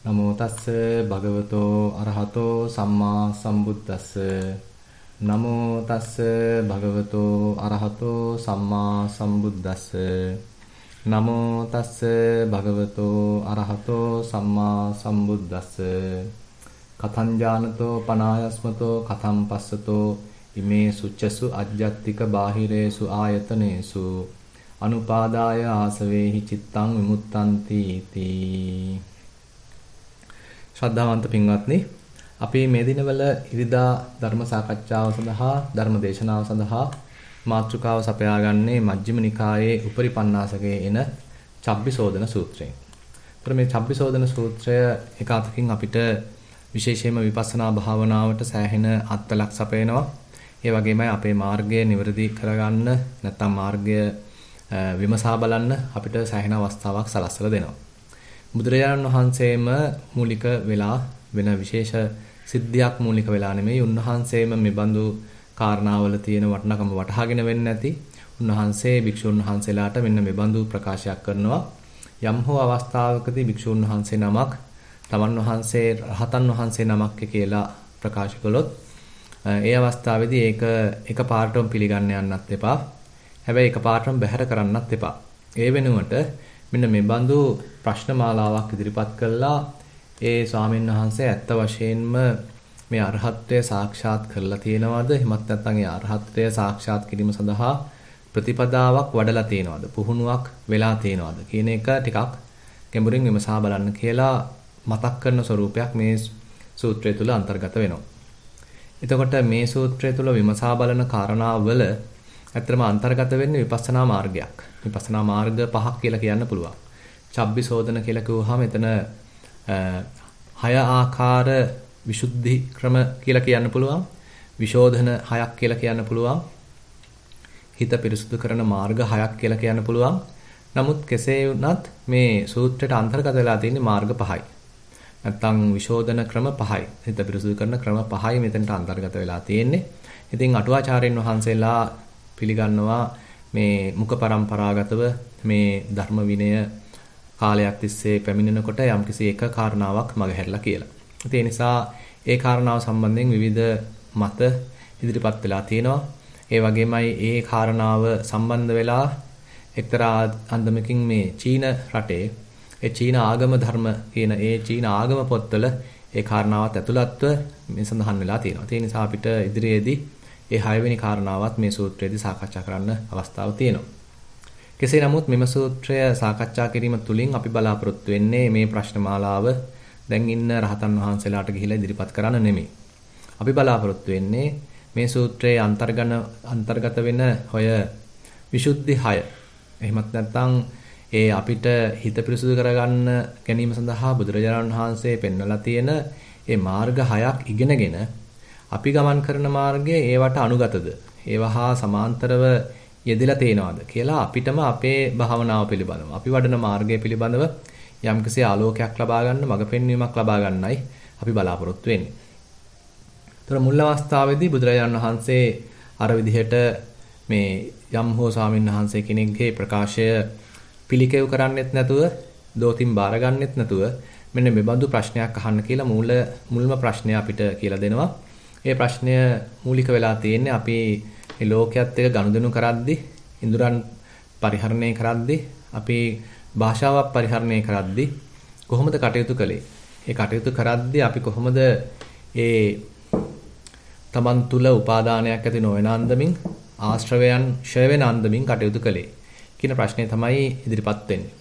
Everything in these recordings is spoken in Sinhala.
නමෝ තස්ස භගවතෝ අරහතෝ සම්මා සම්බුද්දස්ස නමෝ තස්ස භගවතෝ අරහතෝ සම්මා සම්බුද්දස්ස නමෝ තස්ස භගවතෝ අරහතෝ සම්මා සම්බුද්දස්ස කතං ඥානතෝ පනායස්මතෝ කතං පස්සතෝ ඉමේ සුච්චසු අජ්ජත්තික බාහිරේසු ආයතනේසු අනුපාදාය ආසවේහි චිත්තං විමුත්තಂತಿ තී. ශ්‍රද්ධාවන්ත පින්වත්නි, අපි මේ දිනවල ඉරිදා ධර්ම සාකච්ඡාව සඳහා ධර්ම දේශනාව සඳහා මාතෘකාව සපයාගන්නේ මජ්ක්‍ධිම නිකායේ උපරිපන්නාසකයේ එන චබ්බිසෝදන සූත්‍රයෙන්. ඒතර මේ චබ්බිසෝදන සූත්‍රය එක අතකින් අපිට විශේෂයෙන්ම විපස්සනා භාවනාවට සෑහෙන අත්වලක් සපයනවා. ඒ වගේමයි අපේ මාර්ගය නිවැරදි කරගන්න නැත්නම් මාර්ගය විමසා බලන්න අපිට සෑහෙන අවස්ථාවක් සලස්සලා දෙනවා. බුදුරජාණන් වහන්සේම මූලික වෙලා වෙන විශේෂ සිද්ධියක් මූලික වෙලා නෙමෙයි, උන්වහන්සේම මේ බඳු කාරණාවල තියෙන වටිනකම වටහාගෙන වෙන්නේ නැති උන්වහන්සේ භික්ෂුන් වහන්සේලාට මෙන්න මේ බඳු ප්‍රකාශයක් කරනවා. යම් හෝ අවස්ථාවකදී භික්ෂුන් වහන්සේ නමක් තමන් වහන්සේ රහතන් වහන්සේ නමක් කියලා ප්‍රකාශ කළොත් ඒ අවස්ථාවේදී ඒක එකපාරටම පිළිගන්න යන්නත් එපා. හැබැයි එකපාරටම බැහැර කරන්නත් එපා. ඒ වෙනුවට මෙන්න මේ බඳු ප්‍රශ්න මාලාවක් ඉදිරිපත් කළා ඒ ස්වාමීන් වහන්සේ ඇත්ත වශයෙන්ම මේ අරහත්ත්වය සාක්ෂාත් කරලා තියෙනවද? එහෙමත් නැත්නම් ඒ අරහත්ත්වය සාක්ෂාත් කිරීම සඳහා ප්‍රතිපදාවක් වඩලා තියෙනවද? පුහුණුවක් වෙලා තියෙනවද කියන එක ටිකක් ගැඹුරින් විමසා බලන්න කියලා මතක් කරන ස්වරූපයක් මේ සූත්‍රය තුල අන්තර්ගත වෙනවා. එතකොට මේ සූත්‍රය තුල විමසා බලන කාරණාවල ඇත්තටම අන්තර්ගත වෙන්නේ විපස්සනා මාර්ගයක්. විපස්සනා මාර්ග පහක් කියලා කියන්න පුළුවන්. චබ්බිසෝදන කියලා කිව්වහම එතන 6 ආකාර විසුද්ධි ක්‍රම කියලා කියන්න පුළුවන්. විශෝධන 6ක් කියලා කියන්න පුළුවන්. හිත පිරිසුදු කරන මාර්ග 6ක් කියලා කියන්න පුළුවන්. නමුත් කෙසේ වුණත් මේ සූත්‍රයට අන්තර්ගත වෙලා තියෙන්නේ මාර්ග 5යි. නැත්තම් විශෝධන ක්‍රම 5යි. හිත පිරිසුදු කරන ක්‍රම 5යි මෙතනට අන්තර්ගත වෙලා තියෙන්නේ. ඉතින් අටුවාචාර්යන් වහන්සේලා පිළිගන්නවා මේ මුඛ පරම්පරාගතව මේ ධර්ම විනය කාලයක් තිස්සේ පැමිණෙනකොට යම්කිසි එක කාරණාවක් මගහැරලා කියලා. ඒ නිසා ඒ කාරණාව සම්බන්ධයෙන් විවිධ මත ඉදිරිපත් වෙලා තියෙනවා. ඒ වගේමයි ඒ කාරණාව සම්බන්ධ වෙලා එක්තරා අන්දමකින් මේ චීන රටේ ඒ චීන ආගම ධර්ම කියන ඒ චීන ආගම පොත්වල ඒ කාරණාවත් ඇතුළත්ව මේ සඳහන් වෙලා තියෙනවා. ඒ නිසා අපිට ඉදිරියේදී ඒ 6 වෙනි කාරණාවත් මේ සූත්‍රයේදී සාකච්ඡා කරන්න අවස්ථාවක් තියෙනවා. කෙසේ නමුත් මෙම සූත්‍රය සාකච්ඡා කිරීම තුළින් අපි බලාපොරොත්තු වෙන්නේ මේ ප්‍රශ්න මාලාව දැන් ඉන්න රහතන් වහන්සේලාට ගිහිලා ඉදිරිපත් කරන්න නෙමෙයි. අපි බලාපොරොත්තු වෙන්නේ මේ සූත්‍රයේ අන්තර්ගත වෙන ඔය විසුද්ධි 6. එහෙමත් නැත්නම් ඒ අපිට හිත පිරිසුදු කරගන්න ගැනීම සඳහා බුදුරජාණන් වහන්සේ පෙන්වලා තියෙන ඒ මාර්ග 6ක් ඉගෙනගෙන අපි ගමන් කරන මාර්ගයේ ඒවට අනුගතද? ඒවා හා සමාන්තරව යෙදලා තේනවද කියලා අපිටම අපේ භාවනාව පිළිබඳව, අපි වඩන මාර්ගය පිළිබඳව යම්කිසි ආලෝකයක් ලබා ගන්න, මඟ පෙන්වීමක් ලබා ගන්නයි අපි බලාපොරොත්තු වෙන්නේ. ඒතර මුල් අවස්ථාවේදී බුදුරජාණන් වහන්සේ අර විදිහට මේ යම් හෝ ස්වාමීන් වහන්සේ කෙනෙක්ගේ ප්‍රකාශය පිළිකෙව් කරන්නෙත් නැතුව, දෝතින් බාරගන්නෙත් නැතුව මෙන්න මේ බඳු ප්‍රශ්නයක් අහන්න කියලා මුල්ම ප්‍රශ්නය අපිට කියලා දෙනවා. ඒ ප්‍රශ්නය මූලික වෙලා තියෙන්නේ අපි මේ ලෝකයේත් එක්ක ගනුදෙනු කරද්දී, ඉඳුරන් පරිහරණය කරද්දී, අපි භාෂාවක් පරිහරණය කරද්දී කොහොමද කටයුතු කළේ? ඒ කටයුතු කරද්දී අපි කොහොමද ඒ තමන් තුල උපාදානයක් ඇති නොවන අන්දමින්, ආශ්‍රවයන් ඡය වෙන අන්දමින් කටයුතු කළේ කියන ප්‍රශ්නේ තමයි ඉදිරිපත් වෙන්නේ.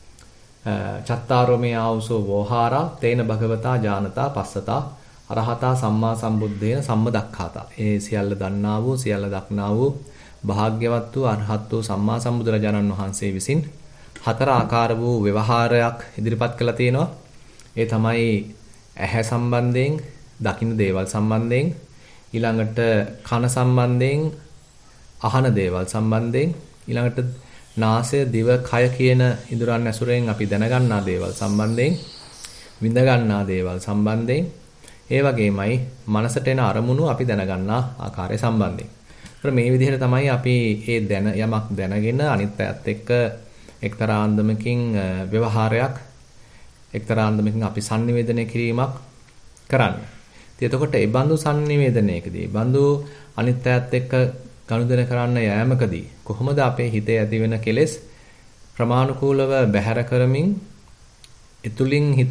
චත්තාරෝමේ ආවසෝ වෝහාරා තේන භගවතා ඥානතා පස්සතා අරහතා සම්මා සම්බුද්දේන සම්මදක්ඛාතා. ඒ සියල්ල දන්නා වූ, සියල්ල දක්නා වූ භාග්‍යවත් වූ අරහත් වූ සම්මා සම්බුදුරජාණන් වහන්සේ විසින් 4 ආකාර වූ ව්‍යවහාරයක් ඉදිරිපත් කළා තියෙනවා. ඒ තමයි ඇහැ සම්බන්ධයෙන්, දකින්න දේවල් සම්බන්ධයෙන්, ඊළඟට කන සම්බන්ධයෙන්, අහන දේවල් සම්බන්ධයෙන්, ඊළඟට නාසය, දිව, කය කියන ඉඳුරන් ඇසුරෙන් අපි දැනගන්නා දේවල් සම්බන්ධයෙන්, විඳ ගන්නා දේවල් සම්බන්ධයෙන්, ඒ වගේමයි මනසට එන අරමුණු අපි දැනගන්නා ආකාරය සම්බන්ධයෙන්. ඒතර මේ විදිහට තමයි අපි මේ යමක් දැනගෙන අනිත් පැත්තත් එක්ක එක්තරා අන්දමකින් ව්‍යවහාරයක් එක්තරා අන්දමකින් අපි sannivedanaya කිරීමක් කරන්න. ඉතින් එතකොට ඒ බඳු sannivedanayකදී බඳු අනිත්‍යයත් එක්ක ගනුදෙනු කරන්න යෑමකදී කොහොමද අපේ හිතේ ඇතිවෙන කෙලෙස් ප්‍රමාණිකූලව බැහැර කරමින් එතුලින් හිත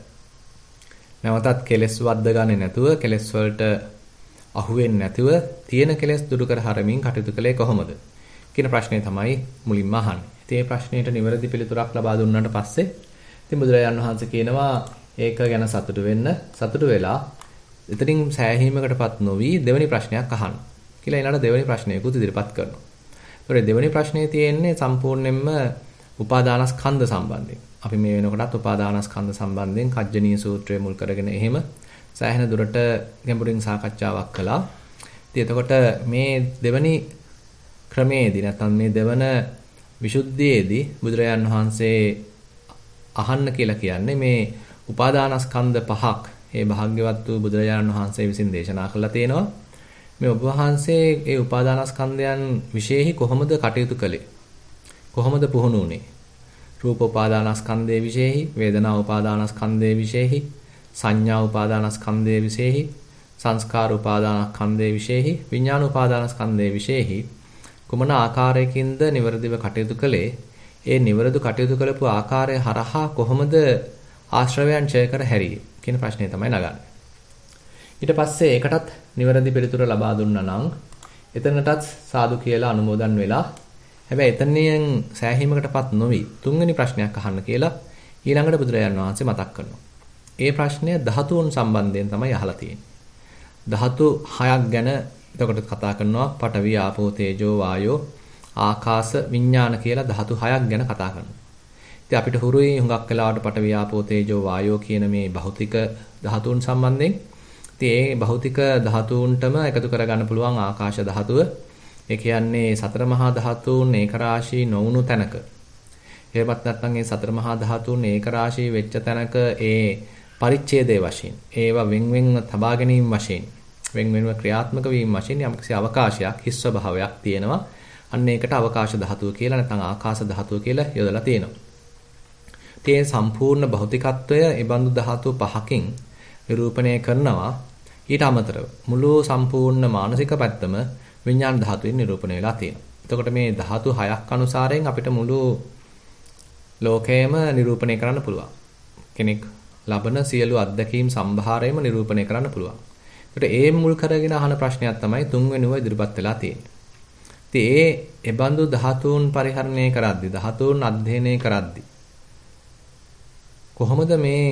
නැවතත් කෙලෙස් වද්ද ගන්නේ නැතුව කෙලෙස් වලට අහු වෙන්නේ නැතුව තියෙන කෙලෙස් දුරු කර හරමින් කටයුතු කළේ කොහොමද කියන ප්‍රශ්නේ තමයි මුලින්ම අහන්නේ. ඉතින් මේ ප්‍රශ්නෙට නිවැරදි පිළිතුරක් ලබා දුන්නාට පස්සේ ඉතින් බුදුරජාණන් වහන්සේ කියනවා ඒක ගැන සතුටු වෙන්න. සතුටු වෙලා එතනින් සෑහීමකටපත් නොවි දෙවෙනි ප්‍රශ්නයක් අහන්න. කියලා ඊළඟ දෙවෙනි ප්‍රශ්නයකුත් ඉදිරිපත් කරනවා. ඒතකොට දෙවෙනි ප්‍රශ්නේ තියෙන්නේ සම්පූර්ණයෙන්ම උපාදානස්කන්ධ සම්බන්ධයෙන්. අපි මේ වෙනකොටත් උපාදානස්කන්ධ සම්බන්ධයෙන් කජ්ජනීය සූත්‍රය මුල් කරගෙන එහෙම සෑහෙන දුරට ගැඹුරින් සාකච්ඡාවක් කළා. ඉතින් එතකොට මේ දෙවෙනි ක්‍රමයේදී නැත්නම් මේ දෙවන විසුද්ධියේදී බුදුරජාන් වහන්සේ අහන්න කියලා කියන්නේ මේ උපාදානස්කන්ධ පහක් ඒ භාග්‍යවත් වූ බුදුරජාණන් වහන්සේ විසින් දේශනා කළා තියෙනවා. මේ ඔබ වහන්සේ ඒ උපාදානස්කන්ධයන් විශේෂයි කොහොමද කටයුතු කළේ? කොහොමද පුහුණු වුනේ? රූප උපාදානස්කන්ධයේ විශේෂයි, වේදනා උපාදානස්කන්ධයේ විශේෂයි, සංඥා උපාදානස්කන්ධයේ විශේෂයි, සංස්කාර උපාදානස්කන්ධයේ විශේෂයි, විඥාන උපාදානස්කන්ධයේ විශේෂයි. කුමන ආකාරයකින්ද නිවර්දිව කටයුතු කළේ? ඒ නිවර්දු කටයුතු කරපු ආකාරය හරහා කොහොමද ආශ්‍රවයන් ඡය කර හැරියේ කියන ප්‍රශ්නේ තමයි නගන්නේ. ඊට පස්සේ ඒකටත් නිවැරදි පිළිතුර ලබා දුන්නා නම් එතනටත් සාදු කියලා අනුමෝදන් වෙලා හැබැයි එතනින් සෑහීමකටපත් නොවි තුන්වෙනි ප්‍රශ්නයක් අහන්න කියලා ඊළඟට බුදුරජාණන් වහන්සේ මතක් කරනවා. ඒ ප්‍රශ්නය ධාතුන් සම්බන්ධයෙන් තමයි අහලා තියෙන්නේ. ධාතු 6ක් ගැන එතකොට කතා කරනවා පඨවි ආපෝ තේජෝ වායෝ ආකාශ විඥාන කියලා ධාතු 6ක් ගැන කතා කරනවා. ඉතින් අපිට හුරුයි හුඟක් වෙලාවට පඨවි ආපෝ තේජෝ වායෝ කියන මේ භෞතික ධාතුන් සම්බන්ධයෙන්. ඉතින් මේ භෞතික ධාතුන්ටම එකතු කරගන්න පුළුවන් ආකාශ ධාතුව. ඒ කියන්නේ සතර මහා ධාතුන් ඒක රාශී නොවුණු තැනක. එහෙමත් නැත්නම් මේ සතර මහා ධාතුන් ඒක රාශී වෙච්ච තැනක ඒ පරිච්ඡේදයේ වශයෙන් ඒවා වෙන්වෙන්ව තබා ගැනීම වශයෙන් වෙන්වෙන්ව ක්‍රියාත්මක වීම වශයෙන් යම්කිසි අවකාශයක් හිස් ස්වභාවයක් තියෙනවා. අන්න ඒකට අවකාශ ධාතුව කියලා නැත්නම් ආකාශ ධාතුව කියලා යොදලා තියෙනවා. ඒ සම්පූර්ණ භෞතිකත්වය ඒ බඳු ධාතු පහකින් නිරූපණය කරනවා. ඊට අමතරව මුළු සම්පූර්ණ මානසික පැත්තම විඥාන ධාතුවෙන් නිරූපණය වෙලා තියෙනවා. එතකොට මේ ධාතු 6ක් අනුසාරයෙන් අපිට මුළු ලෝකයම නිරූපණය කරන්න පුළුවන්. කෙනෙක් ලබන සියලු අත්දැකීම් සම්භාරයම නිරූපණය කරන්න පුළුවන්. ඒකට ඒ මුල් කරගෙන අහන ප්‍රශ්නයක් තමයි තුන්වෙනිව ඉදිරිපත් වෙලා තියෙන්නේ. ඉතින් ඒ බඳු ධාතුන් පරිහරණය කරද්දී ධාතුන් අධ්‍යයනය කරද්දී කොහොමද මේ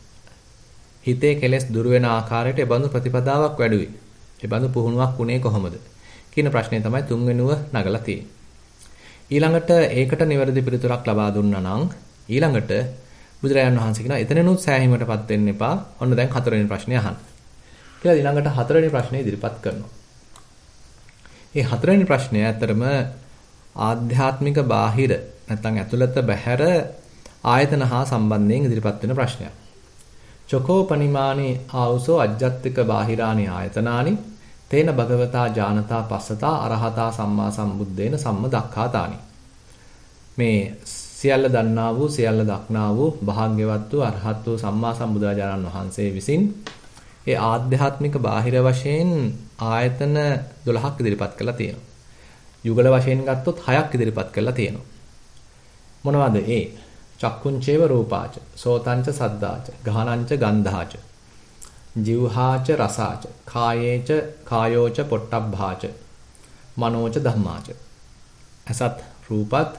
හිතේ කෙලෙස් දුර වෙන ආකාරයට ඒ බඳු ප්‍රතිපදාවක් වැඩුවේ? ඒ බඳු පුහුණුවක් උනේ කොහොමද? කියන ප්‍රශ්නේ තමයි තුන්වෙනිව නගලා තියෙන්නේ. ඊළඟට ඒකට නිවැරදි පිළිතුරක් ලබා දුන්නා නම් ඊළඟට බුදුරජාණන් වහන්සේ කියනවා එතනනොත් සෑහීමටපත් වෙන්න එපා. ඔන්න දැන් හතරවෙනි ප්‍රශ්නේ අහන්න. කියලා ඊළඟට හතරවෙනි ප්‍රශ්නේ ඉදිරිපත් කරනවා. මේ හතරවෙනි ප්‍රශ්නය ඇත්තරම ආධ්‍යාත්මික බාහිර නැත්නම් ඇතුළත බැහැර ආයතන හා සම්බන්ධයෙන් ඉදිරිපත් වෙන ප්‍රශ්නයක්. චොකෝ පනිමානි ආවුසෝ අජ්ජත්තික බාහිරානි ආයතනානි තේන භගවතා ජානතා පස්සතා අරහතා සම්මා සම්බුද්දේන සම්මදක්ඛාතානි. මේ සියල්ල දන්නා වූ සියල්ල දක්නා වූ භාග්‍යවත් වූ අරහත් වූ සම්මා සම්බුදුරජාණන් වහන්සේ විසින් ඒ ආධ්‍යාත්මික බාහිර වශයෙන් ආයතන 12ක් ඉදිරිපත් කරලා තියෙනවා. යුගල වශයෙන් ගත්තොත් 6ක් ඉදිරිපත් කරලා තියෙනවා. මොනවද ඒ? චක්කුංචේව රූපාච, සෝතංච සද්දාච, ගහනංච ගන්ධාච, ජීවහාච රසාච, කායේච කායෝච පොට්ටබ්භාච, මනෝච ධම්මාච. අසත් රූපත්,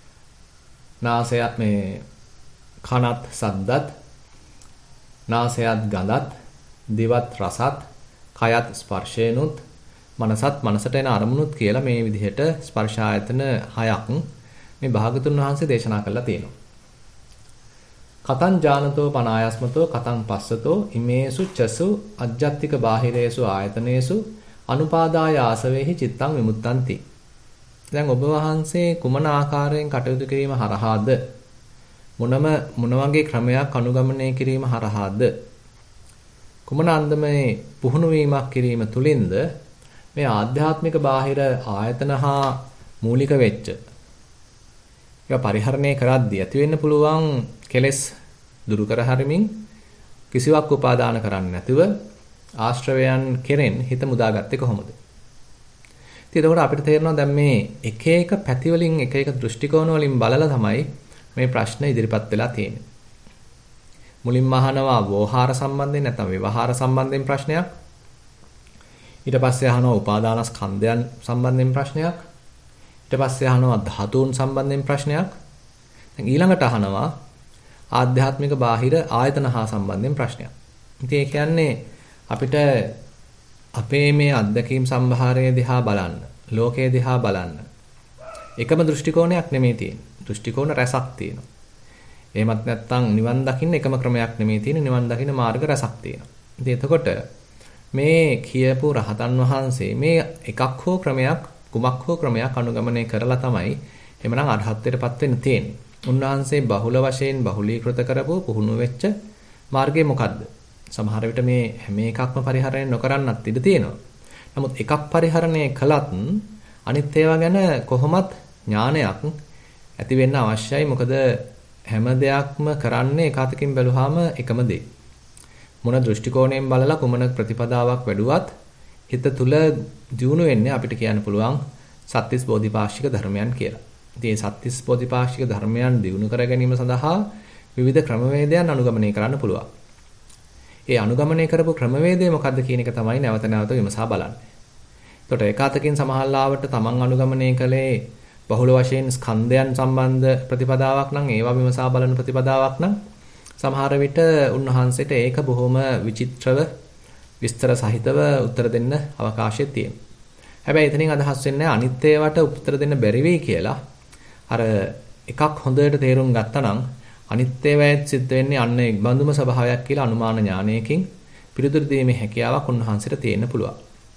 නාසයත් මේ කනත් සද්දත්, නාසයත් ගඳත්, දිවත් රසත්, කයත් ස්පර්ශේනුත්, මනසත් මනසට එන අරමුණුත් කියලා මේ විදිහට ස්පර්ශ ආයතන 6ක් මේ භාගතුන් වහන්සේ දේශනා කරලා තියෙනවා. කතං ජානතෝ පනායස්මතෝ කතං පස්සතෝ ඉමේසු චසු අජ්ජත්තික බාහිරේසු ආයතනේසු අනුපාදාය ආසවේහි චිත්තං විමුත්තಂತಿ. දැන් ඔබ වහන්සේ කුමන ආකාරයෙන් කටයුතු කිරීම හරහාද මොන වගේ ක්‍රමයක් අනුගමනය කිරීම හරහාද කුමන අන්දමේ පුහුණු වීමක් කිරීම තුලින්ද මේ ආධ්‍යාත්මික බාහිර ආයතන හා මූලික වෙච්ච ඒවා පරිහරණය කරද්දී ඇති වෙන්න පුළුවන් කෙලෙස් දුරු කර හරිමින් කිසිවක් උපාදාන කරන්නේ නැතුව ආශ්‍රවයන් කෙරෙන් හිත මුදාගත්තේ කොහොමද? ඉතින් එතකොට අපිට තේරෙනවා දැන් මේ එක එක පැති වලින් එක එක දෘෂ්ටි කෝණ වලින් බලලා තමයි මේ ප්‍රශ්න ඉදිරිපත් වෙලා තියෙන්නේ. මුලින්ම අහනවා වෝහාර සම්බන්ධයෙන් නැත්නම් ව්‍යවහාර සම්බන්ධයෙන් ප්‍රශ්නයක්. ඊට පස්සේ අහනවා උපාදානස්කන්ධයන් සම්බන්ධයෙන් ප්‍රශ්නයක්. ඊට පස්සේ අහනවා ධාතුන් සම්බන්ධයෙන් ප්‍රශ්නයක්. දැන් ඊළඟට අහනවා ආධ්‍යාත්මික බාහිර ආයතන හා සම්බන්ධයෙන් ප්‍රශ්නයක්. ඉතින් ඒ කියන්නේ අපිට අපේ මේ අත්දැකීම් සම්භාරය දිහා බලන්න, ලෝකයේ දිහා බලන්න. එකම දෘෂ්ටි කෝණයක් නෙමෙයි තියෙන්නේ. දෘෂ්ටි කෝණ රැසක් තියෙනවා. එහෙමත් නැත්නම් නිවන් දකින්න එකම ක්‍රමයක් නෙමෙයි තියෙන්නේ. නිවන් දකින්න මාර්ග රැසක් තියෙනවා. ඉතින් එතකොට මේ කියපු රහතන් වහන්සේ මේ එකක් හෝ ක්‍රමයක්, කුමක් හෝ ක්‍රමයක් අනුගමනය කරලා තමයි එමනම් අරහත්ත්වයටපත් වෙන්න තියෙන්නේ. උන්වහන්සේ බහුල වශයෙන් බහුලීකృత කරපු පුහුණු වෙච්ච මාර්ගය මොකද්ද? සමහර විට මේ හැම එකක්ම පරිහරණය නොකරන්නත් ඉඩ තියෙනවා. නමුත් එකක් පරිහරණය කළත් අනිත් ඒවා ගැන කොහොමත් ඥානයක් ඇති වෙන්න අවශ්‍යයි. මොකද හැම දෙයක්ම කරන්නේ එකwidehatකින් බැලුවාම එකම දේ. මොන දෘෂ්ටි කෝණයෙන් බලලා කුමන ප්‍රතිපදාවක් වැඩුවත් හිත තුල දියුණු වෙන්නේ අපිට කියන්න පුළුවන් සත්‍තිස් බෝධිපාක්ෂික ධර්මයන් කියලා. ඉතින් මේ සත්‍තිස් බෝධිපාක්ෂික ධර්මයන් දියුණු කර ගැනීම සඳහා විවිධ ක්‍රමවේදයන් අනුගමනය කරන්න පුළුවන්. ඒ අනුගමනය කරපු ක්‍රමවේදය මොකක්ද කියන එක තමයි නැවත නැවත විමසා බලන්නේ. එතකොට ඒකාතකින් සමහරලාවට තමන් අනුගමනය කළේ බහුල වශයෙන් ස්කන්ධයන් සම්බන්ධ ප්‍රතිපදාවක් නම් ඒවා විමසා බලන ප්‍රතිපදාවක් නම් සමහර විට උන්වහන්සේට ඒක බොහොම විචිත්‍රව විස්තර සහිතව උත්තර දෙන්න අවකාශය තියෙනවා. හැබැයි එතනින් අදහස් වෙන්නේ අනිත් ඒවාට උත්තර දෙන්න බැරි වෙයි කියලා. අර එකක් හොඳට තේරුම් ගත්තා නම් අනිත් ඒවාත් සිද්ධ වෙන්නේ අන්න ඒ බඳුම ස්වභාවයක් කියලා අනුමාන ඥානයකින් පිළිතුරු දීමේ හැකියාවක් උන්වහන්සේට තියෙන්න පුළුවන්.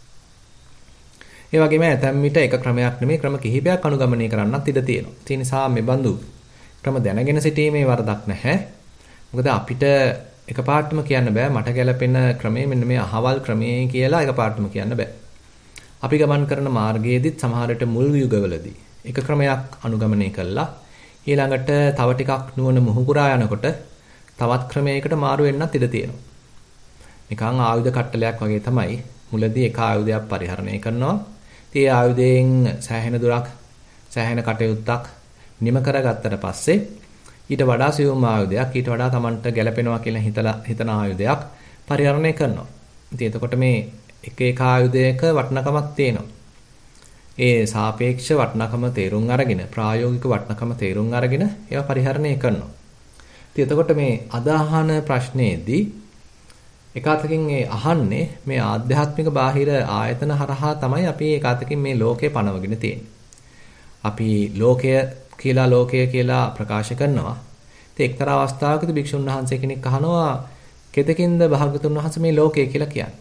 ඒ වගේම ඇතැම් විට එක ක්‍රමයක් නෙමෙයි ක්‍රම කිහිපයක් අනුගමනය කරන්නත් ඉඩ තියෙනවා. ඒ නිසා මේ බඳු ක්‍රම දැනගෙන සිටීමේ වරදක් නැහැ. මොකද අපිට එකපාරටම කියන්න බෑ මට ගැලපෙන ක්‍රමය මෙන්න මේ අහවල් ක්‍රමයේ කියලා එකපාරටම කියන්න බෑ. අපි ගමන් කරන මාර්ගයේදීත් සමහර විට මුල් යුගවලදී එක ක්‍රමයක් අනුගමනය කළා ඊළඟට තව ටිකක් නුවණ මුහුකුරා යනකොට තවත් ක්‍රමයකට මාරු වෙන්නත් ඉඩ තියෙනවා. නිකන් ආයුධ කට්ටලයක් වගේ තමයි මුලදී එක ආයුධයක් පරිහරණය කරනවා. ඒ ආයුධයෙන් සෑහෙන දුරක් සෑහෙන කටයුත්තක් නිම කරගත්තට පස්සේ ඊට වඩා සියුම් ආයුධයක් ඊට වඩා Tamanට ගැලපෙනවා කියලා හිතන ආයුධයක් පරිහරණය කරනවා. ඉතින් එතකොට මේ එක ආයුධයක වටිනකමක් තියෙනවා. ඒ සාපේක්ෂ වටිනකම තේරුම් අරගෙන ප්‍රායෝගික වටිනකම තේරුම් අරගෙන ඒවා පරිහරණය කරනවා. ඉතින් එතකොට මේ අදාහන ප්‍රශ්නයේදී එකwidehatකින් මේ අහන්නේ මේ ආධ්‍යාත්මික බාහිර ආයතන හරහා තමයි අපි එකwidehatකින් මේ ලෝකේ පනවගෙන තියෙන්නේ. අපි ලෝකය කියලා ප්‍රකාශ කරනවා. ඉතින් එක්තරා අවස්ථාවකදී භික්ෂුන් වහන්සේ කෙනෙක් අහනවා කෙතකින්ද භාගතුන් වහන්සේ මේ ලෝකය කියලා කියන්නේ?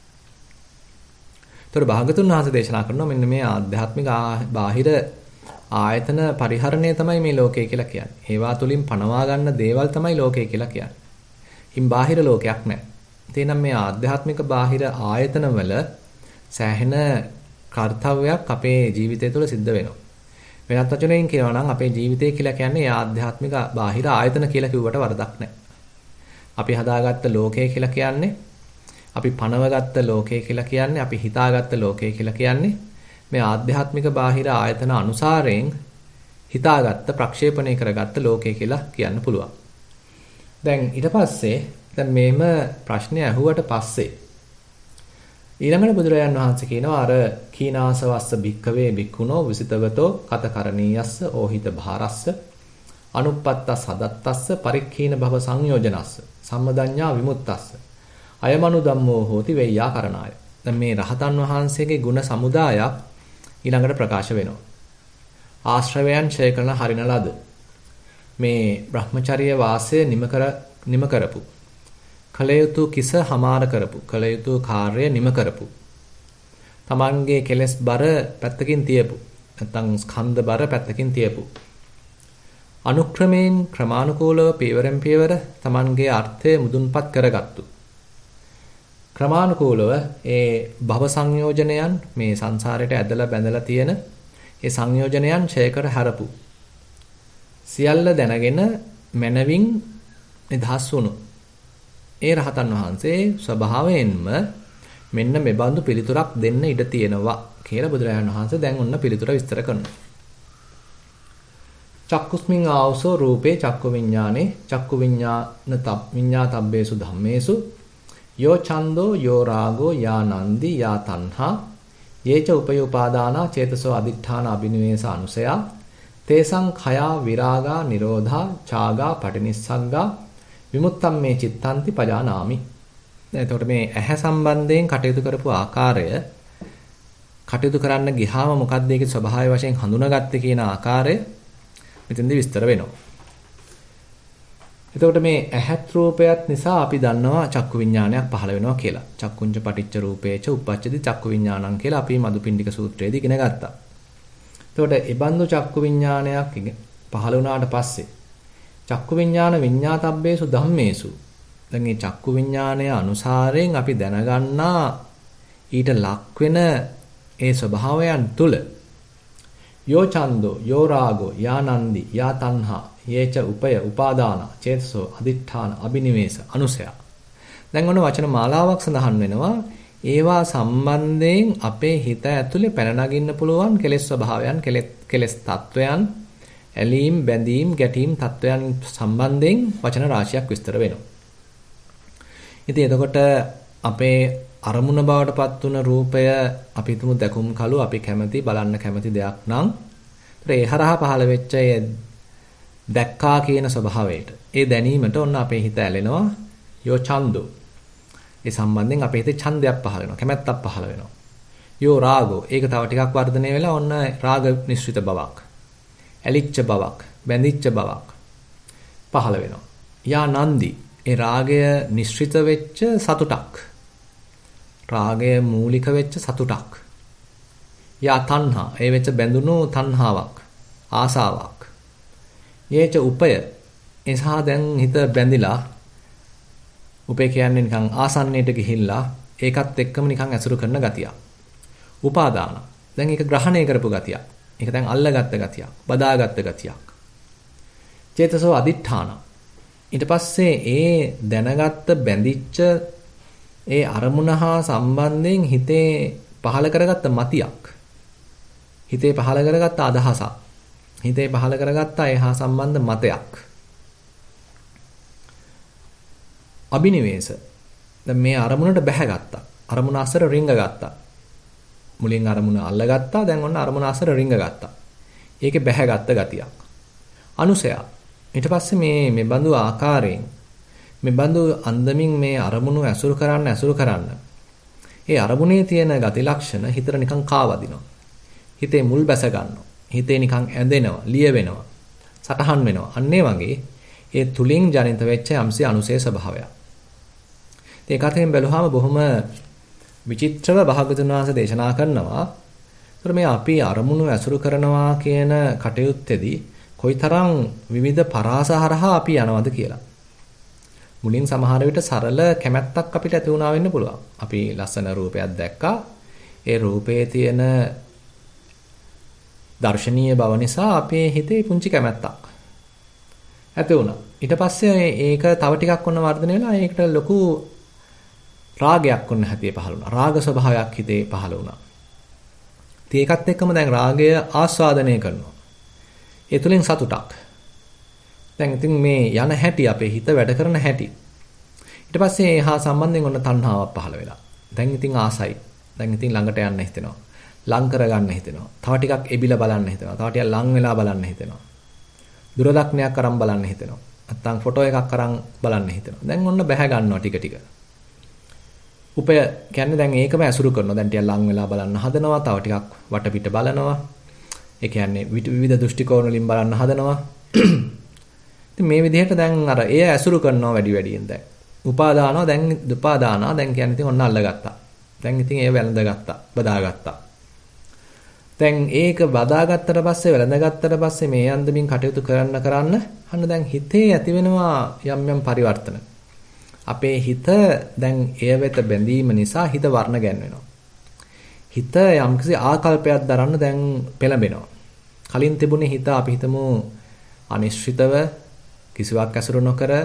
ඒතර භාගතුන් වහන්සේ දේශනා කරනවා මෙන්න මේ ආධ්‍යාත්මික බාහිර ආයතන පරිහරණය තමයි මේ ලෝකය කියලා කියන්නේ. ඒවා තුලින් පණවා ගන්න දේවල් තමයි ලෝකය කියලා කියන්නේ. හිම් බාහිර ලෝකයක් නැහැ. එතනම් මේ ආධ්‍යාත්මික බාහිර ආයතන වල සෑහෙන කාර්යයක් අපේ ජීවිතය තුළ සිද්ධ වෙනවා. වෙනත් වචනයෙන් කියනවා නම් අපේ ජීවිතය කියලා කියන්නේ ආධ්‍යාත්මික බාහිර ආයතන කියලා කිව්වට වරදක් නැහැ. අපි හදාගත්ත ලෝකය කියලා කියන්නේ අපි පනවගත්ත ලෝකය කියලා කියන්නේ අපි හිතාගත්ත ලෝකය කියලා කියන්නේ මේ ආධ්‍යාත්මික බාහිර ආයතන අනුසාරයෙන් හිතාගත්ත ප්‍රක්ෂේපණය කරගත්ත ලෝකය කියලා කියන්න පුළුවන්. දැන් ඊට පස්සේ දැන් මේම ප්‍රශ්නය අහුවට පස්සේ ඊළඟට බුදුරජාන් වහන්සේ කියනවා අර කීනාසවස්ස භික්කවේ භික්ඛුනෝ විසිතවතෝ කතකරණීයස්ස ඕහිත භාරස්ස අනුප්පත්තස් හදත්තස්ස පරික්ඛීන භව සංයෝජනස්ස සම්මදඤ්ඤා විමුක්තස්ස අයමනු ධම්මෝ හෝති වෙය්‍යා කරණාය. දැන් මේ රහතන් වහන්සේගේ ගුණ සමුදායක් ඊළඟට ප්‍රකාශ වෙනවා. ආශ්‍රවයන් ඡය කරන හරින ලද මේ Brahmacharya වාසය නිම කරපු කලයුතු කිස හමාර කරපු කලයුතු කාර්ය නිම කරපු තමන්ගේ කෙලස් බර පැත්තකින් තියපු නැත්නම් ස්කන්ධ බර පැත්තකින් තියපු අනුක්‍රමයෙන් ක්‍රමානුකූලව පියවරෙන් පියවර තමන්ගේ අර්ථය මුදුන්පත් කරගත්තු ක්‍රමානුකූලව ඒ භව සංයෝජනයන් මේ සංසාරයට ඇදලා බැඳලා තියෙන ඒ සංයෝජනයන් ඡය කර හරපු සියල්ල දැනගෙන මනවින් නිදහස් වුණු ඒ රහතන් වහන්සේ ස්වභාවයෙන්ම මෙන්න මෙබඳු පිළිතුරක් දෙන්න ඉඩ තියෙනවා කියලා බුදුරජාණන් වහන්සේ දැන් ඔන්න පිළිතුර විස්තර කරනවා. චක්කුස්මින් ආවසෝ රූපේ චක්කු විඥානේ චක්කු විඤ්ඤාතබ්බේසු ධම්මේසු යෝ ඡන්தோ යෝ රාගෝ යා නන්දි යා තණ්හා යේච උපයෝපාදානා චේතසෝ අදිඨාන අබිනිවේස අනුසයා තේසං khයා විරාගා නිරෝධා ඡාගා පටිනිස්සග්ගා විමුත්තම් මේ චිත්තන්ති පජානාමි. දැන් එතකොට මේ ඇහැ සම්බන්ධයෙන් කටයුතු කරපු ආකාරය කටයුතු කරන්න ගියාම මොකක්ද ඒකේ ස්වභාවය වශයෙන් හඳුනාගත්තේ කියන ආකාරය මෙතෙන්දී විස්තර වෙනවා. එතකොට මේ ඇහත් රූපයත් නිසා අපි දන්නවා චක්කු විඥානයක් පහළ වෙනවා කියලා. චක්කුංච පටිච්ච රූපේච උප්පච්චති චක්කු විඥානං කියලා අපි මදුපිණ්ඩික සූත්‍රයේදී ඉගෙන ගත්තා. එතකොට ඒ බඳු චක්කු විඥානයක් පහළ වුණාට පස්සේ චක්කු විඥාන විඤ්ඤාතබ්බේසු ධම්මේසු දැන් මේ චක්කු විඥානය අනුසාරයෙන් අපි දැනගන්නා ඊට ලක් වෙන ඒ ස්වභාවයන් තුල යෝ ඡන්தோ යෝ රාගෝ යා නන්දි යා තණ්හා යේච උපය උපාදාන චේතසෝ අදිඨාන අබිනිවේස අනුසය. දැන් ඔන්න වචන මාලාවක් සඳහන් වෙනවා. ඒවා සම්බන්ධයෙන් අපේ හිත ඇතුලේ පැන නගින්න පුළුවන් කෙලෙස් ස්වභාවයන් කෙලෙස් තත්වයන් ඇලීම් බැඳීම් ගැටීම් තත්වයන් සම්බන්ධයෙන් වචන රාශියක් විස්තර වෙනවා. ඉතින් එතකොට අපේ අරමුණ බවට පත් වුණ රූපය අපි හිතමු දැකුම් කලු අපි කැමති බලන්න කැමති දෙයක් නම් ඒ හරහා පහළ වෙච්ච ඒ දැක්කා කියන ස්වභාවයට ඒ දැනීමට ඔන්න අපේ හිත ඇලෙනවා යෝ ඡන්தோ ඒ සම්බන්ධයෙන් අපේ හිතේ ඡන්දයක් පහළ වෙනවා කැමැත්තක් පහළ වෙනවා යෝ රාගෝ ඒක තව ටිකක් වර්ධනය වෙලා ඔන්න රාග නිශ්චිත බවක් ඇලිච්ච බවක් බැඳිච්ච බවක් පහළ වෙනවා යා නන්දි ඒ රාගය නිශ්චිත වෙච්ච සතුටක් රාගය මූලික වෙච්ච සතුටක් යා තණ්හා ඒ වෙච්ච බැඳුණු තණ්හාවක් ආසාවක් යේච උපය එසා දැන් හිත බැඳිලා උපේ කියන්නේ නිකන් ආසන්නයට ගිහිල්ලා ඒකත් එක්කම නිකන් ඇසුරු කරන ගතිය උපාදාන දැන් ඒක ග්‍රහණය කරපු ගතිය ඒක දැන් අල්ලගත්ත ගතියක් බදාගත්ත ගතියක් චේතසෝ අදිඨාන ඊට පස්සේ ඒ දැනගත්ත බැඳිච්ච ඒ අරමුණ හා සම්බන්ධයෙන් හිතේ පහල කරගත්ත මතියක් හිතේ පහල කරගත්ත අදහසක් හිතේ පහල කරගත්ත ඒ හා සම්බන්ධ මතයක් අබිනිවේෂ දැන් මේ අරමුණට බැහැගත්තා අරමුණ අසර රිංගගත්තා මුලින් අරමුණ අල්ලගත්තා දැන් ඔන්න අරමුණ අසර රිංගගත්තා ඒකේ බැහැගත්ත ගතියක් අනුසය ඊට පස්සේ මේ බඳු ආකාරයෙන් මේ බඳු අන්දමින් මේ අරමුණු ඇසුරු කරන්න ඒ අරමුණේ තියෙන ගති ලක්ෂණ හිතට නිකන් කාවදිනවා හිතේ මුල් බැස ගන්නවා හිතේ නිකන් ඇඳෙනවා ලිය වෙනවා සටහන් වෙනවා අන්නේ වගේ ඒ තුලින් ජනිත වෙච්ච යම්සේ අනුසය ස්වභාවයක් ඒක අතෙන් බැලුවාම බොහොම විචිත්‍රව භාගතුන් වහන්සේ දේශනා කරනවා. ඒතර මේ අපි අරමුණු ඇසුරු කරනවා කියන කටයුත්තේදී කොයිතරම් විවිධ පරාසහරහා අපි යනවද කියලා. මුලින් සමහර විට සරල කැමැත්තක් අපිට ඇති වුණා වෙන්න පුළුවන්. අපි ලස්සන රූපයක් දැක්කා. ඒ රූපයේ තියෙන දර්ශනීය බව නිසා අපේ හිතේ පුංචි කැමැත්තක් ඇති වුණා. ඊට පස්සේ ඒක තව ටිකක් ඔන්න වර්ධනය වෙලා ඒකට ලොකු රාගයක් ඔන්න හිතේ පහළ වුණා. රාග ස්වභාවයක් හිතේ පහළ වුණා. ඉතින් ඒකත් එක්කම දැන් රාගය ආස්වාදනය කරනවා. ඒ තුලින් සතුටක්. දැන් ඉතින් මේ යන හැටි අපේ හිත වැඩ කරන හැටි. ඊට පස්සේ එහා සම්බන්ධයෙන් ඔන්න තණ්හාවක් පහළ වෙලා. දැන් ඉතින් ආසයි. දැන් ඉතින් ළඟට යන්න හිතෙනවා. ලං කරගන්න හිතෙනවා. තව ටිකක් එබිලා බලන්න හිතෙනවා. තව ටිකක් ලං වෙලා බලන්න හිතෙනවා. දුරදක්නයක් අරන් බලන්න හිතෙනවා. නැත්තම් ෆොටෝ එකක් අරන් බලන්න හිතෙනවා. දැන් ඔන්න බැහැ ගන්නවා ටික ටික. උපය කියන්නේ දැන් ඒකම ඇසුරු කරනවා. දැන් ටිකක් ලං වෙලා බලන්න හදනවා. තව ටිකක් වටපිට බලනවා. ඒ කියන්නේ විවිධ දෘෂ්ටි කෝණ වලින් බලන්න හදනවා. ඉතින් මේ විදිහට දැන් අර එය ඇසුරු කරනවා වැඩි වැඩියෙන් දැන්. උපාදානවා දැන් කියන්නේ ඉතින් ඔන්න අල්ලගත්තා. දැන් ඉතින් ඒ වැළඳගත්තා, බදාගත්තා. දැන් ඒක බදාගත්තට පස්සේ වැළඳගත්තට පස්සේ මේ අන්දමින් කටයුතු කරන්න අන්න දැන් හිතේ ඇති වෙනවා යම් පරිවර්තන. අපේ හිත දැන් එය වෙත බැඳීම නිසා හිත වර්ණ ගැන්වෙනවා. හිත යම්කිසි ආකල්පයක් දරන්න දැන් පෙළඹෙනවා. කලින් තිබුණේ හිත අපි හිතමු අනිශ්චිතව කිසිවක් ඇසුරු නොකර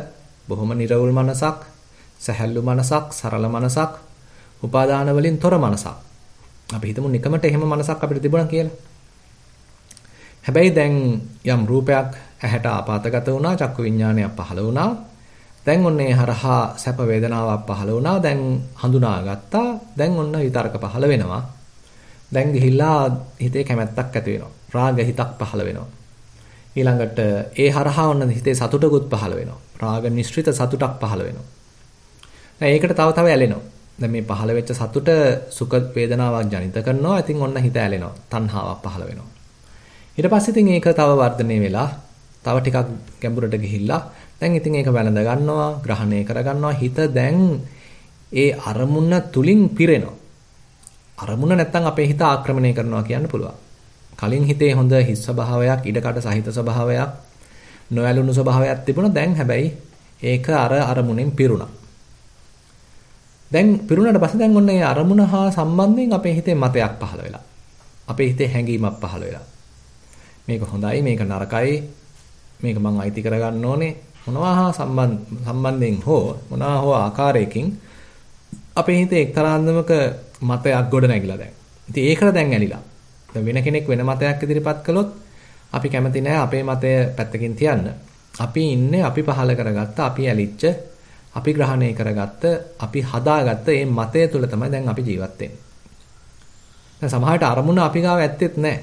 බොහොම නිර්වුල් මනසක්, සැහැල්ලු මනසක්, සරල මනසක්, උපාදාන වලින් තොර මනසක්. අපි හිතමු නිකමට එහෙම මනසක් අපිට තිබුණා කියලා. හැබැයි දැන් යම් රූපයක් ඇහැට ආපాతගත වුණා, චක්කු විඥානයක් පහළ වුණා. දැන් ඔන්න ඒ හරහා සැප වේදනාවක් පහළ වුණා. දැන් හඳුනාගත්තා. දැන් ඔන්න විතර්ක පහළ වෙනවා. දැන් ගිහිල්ලා හිතේ කැමැත්තක් ඇති වෙනවා. රාග හිතක් පහළ වෙනවා. ඊළඟට ඒ හරහා ඔන්න හිතේ සතුටකුත් පහළ වෙනවා. රාග නිශ්චිත සතුටක් පහළ වෙනවා. දැන් ඒකට තව ඇලෙනවා. දැන් මේ පහළ වෙච්ච සතුට සුඛ වේදනාවක් ජනිත කරනවා. ඉතින් ඔන්න හිත ඇලෙනවා. තණ්හාවක් පහළ වෙනවා. ඊට පස්සේ ඉතින් ඒක තව වර්ධනය වෙලා තව ටිකක් ගැඹුරට ගිහිල්ලා දැන් ඉතින් ඒක වැළඳ ගන්නවා, ග්‍රහණය කර ගන්නවා. හිත දැන් ඒ අරමුණ තුලින් පිරෙනවා. අරමුණ නැත්තම් අපේ හිත ආක්‍රමණය කරනවා කියන්න පුළුවන්. කලින් හිතේ හොඳ හිස් ස්වභාවයක්, ඉඩකඩ සහිත ස්වභාවයක්, නොඇලුණු ස්වභාවයක් තිබුණා. දැන් හැබැයි ඒක අරමුණෙන් පිරුණා. දැන් පිරුණාට පස්සේ දැන් ඔන්න ඒ අරමුණ හා සම්බන්ධයෙන් අපේ හිතේ මතයක් පහළ වෙලා. අපේ හිතේ හැඟීමක් පහළ වෙලා. මේක හොඳයි, මේක නරකයි, මේක මං අයිති කරගන්න ඕනේ. මොනවා හා සම්බන්ධයෙන් හෝ මොනවා හෝ ආකාරයකින් අපේ හිතේ එක්තරා අන්දමක මතයක් ගොඩ නැගිලා දැන්. ඉතින් ඒකට දැන් ඇලිලා. දැන් වෙන කෙනෙක් වෙන මතයක් ඉදිරිපත් කළොත් අපි කැමති නෑ අපේ මතය පැත්තකින් තියන්න. අපි ඉන්නේ අපි පහල කරගත්ත, අපි ඇලිච්ච, අපි ග්‍රහණය කරගත්ත, අපි හදාගත්ත මේ මතය තුළ තමයි දැන් අපි ජීවත් වෙන්නේ. දැන් සමහරට අරමුණ අපි ගාව ඇත්තෙත් නෑ.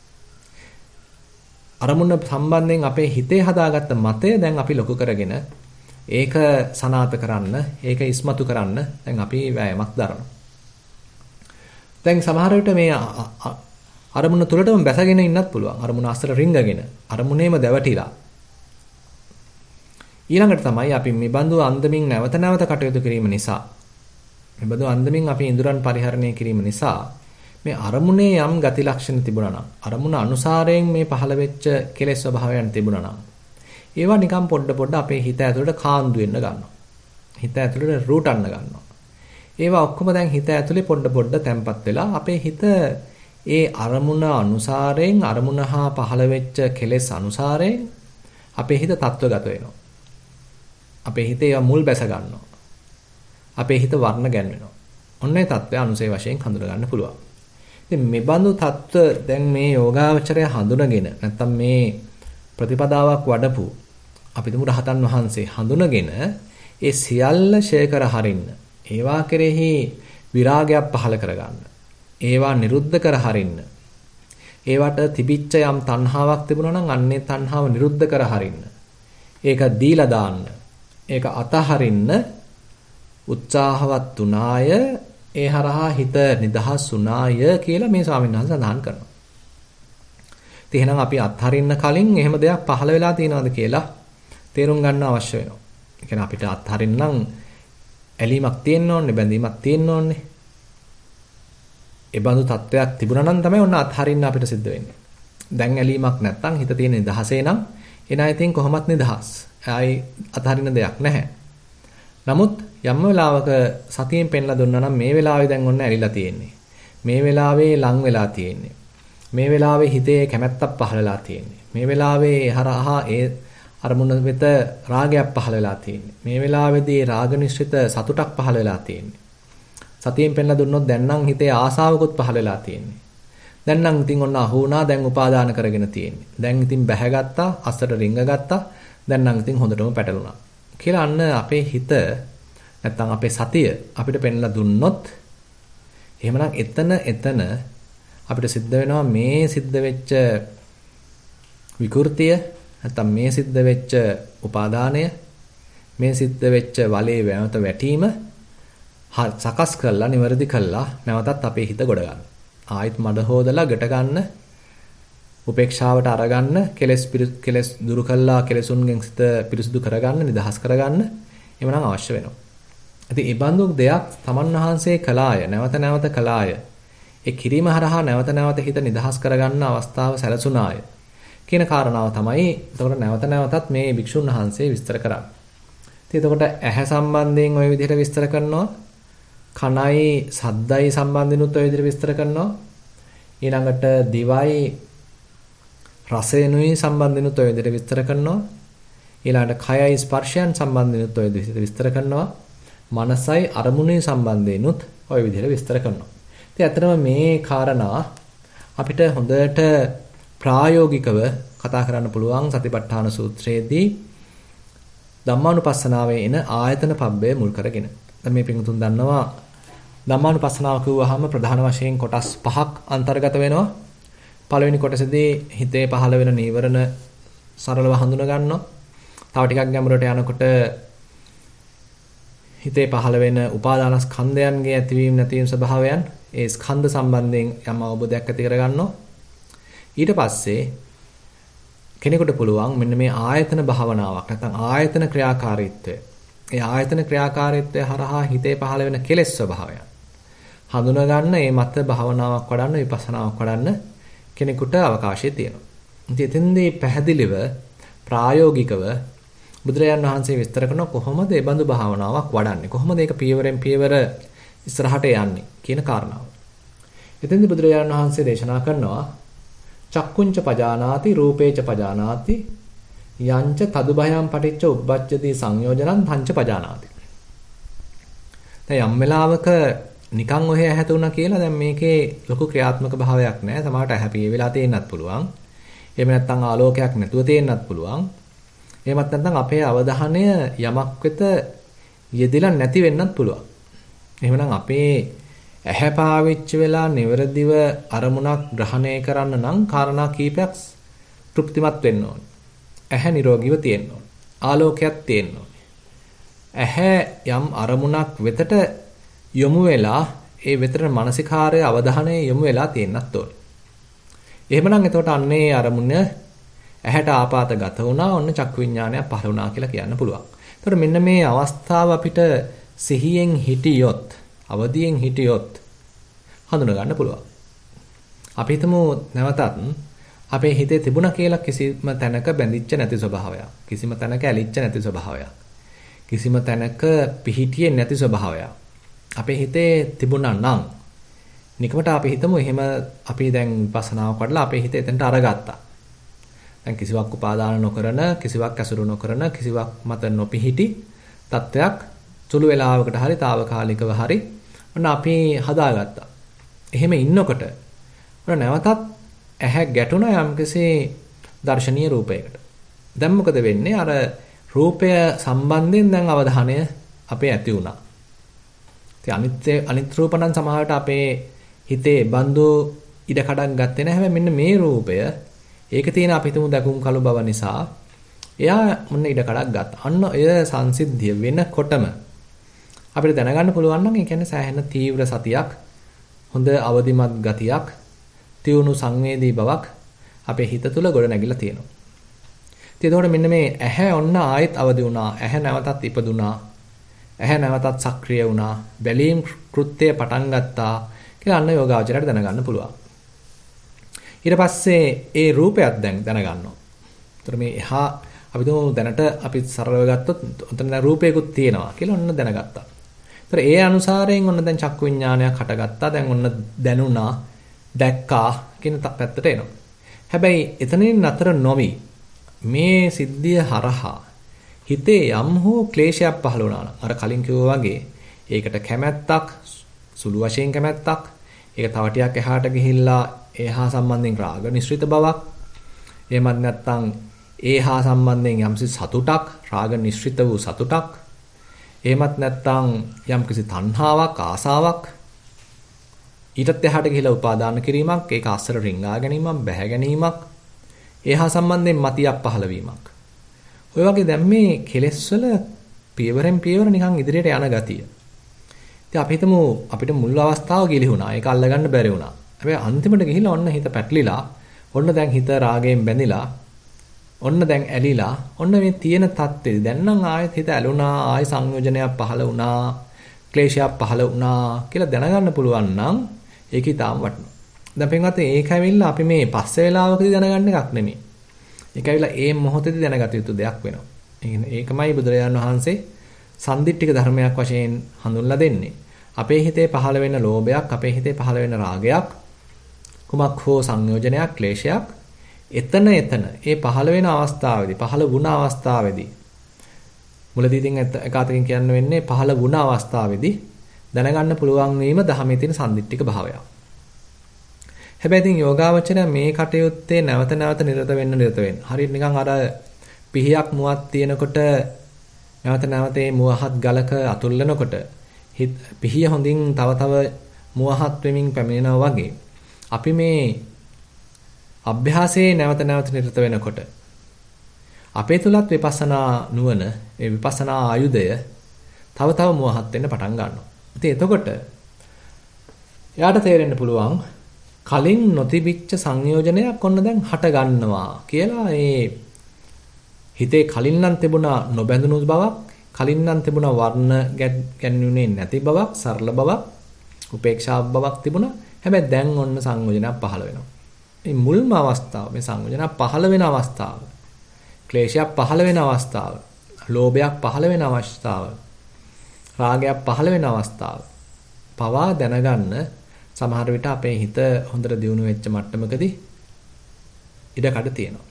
අරමුණ සම්බන්ධයෙන් අපේ හිතේ හදාගත්ත මතය දැන් අපි ලොකු කරගෙන ඒක සනාථ කරන්න, ඒක ඉස්මතු කරන්න දැන් අපි වෑයමක් දරනවා. දැන් සමහර විට මේ අරමුණ තුළටම බැසගෙන ඉන්නත් පුළුවන්. අරමුණ අස්සට රිංගගෙන, අරමුණේම දැවටිලා. ඊළඟට තමයි අපි මේ බඳු අන්දමින් නැවත නැවත කටයුතු කිරීම නිසා, මේ බඳු අන්දමින් අපි ඉඳුරන් පරිහරණය කිරීම නිසා මේ අරමුණේ යම් ගති ලක්ෂණ තිබුණා නම්, අරමුණ අනුසාරයෙන් මේ පහළ වෙච්ච කෙලෙස් ස්වභාවයන් තිබුණා නම්, ඒවා නිකන් පොඩ අපේ හිත ඇතුළට කාන්දු වෙන්න ගන්නවා. හිත ඇතුළට රූටන්න ගන්නවා. ඒවා ඔක්කොම දැන් හිත ඇතුලේ පොඩ තැම්පත් වෙලා අපේ හිත ඒ අරමුණ අනුසාරයෙන්, අරමුණ හා පහළ වෙච්ච කෙලෙස් අනුසාරයෙන් අපේ හිත තත්වගත වෙනවා. අපේ හිතේ මුල් බැස ගන්නවා. අපේ හිත වර්ණ ගැන්වෙනවා. ඔන්නේ තත්ත්වය අනුසය වශයෙන් හඳුනා ගන්න පුළුවන්. ඉතින් මේ බඳු තත්ත්ව දැන් මේ යෝගාවචරය හඳුනගෙන නැත්තම් මේ ප්‍රතිපදාවක් වඩපු අපි තුමු රහතන් වහන්සේ හඳුනගෙන ඒ සියල්ල ෂේ කර හරින්න, ඒවා කෙරෙහි විරාගයක් පහළ කරගන්න, ඒවා නිරුද්ධ කර හරින්න, ඒවට තිබිච්ච යම් තණ්හාවක් තිබුණා නම් අන්නේ තණ්හාව නිරුද්ධ කර හරින්න, ඒක දීලා දාන්න, ඒක අතහරින්න උත්සාහවත් තුනාය, ඒ හරහා හිත නිදහස් වුණාය කියලා මේ ස්වාමීන් වහන්සේ සඳහන් කරනවා. ඉතින් එහෙනම් අපි අත්හරින්න කලින් එහෙම දෙයක් පහළ වෙලා තියෙනවද කියලා තේරුම් ගන්න අවශ්‍ය වෙනවා. ඒ කියන්නේ අපිට අත්හරින්න නම් ඇලීමක් තියෙන්න ඕනේ, බැඳීමක් තියෙන්න ඕනේ. ඒ බඳු තත්වයක් තිබුණා නම් තමයි ඔන්න අත්හරින්න අපිට සිද්ධ වෙන්නේ. දැන් ඇලීමක් නැත්තම් හිත තියෙන නිදහසේ නම් එනයි ඉතින් කොහොමත් නිදහස්. ආයි අත්හරින්න දෙයක් නැහැ. නමුත් යම් වෙලාවක සතියෙන් පෙන්ලා දුන්නා නම් මේ වෙලාවේ දැන් ඔන්න ඇලිලා තියෙන්නේ. මේ වෙලාවේ ලං වෙලා තියෙන්නේ. මේ වෙලාවේ හිතේ කැමැත්තක් පහළලා තියෙන්නේ. මේ වෙලාවේ හරහා ඒ අරමුණ වෙත රාගයක් පහළ වෙලා තියෙන්නේ. මේ වෙලාවේදී රාග නිශ්චිත සතුටක් පහළ වෙලා තියෙන්නේ. සතියෙන් පෙන්ලා දුන්නොත් දැන් නම් හිතේ ආසාවකුත් පහළ වෙලා තියෙන්නේ. දැන් නම් ඉතින් ඔන්න අහු වුණා, දැන් උපාදාන කරගෙන තියෙන්නේ. දැන් ඉතින් බැහැගත්තා, අස්සට රිංගගත්තා. දැන් නම් ඉතින් හොඳටම පැටලුණා. කියලා අන්න අපේ හිත නැත්තම් අපේ සතිය අපිට පෙන්ලා දුන්නොත් එහෙමනම් එතන අපිට සිද්ධ වෙනවා මේ සිද්ධ වෙච්ච විකෘතිය නැත්තම් මේ සිද්ධ වෙච්ච උපාදානය, මේ සිද්ධ වෙච්ච වලේ වැවත වැටීම සකස් කරලා නිවැරදි කරලා නැවතත් අපේ හිත ගොඩ ගන්න. ආයෙත් මඩ හොදලා ගැට ගන්න, උපේක්ෂාවට අරගන්න, කෙලස් දුරු කළා, කෙලසුන්ගෙන් සිත පිරිසුදු කරගන්න, නිදහස් කරගන්න එමනම් අවශ්‍ය වෙනවා. ඉතින් මේ බඳු දෙයක් තමන් වහන්සේ කළාය, නැවත නැවත කළාය. ඒ කිරීම හරහා නැවත නැවත හිත නිදහස් කරගන්න අවස්ථාව සැලසුණාය කියන කාරණාව තමයි එතකොට නැවත නැවතත් මේ භික්ෂුන් වහන්සේ විස්තර කරන්නේ. ඉතින් එතකොට ඇහැ සම්බන්ධයෙන් ওই විදිහට විස්තර කරනවා, කනයි සද්දයි සම්බන්ධිනුත් ওই විදිහට විස්තර කරනවා, ඊළඟට දිවයි රසයනුයි සම්බන්ධිනුත් ওই විදිහට විස්තර කරනවා, ඊළඟට කයයි ස්පර්ශයන් සම්බන්ධෙනුත් ඔය විදිහට විස්තර කරනවා. මනසයි අරමුණේ සම්බන්ධෙනුත් ඔය විදිහට විස්තර කරනවා. ඉතින් ඇත්තටම මේ කාරණා අපිට හොඳට ප්‍රායෝගිකව කතා කරන්න පුළුවන් සතිපට්ඨාන සූත්‍රයේදී ධම්මානුපස්සනාවේ එන ආයතන පබ්බය මුල් කරගෙන. දැන් මේ පිටුතුන් දන්නවා ධම්මානුපස්සනාව කිව්වහම ප්‍රධාන වශයෙන් කොටස් 5ක් අන්තර්ගත වෙනවා. පළවෙනි කොටසේදී හිතේ පහළ වෙන නීවරණ සරලව හඳුනා ගන්නවා. තව ටිකක් ගැඹුරට යනකොට හිතේ පහළ වෙන උපාදානස්කන්ධයන්ගේ ඇතිවීම නැතිවීම ස්වභාවයන් ඒ ස්කන්ධ සම්බන්ධයෙන් යම් අවබෝධයක් ඇති කරගන්නවා. ඊට පස්සේ කෙනෙකුට පුළුවන් මෙන්න මේ ආයතන භාවනාවක් නැත්නම් ආයතන ක්‍රියාකාරීත්වය. ඒ ආයතන ක්‍රියාකාරීත්වය හරහා හිතේ පහළ වෙන කෙලෙස් ස්වභාවයන් හඳුනා ගන්න ඒ මත භාවනාවක් වඩන්න විපස්සනාවක් වඩන්න කෙනෙකුට අවකාශය තියෙනවා. ඉතින් එතෙන්දී පැහැදිලිව ප්‍රායෝගිකව බුදුරජාණන් වහන්සේ විස්තර කරන කොහොමද මේ බඳු භාවනාවක් වඩන්නේ? කොහොමද ඒක පියවරෙන් පියවර ඉස්සරහට යන්නේ කියන කාරණාව. එතෙන්දී බුදුරජාණන් වහන්සේ දේශනා කරනවා චක්කුංච පජානාති රූපේච පජානාති යංච තදුභයං පටිච්ච උප්පජ්ජති සංයෝජනං තංච පජානාති. දැන් යම් වෙලාවක නිකන් ඔහෙ ඇහැතුණා කියලා දැන් මේකේ ලොකු ක්‍රියාත්මක භාවයක් නැහැ. සමහරට ඇහැ පිය වෙලා තේන්නත් පුළුවන්. එහෙම නැත්නම් ආලෝකයක් නැතුව තේන්නත් පුළුවන්. එහෙමත් නැත්නම් අපේ අවධානය යමක් වෙත යෙදෙලා නැති වෙන්නත් පුළුවන්. එහෙමනම් අපේ ඇහැ පාවිච්චි වෙලා නිවැරදිව අරමුණක් ග්‍රහණය කරන්න නම් කාරණා කීපයක් තෘප්තිමත් වෙන්න ඕනේ. ඇහැ නිරෝගීව තියෙන්න ඕනේ. ආලෝකයක් තියෙන්න ඕනේ. ඇහැ යම් අරමුණක් වෙතට යොමු වෙලා ඒ වෙතට මානසිකාර්ය අවධානය යොමු වෙලා තියෙන්නත් ඕනේ. එහෙමනම් එතකොට අන්නේ අරමුණ ඇහැට ආපాతගත වුණා, ඔන්න චක්කු විඥානයක් පහළ වුණා කියලා කියන්න පුළුවන්. එතකොට මෙන්න මේ අවස්ථාව අපිට සිහියෙන් හිටියොත්, අවදියෙන් හිටියොත් හඳුනා ගන්න පුළුවන්. අපි හිතමු නැවතත් අපේ හිතේ තිබුණා කියලා කිසිම තැනක බැඳිච්ච නැති ස්වභාවයක්. කිසිම තැනක ඇලිච්ච නැති ස්වභාවයක්. කිසිම තැනක පිහිටියේ නැති ස්වභාවයක්. අපේ හිතේ තිබුණා නම් නිකමට අපි හිතමු එහෙම අපි දැන් විපස්සනාව කරලා අපේ හිත එතනට අරගත්තා. දැන් කිසිවක් උපාදාන නොකරන, කිසිවක් ඇසුරු නොකරන, කිසිවක් මත නොපිහිටි තත්වයක් සුළු වේලාවකට හරි తాවකාලිකව හරි ඔන්න අපි හදාගත්තා. එහෙම ඉන්නකොට ඔන්න නැවතත් ඇහැ ගැටුණා යම්කිසි දර්ශනීය රූපයකට. දැන් මොකද වෙන්නේ? අර රූපය සම්බන්ධයෙන් දැන් අවධානය අපේ ඇති වුණා. ඉතින් අනිත් රූප නම් සමහරවිට අපේ හිතේ බඳු ඉඩ කඩක් ගත්තේ නැහැ. හැබැයි මෙන්න මේ රූපය ඒක තියෙන අපි හිතමු දකුම් කළු බව නිසා එයා මොන ඉඩ කඩක් ගත්තා. අන්න එය සංසිද්ධිය වෙනකොටම අපිට දැනගන්න පුළුවන් නම් ඒ කියන්නේ සෑහෙන තීව්‍ර සතියක්, හොඳ අවදිමත් ගතියක්, තියුණු සංවේදී බවක් අපේ හිත තුළ ගොඩ නැගිලා තියෙනවා. ඉතින් එතකොට මෙන්න මේ ඇහැ ඔන්න ආයෙත් අවදි වුණා. ඇහැ නැවතත් ඉපදුනා. ඇහැ නැවතත් සක්‍රිය වුණා. බැලීම් කෘත්‍යය පටන් ගත්තා කියලා අන්න යෝගාවචරයට දැනගන්න පුළුවන්. ඊට පස්සේ ඒ රූපයක් දැන් දැනගන්නවා. ඒතර මේ එහා අපි තුමු දැනට අපි සරලව ගත්තොත් උතන දැන් රූපයකුත් තියෙනවා කියලා ඔන්න දැනගත්තා. ඒතර ඒ අනුසාරයෙන් ඔන්න දැන් චක්කු විඥානයක් හටගත්තා. දැන් ඔන්න දැනුණා, දැක්කා කියන පැත්තට එනවා. හැබැයි එතනින් නතර නොවි මේ සිද්ධිය හරහා හිතේ යම් හෝ ක්ලේශයක් පහළ වුණා නම් අර කලින් කිව්වා වගේ ඒකට කැමැත්තක්, සුළු වශයෙන් කැමැත්තක්, ඒක තව ටිකක් එහාට ගිහිල්ලා ඒහා සම්බන්ධයෙන් රාග නිශ්චිත බවක්, එහෙමත් නැත්නම් ඒහා සම්බන්ධයෙන් යම්සි සතුටක්, රාග නිශ්චිත වූ සතුටක්, එහෙමත් නැත්නම් යම්කිසි තණ්හාවක්, ආසාවක්, ඊටත් එහාට ගිහිලා උපාදාන කිරීමක්, ඒක අස්සර රිංගා ගැනීමක්, බැහැ ගැනීමක්, ඒහා සම්බන්ධයෙන් මතියක් පහළ වීමක්. ඔය වගේ දැන් මේ කෙලෙස් වල පියවරෙන් පියවර නිකන් ඉදිරියට යන ගතිය. ඉතින් අපි හිතමු අපිට මුල් අවස්ථාව ගිලිහුණා. ඒක අල්ලගන්න බැරි වුණා. හැබැයි අන්තිමට ගිහිල්ලා ඔන්න හිත පැටලිලා, ඔන්න දැන් හිත රාගයෙන් බැඳිලා, ඔන්න දැන් ඇලිලා, ඔන්න මේ තියෙන தත්ත්වෙදි දැන් නම් ආයෙත් හිත ඇලුනා, ආයෙ සංයෝජනයක් පහළ වුණා, ක්ලේශයක් පහළ වුණා කියලා දැනගන්න පුළුවන් නම් ඒක ඊටාම වටිනවා. දැන් පින්වත් ඒක ඇවිල්ලා අපි මේ පස්සේ වෙලාවකදී දැනගන්න එකක් නෙමෙයි. ඒක ඇවිල්ලා ඒ මොහොතේදී දැනගත යුතු දෙයක් වෙනවා. ඒකමයි බුදුරජාණන් වහන්සේ සන්දිට්ඨික ධර්මයක් වශයෙන් හඳුන්ලා දෙන්නේ. අපේ හිතේ පහළ වෙන ලෝභයක්, අපේ හිතේ පහළ වෙන රාගයක්, කුමක් හෝ සංයෝජනයක්, ක්ලේශයක් එතන ඒ පහළ වෙන අවස්ථාවේදී පහළ වුණ අවස්ථාවේදී මුලදී ඉතින් එකාතකින් කියන්න වෙන්නේ පහළ වුණ අවස්ථාවේදී දැනගන්න පුළුවන් වීම ධහමේ තියෙන සම්දිට්ඨික භාවය. හැබැයි ඉතින් යෝගාවචරය මේ කටයුත්තේ නැවත නැවත නිරත වෙන්න. හරියට නිකන් අර පිහියක් මුවක් තියෙනකොට නැවත නැවත මේ මුවහත් ගලක අතුල්ලනකොට පිහිය හොඳින් තව මුවහත් වෙමින් පැමිණෙනවා වගේ අපි මේ අභ්‍යාසයේ නැවත නැවත නිරත වෙනකොට අපේ තුලත් විපස්සනා නුවණ ඒ විපස්සනා ආයුධය තව මුවහත් වෙන්න පටන් ගන්නවා. ඉතින් එතකොට එයාට තේරෙන්න පුළුවන් කලින් නොතිබිච්ච සංයෝජනයක් ඔන්න දැන් හට ගන්නවා කියලා ඒ හිතේ කලින් නම් තිබුණා නොබැඳුණු බවක්, කලින් නම් තිබුණා වර්ණ ගැන්වුනේ නැති බවක්, සරල බවක්, උපේක්ෂා බවක් තිබුණා. හැබැයි දැන් ඔන්න සංයෝජනයක් පහළ වෙනවා. මේ මුල්ම අවස්ථාව, මේ සංයෝජනයක් පහළ වෙන අවස්ථාව, ක්ලේශයක් පහළ වෙන අවස්ථාව, ලෝභයක් පහළ වෙන අවස්ථාව, රාගයක් පහළ වෙන අවස්ථාව පවා දැනගන්න සමහර විට අපේ හිත හොඳට දියුණු වෙච්ච මට්ටමකදී ඉඩකඩ තියෙනවා.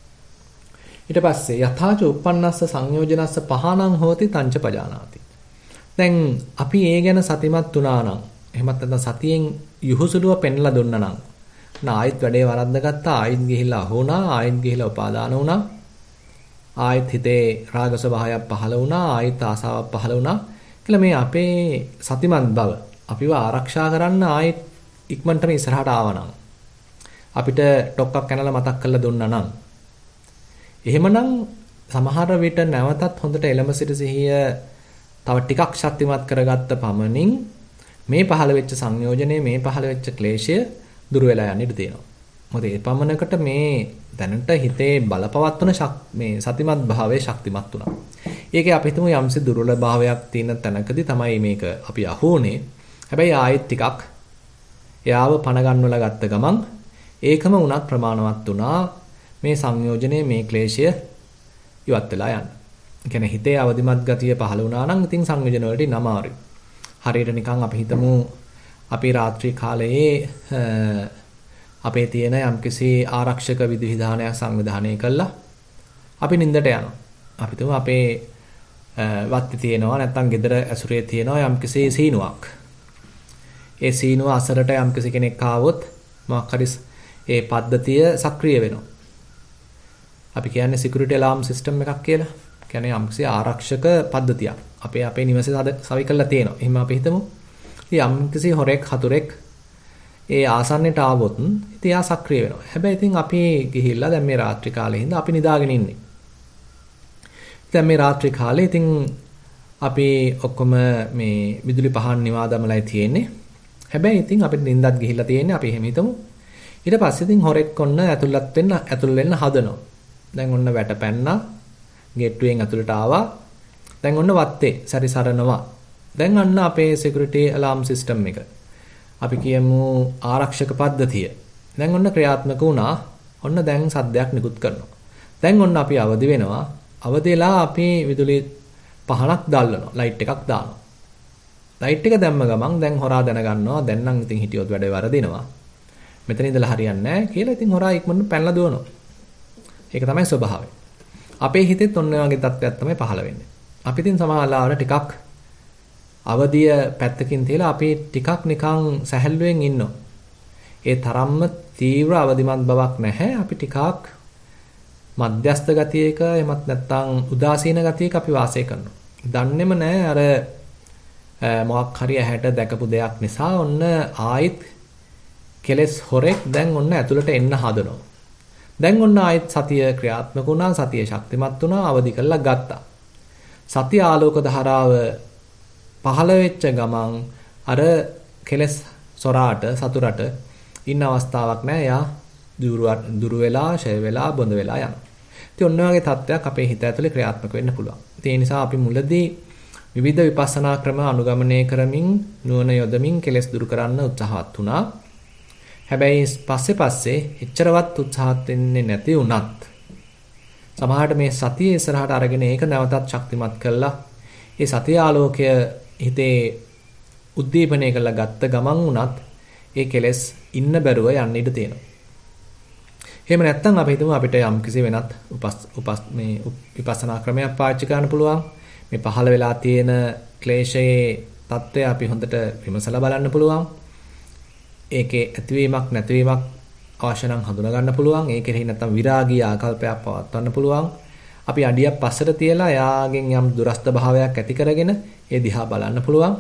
ඊට පස්සේ යථාච උප්පන්නස්ස සංයෝජනස්ස පහනං හෝති තංච පජානාති. දැන් අපි ඒ ගැන සතිමත් වුණා නම්, එහෙමත් නැත්නම් සතියෙන් යහුසුලුව පෙන්ලා දුන්නා නම්, ආයෙත් වැඩේ වරද්දගත්තා, ආයෙත් ගිහිල්ලා අහුණා, ආයෙත් ගිහිල්ලා උපාදාන වුණා, ආයෙත් හිතේ රාග ස්වභාවයක් පහළ වුණා, ආයෙත් ආසාවක් පහළ වුණා කියලා මේ අපේ සතිමත් බව අපිව ආරක්ෂා කරන්න ආයෙත් ඉක්මනටම ඉස්සරහට ආවනම්, අපිට ටොක්ක්ක් කනලා මතක් කරලා දුන්නා නම්, එහෙමනම් සමහර විට නැවතත් හොඳට එළඹ සිට සිහිය තව ටිකක් ශක්තිමත් කරගත්ත පමණින් මේ පහළ වෙච්ච සංයෝජනේ, මේ පහළ වෙච්ච ක්ලේශය දුර වෙලා යන්න ඉඩ තියෙනවා. මොකද ඒ පමණකට මේ දැනට හිතේ බලපවත්වන මේ සතිමත් භාවයේ ශක්තිමත් වුණා. ඒකේ අපි හිතමු යම්සි දුර්වල භාවයක් තියෙන තැනකදී තමයි මේක අපි අහුනේ. හැබැයි ආයෙත් ටිකක් එයාව පණ ගන්නවලා ගත්ත ගමන් ඒකම උනත් ප්‍රමාණවත් වුණා මේ සංයෝජනේ, මේ ක්ලේශය ඉවත් වෙලා යන්න. ඒ කියන්නේ හිතේ අවදිමත් ගතිය පහළ වුණා නම් ඉතින් සංයෝජන වලට නමාරුයි. හරියට නිකන් අපි හිතමු අපි රාත්‍රී කාලයේ අපේ තියෙන යම්කිසි ආරක්ෂක විධිවිධානයක් සංවිධානය කළා අපි නිින්දට යනවා. අපි තුමු අපේ වත්ති තියෙනවා, නැත්නම් ගෙදර ඇසුරේ තියෙනවා යම්කිසි සීනුවක්. ඒ සීනුව අසරට යම්කිසි කෙනෙක් ආවොත් මොකක් හරි ඒ පද්ධතිය සක්‍රිය වෙනවා. අපි කියන්නේ සිකියුරිටි අලාර්ම් සිස්ටම් එකක් කියලා. කියන්නේ යම්කිසි ආරක්ෂක පද්ධතියක්. අපේ නිවසේ සවි කරලා තියෙනවා. එහෙම අපි හිතමු. ඉතින් යම්කිසි හොරෙක් හතුරෙක් ඒ ආසන්නයට ආවොත් ඉතින් එයා සක්‍රිය වෙනවා. හැබැයි ඉතින් අපි ගිහිල්ලා දැන් මේ රාත්‍රී කාලේ හින්දා අපි නිදාගෙන ඉන්නේ. දැන් මේ රාත්‍රී කාලේ ඉතින් අපි ඔක්කොම මේ විදුලි පහන් නිවා දමලායි තියෙන්නේ. හැබැයි ඉතින් අපිට නිින්දත් ගිහිල්ලා තියෙන්නේ. අපි එහෙම හිතමු. ඊට පස්සේ ඉතින් හොරෙක් ඔන්න ඇතුල් වෙන්න හදනවා. දැන් ඔන්න වැටපැන්නා. ගේට්ටුවෙන් ඇතුළට ආවා. දැන් ඔන්න වත්තේ සැරිසරනවා. දැන් අන්න අපේ සිකියුරිටි අලාර්ම් සිස්ටම් එක. අපි කියමු ආරක්ෂක පද්ධතිය. දැන් ඔන්න ක්‍රියාත්මක වුණා. ඔන්න දැන් සද්දයක් නිකුත් කරනවා. දැන් ඔන්න අපි අවදි වෙනවා. අවදිලා අපි විදුලි පහනක් දැල්වනවා. ලයිට් එකක් දානවා. ලයිට් එක දැම්ම ගමන් දැන් හොරා දැනගන්නවා. දැන් නම් ඉතින් හිටියොත් වැඩේ වරදිනවා. මෙතන ඉඳලා හරියන්නේ නැහැ කියලා ඉතින් හොරා ඉක්මනට පැනලා දුවනවා. ඒක තමයි ස්වභාවය. අපේ හිතෙත් ඔන්න වගේ තත්ත්වයක් තමයි පහළ වෙන්නේ. අපි ඉතින් සමහරවිට ටිකක් අවදිය පැත්තකින් තියලා අපි ටිකක් නිකන් සැහැල්ලුවෙන් ඉන්නවා. ඒ තරම්ම තීව්‍ර අවදිමත් බවක් නැහැ. අපි ටිකක් මධ්‍යස්ථ ගතියක එමත් නැත්නම් උදාසීන ගතියක අපි වාසය කරනවා. දන්නේම නැහැ අර මොකක් හරි ඇහැට දැකපු දෙයක් නිසා ඔන්න ආයෙත් කෙලස් හොරෙක් දැන් ඔන්න ඇතුළට එන්න හදනවා. දැන් ඔන්න ආයෙත් සතිය ක්‍රියාත්මක වුණා, සතිය ශක්තිමත් වුණා, අවදි කරලා ගත්තා. සතිය ආලෝක ධාරාව පහළ වෙච්ච ගමන් අර කෙලස් සොරාට සතුරට ඉන්න අවස්ථාවක් නැහැ. යා දුර වෙලා, ෂය වෙලා, බොඳ වෙලා යනවා. ඉතින් ඔන්න ඔයගේ තත්ත්වයක් අපේ හිත ඇතුලේ ක්‍රියාත්මක වෙන්න පුළුවන්. ඒ නිසා අපි මුලදී විවිධ විපස්සනා ක්‍රම අනුගමනය කරමින් නුවණ යොදමින් කෙලස් දුරු කරන්න උත්සාහවත් වුණා. හැබැයි පස්සේ එච්චරවත් උත්සාහත් වෙන්නේ නැති වුණත් සමහරට මේ සතිය ඉස්සරහට අරගෙන ඒක නැවතත් ශක්තිමත් කළා. ඒ සතිය ආලෝකය හිතේ උද්දීපනය කරලා ගත්ත ගමන් උනත් ඒ කෙලෙස් ඉන්න බැරුව යන්න ඉඩ තියෙනවා. එහෙම නැත්නම් අපි හිතමු අපිට යම් කිසි වෙනත් විපස්සනා ක්‍රමයක් පාවිච්චි කරන්න පුළුවන්. මේ පහළ වෙලා තියෙන ක්ලේශයේ తත්වය අපි හොඳට විමසලා බලන්න පුළුවන්. ඒකේ ඇතිවීමක් නැතිවීමක් අවශ්‍ය නම් හඳුනා ගන්න පුළුවන්. ඒ කෙරෙහි නැත්නම් විරාගී ආකල්පයක් පවත්වන්න පුළුවන්. අපි අඩියක් පස්සට තියලා යාගෙන් යම් දුරස්ත භාවයක් ඇති කරගෙන ඒ දිහා බලන්න පුළුවන්.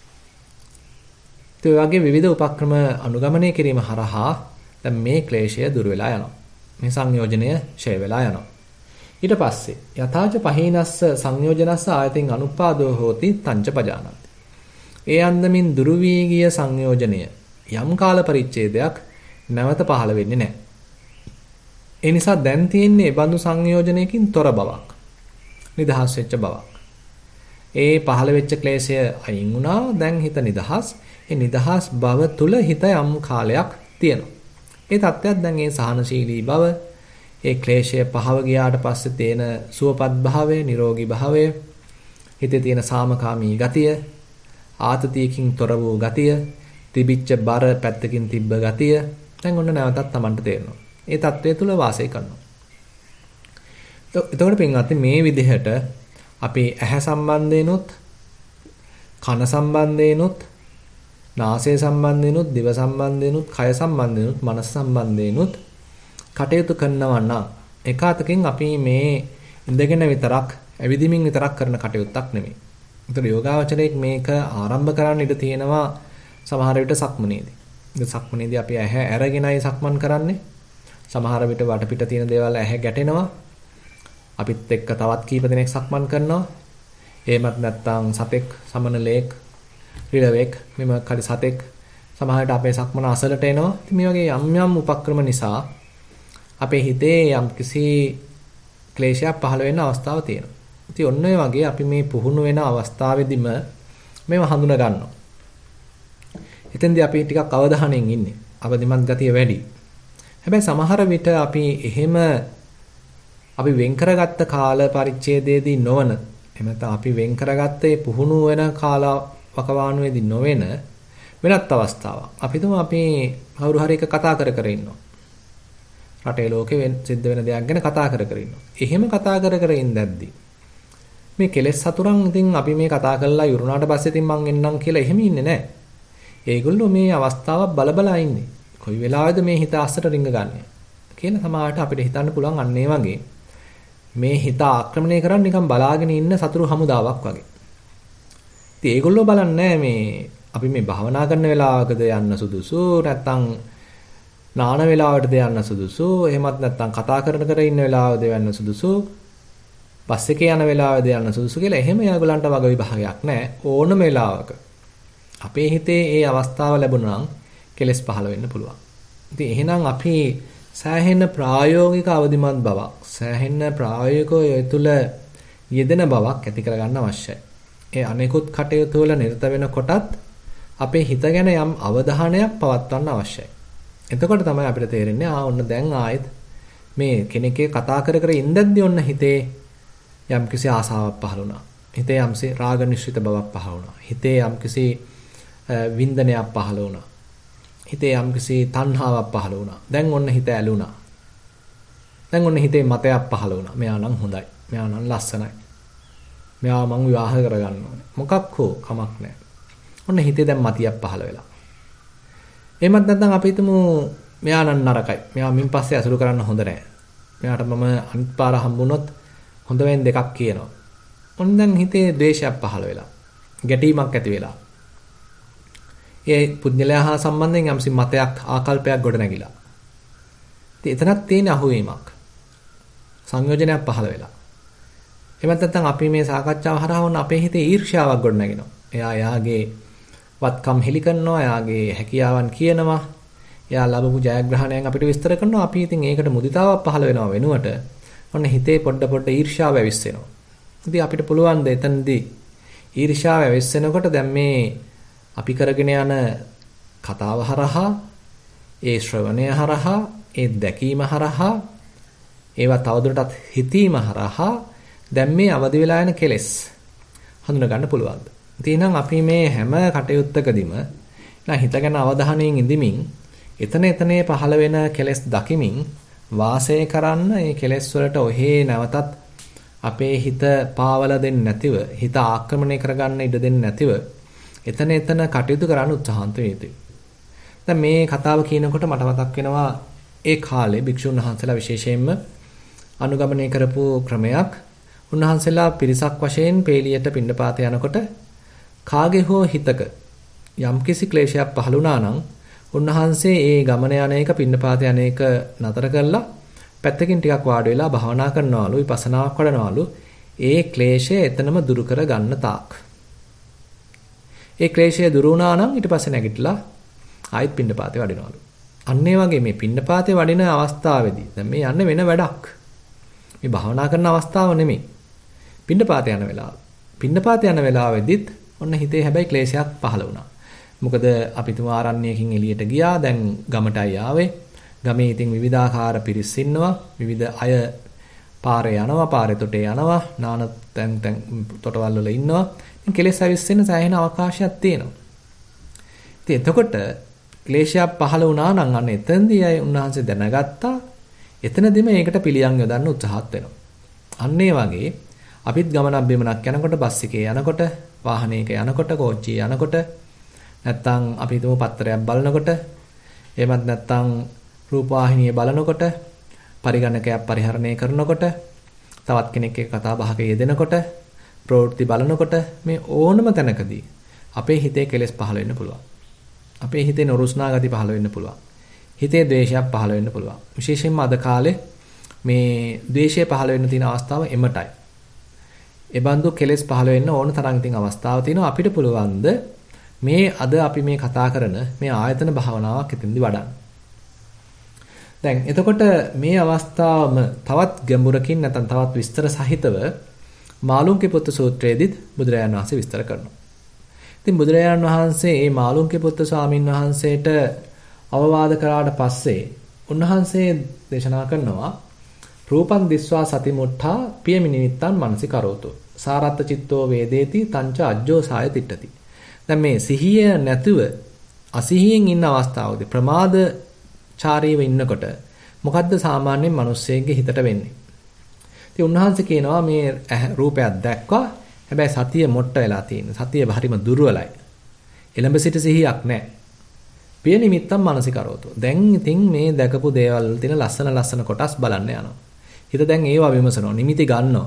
ඒ වගේ විවිධ උපක්‍රම අනුගමනය කිරීම හරහා දැන් මේ ක්ලේශය දුර වෙලා යනවා. මේ සංයෝජනය ඡය වෙලා යනවා. ඊට පස්සේ යථාච පහීනස්ස සංයෝජනස්ස ආයතින් අනුපාදෝ හෝති තංච පජානති. ඒ අන්දමින් දුරු වී ගිය සංයෝජනය යම් කාල පරිච්ඡේදයක් නැවත පහළ වෙන්නේ නැහැ. ඒ නිසා දැන් තියෙන්නේ බඳු සංයෝජනයකින් තොර බවක්. නිදහස් වෙච්ච බවක්. ඒ පහළ වෙච්ච ක්ලේශය අයින් වුණා. දැන් හිත නිදහස්. ඒ නිදහස් බව තුල හිත යම් කාලයක් තියෙනවා. ඒ தත්ත්වයක් දැන් ඒ සහනශීලී බව, ඒ ක්ලේශය පහව ගියාට පස්සේ තියෙන සුවපත් භාවය, නිරෝගී භාවය, හිතේ තියෙන සාමකාමී ගතිය, ආතතියකින් තොර වූ ගතිය, තිබිච්ච බර පැත්තකින් තිබ්බ ගතිය දැන් ඔන්න නැවතත් Tamanට තේරෙනවා. ඒ தත්ත්වය තුල වාසය කරනවා. එතකොට පින්වත්නි මේ විදිහට අපි ඇහැ සම්බන්ධේනොත්, කන සම්බන්ධේනොත්, නාසය සම්බන්ධේනොත්, දිව සම්බන්ධේනොත්, කය සම්බන්ධේනොත්, මනස සම්බන්ධේනොත් කටයුතු කරනවා නම් එකාතකින් අපි මේ ඉඳගෙන විතරක්, ඇවිදිමින් විතරක් කරන කටයුත්තක් නෙමෙයි. ඒතර යෝගාවචරයේ මේක ආරම්භ කරන්න ඉඩ තියෙනවා සමහර විට සක්මනේදී. සක්මනේදී අපි ඇහැ අරගෙනයි සක්මන් කරන්නේ. සමහර විට වටපිට තියෙන දේවල් ඇහැ ගැටෙනවා. අපිත් එක්ක තවත් කීප දෙනෙක් සක්මන් කරනවා. එහෙමත් නැත්නම් සතෙක්, සමනලෙක්, රිලවෙක්, මෙම කඩි සතෙක් සමහරට අපේ සක්මන අසලට එනවා. ඉතින් මේ වගේ යම් යම් උපක්‍රම නිසා අපේ හිතේ යම් කිසි ක්ලේශයක් පහළ වෙන්න අවස්ථාවක් තියෙනවා. ඉතින් ඔන්න ඔය වගේ අපි මේ පුහුණු වෙන අවස්ථාවේදීම මේව හඳුනා ගන්නවා. එතෙන්දී අපි ටිකක් අවධානයෙන් ඉන්නේ. අවදිමත් ගතිය වැඩි. හැබැයි සමහර විට අපි එහෙම අපි වෙන් කරගත්ත කාල පරිච්ඡේදයේදී නොවන එහෙම නැත්නම් අපි වෙන් කරගත්තේ පුහුණු වෙන කාල වකවානුවේදී නොවන වෙනත් අවස්ථාවක්. අපි තුමු අපි කවුරු හරි එක කතා කර ඉන්නවා. රටේ ලෝකේ සිද්ධ වෙන දෙයක් ගැන කතා කර ඉන්නවා. එහෙම කතා කර ඉඳද්දී මේ කෙලෙස් සතුරන් ඉතින් අපි මේ කතා කරලා ඉවරුණාට පස්සේ ඉතින් මං එන්නම් කියලා එහෙම ඉන්නේ නැහැ. ඒගොල්ලෝ මේ අවස්ථාවක් බලබලා ඉන්නේ. කොයි වෙලාවෙද මේ හිත අස්සට රිංග ගන්නෙ කියලා සමහරට අපිට හිතන්න පුළුවන් අන්න ඒ වගේ. මේ හිත ආක්‍රමණය කරන් නිකන් බලාගෙන ඉන්න සතුරු හමුදාවක් වගේ. ඉතින් ඒගොල්ලෝ බලන්නේ මේ අපි මේ භාවනා කරන වෙලාවකද යන්න සුදුසු නැත්නම් නාන වෙලාවටද යන්න සුදුසු එහෙමත් නැත්නම් කතා කර ඉන්න වෙලාවද යන්න සුදුසු බස් එකේ යන වෙලාවද යන්න සුදුසු කියලා එහෙම ඒගොල්ලන්ට වග විභාගයක් නැහැ. ඕනම වෙලාවක අපේ හිතේ ඒ අවස්ථාව ලැබුණා නම් කෙලස් පහළ වෙන්න පුළුවන්. ඉතින් එහෙනම් අපි සෑහෙන ප්‍රායෝගික අවදිමත් බවක්, සෑහෙන ප්‍රායෝගිකව ඒ තුළ යෙදෙන බවක් ඇති කරගන්න අවශ්‍යයි. ඒ අනෙකුත් කටයුතු වල නිරත වෙනකොටත් අපේ හිත ගැන යම් අවධානයක් පවත්වන්න අවශ්‍යයි. එතකොට තමයි අපිට තේරෙන්නේ ඔන්න දැන් ආයෙත් මේ කෙනෙක්ගේ කතා කර ඉඳද්දී ඔන්න හිතේ යම්කිසි ආසාවක් පහළ වුණා. හිතේ යම්සි රාග නිශ්චිත බවක් පහළ වුණා. හිතේ යම්කිසි වින්දනයක් පහළ වුණා. හිතේ යම්කිසි තණ්හාවක් පහළ වුණා. දැන් ඔන්න හිත ඇලුනා. දැන් ඔන්න හිතේ මතයක් පහළ වුණා. මෙයා නම් හොඳයි. මෙයා නම් ලස්සනයි. මෙයා මං විවාහ කරගන්න ඕනේ. මොකක් හෝ කමක් නැහැ. ඔන්න හිතේ දැන් මතියක් පහළ වෙලා. එහෙමත් නැත්නම් අපි හිතමු මෙයා නම් නරකයි. මෙයා මින් පස්සේ අසුරු කරන්න හොඳ නැහැ. මෙයාට මම අනිත් පාර හම්බුනොත් හොඳ වෙන දෙකක් කියනවා. ඔන්න දැන් හිතේ ද්වේෂයක් පහළ වෙලා. ගැටීමක් ඇති වෙලා. ඒ පුද්ගලයා හා සම්බන්ධයෙන් යම්සි මතයක් ආකල්පයක් ගොඩ නැගිලා. ඉතින් එතනක් තියෙන අහුවීමක්. සංයෝජනයක් පහළ වෙලා. එහෙමත් නැත්නම් අපි මේ සාකච්ඡාව හරහා වුණ අපේ හිතේ ඊර්ෂ්‍යාවක් ගොඩ නැගෙනවා. එයා යාගේ වත්කම් හෙලි කරනවා, යාගේ හැකියාවන් කියනවා. එයා ලැබපු ජයග්‍රහණයන් අපිට විස්තර කරනවා. අපි ඉතින් ඒකට මුදිතාවක් පහළ වෙනවා වෙනුවට ඔන්න හිතේ පොඩ ඊර්ෂ්‍යාව ඇවිස්සෙනවා. ඉතින් අපිට පුළුවන් ද එතනදී ඊර්ෂ්‍යාව ඇවිස්සෙනකොට දැන් මේ අපි කරගෙන යන කතාව හරහා, ඒ ශ්‍රවණය හරහා, ඒ දැකීම හරහා, ඒවා තවදුරටත් හිතීම හරහා දැන් මේ අවදි වෙලා යන කෙලෙස් හඳුනා ගන්න පුළුවන්ද? ඉතින් අපි මේ හැම කටයුත්තකදීම හිත ගැන අවධානයෙන් ඉඳිමින් එතන පහළ වෙන කෙලෙස් දකිමින් වාසය කරන්න මේ කෙලෙස් වලට ඔහේ නැවතත් අපේ හිත පාවලා දෙන්නේ නැතිව හිත ආක්‍රමණය කරගන්න ඉඩ දෙන්නේ නැතිව එතන කටයුතු කරන්න උත්සාහන්ත වේතුයි. දැන් මේ කතාව කියනකොට මට මතක් වෙනවා ඒ කාලේ භික්ෂුන් වහන්සේලා විශේෂයෙන්ම අනුගමනය කරපු ක්‍රමයක්. උන්වහන්සේලා පිරිසක් වශයෙන් පේලියට පිණ්ඩපාත යනකොට කාගේ හෝ හිතක යම්කිසි ක්ලේශයක් පහළ වුණා නම් උන්වහන්සේ ඒ ගමන යන එක පින්නපාත යන එක නතර කරලා පැත්තකින් ටිකක් වාඩි වෙලා භාවනා කරනවලු විපස්සනාවක් වඩනවලු ඒ ක්ලේශය එතනම දුරු කර ගන්න තාක්. ඒ ක්ලේශය දුරු වුණා නම් ඊට පස්සේ නැගිටලා ආයෙත් පින්නපාතේ වඩිනවලු. අන්න ඒ වගේ මේ පින්නපාතේ වඩින අවස්ථාවේදී දැන් මේ යන්නේ වෙන වැඩක්. මේ භාවනා කරන අවස්ථාව නෙමෙයි. පින්නපාතේ යන වෙලාව. පින්නපාතේ යන වෙලාවෙදිත් ඔන්න හිතේ හැබැයි ක්ලේශයක් පහළ වුණා. මොකද අපි තුමා ආරණ්‍යයකින් එළියට ගියා. දැන් ගමටයි ආවේ. ගමේ ඉතින් විවිධාකාර පිරිස් ඉන්නවා. විවිධ අය පාරේ යනවා, පාරේ තොටේ යනවා, නාන තැන් තොටවල් වල ඉන්නවා. ඉතින් කෙලෙස් ඇවිස්සෙන්න සෑහෙන අවකාශයක් තියෙනවා. ඉතින් එතකොට ක්ලේශයක් පහළ වුණා නම් අන්න එතනදී අය උන්වහන්සේ දැනගත්තා. එතනදිම ඒකට පිළියම් යොදන්න උත්සාහත් වෙනවා. අන්න ඒ වගේ අපිත් ගමනක් බිමනක් යනකොට, බස් එකේ යනකොට, වාහනයක යනකොට, කෝච්චියේ යනකොට නැත්තම් අපි හිතමු පත්තරයක් බලනකොට එහෙමත් නැත්තම් රූපවාහිනිය බලනකොට පරිගණකයක් පරිහරණය කරනකොට තවත් කෙනෙක් එක්ක කතා බහක යෙදෙනකොට ප්‍රවෘත්ති බලනකොට මේ ඕනම තැනකදී අපේ හිතේ කෙලෙස් පහළ වෙන්න පුළුවන්. අපේ හිතේ නොරුස්නා ගති පහළ වෙන්න පුළුවන්. හිතේ ද්වේෂයක් පහළ වෙන්න පුළුවන්. විශේෂයෙන්ම අද කාලේ මේ ද්වේෂය පහළ වෙන්න තියෙන අවස්ථාව එමටයි. ඒ බඳු කෙලෙස් පහළ වෙන්න ඕන තරම් ඉතින් අවස්ථාවක් තියෙනවා. අපිට පුළුවන් මේ අද අපි මේ කතා කරන මේ ආයතන භාවනාවක් එතෙන්දි වඩන්න. දැන් එතකොට මේ අවස්ථාවම තවත් ගැඹුරකින් නැත්නම් තවත් විස්තර සහිතව මාළුන්ගේ පුත්තු සූත්‍රයේදීත් බුදුරජාණන් වහන්සේ විස්තර කරනවා. ඉතින් බුදුරජාණන් වහන්සේ මේ මාළුන්ගේ පුත්තු ස්වාමින් වහන්සේට අවවාද කරාට පස්සේ උන්වහන්සේ දේශනා කරනවා රූපං දිස්වා සතිමුට්ඨා පියමි නිමිත්තං මනසි කරෝතු සාරත්ත චිත්තෝ වේදේති තංච අජ්ජෝ සාය තිට්ඨති. දැන් මේ සිහිය නැතුව අසිහියෙන් ඉන්න අවස්ථාවකදී ප්‍රමාදචාරීව ඉන්නකොට මොකද්ද සාමාන්‍යයෙන් මිනිස්සෙගේ හිතට වෙන්නේ? ඉතින් උන්වහන්සේ කියනවා මේ රූපයක් දැක්වා හැබැයි සතිය මොට්ට වෙලා තියෙන. සතිය හරිම දුර්වලයි. එළඹ සිට සිහියක් නැහැ. පිය නිමිත්තම් මනසි කරෝතු. දැන් ඉතින් මේ දැකපු දේවල් වල තියෙන ලස්සන කොටස් බලන්න යනවා. හිත දැන් ඒවා විමසනවා. නිමිති ගන්නවා.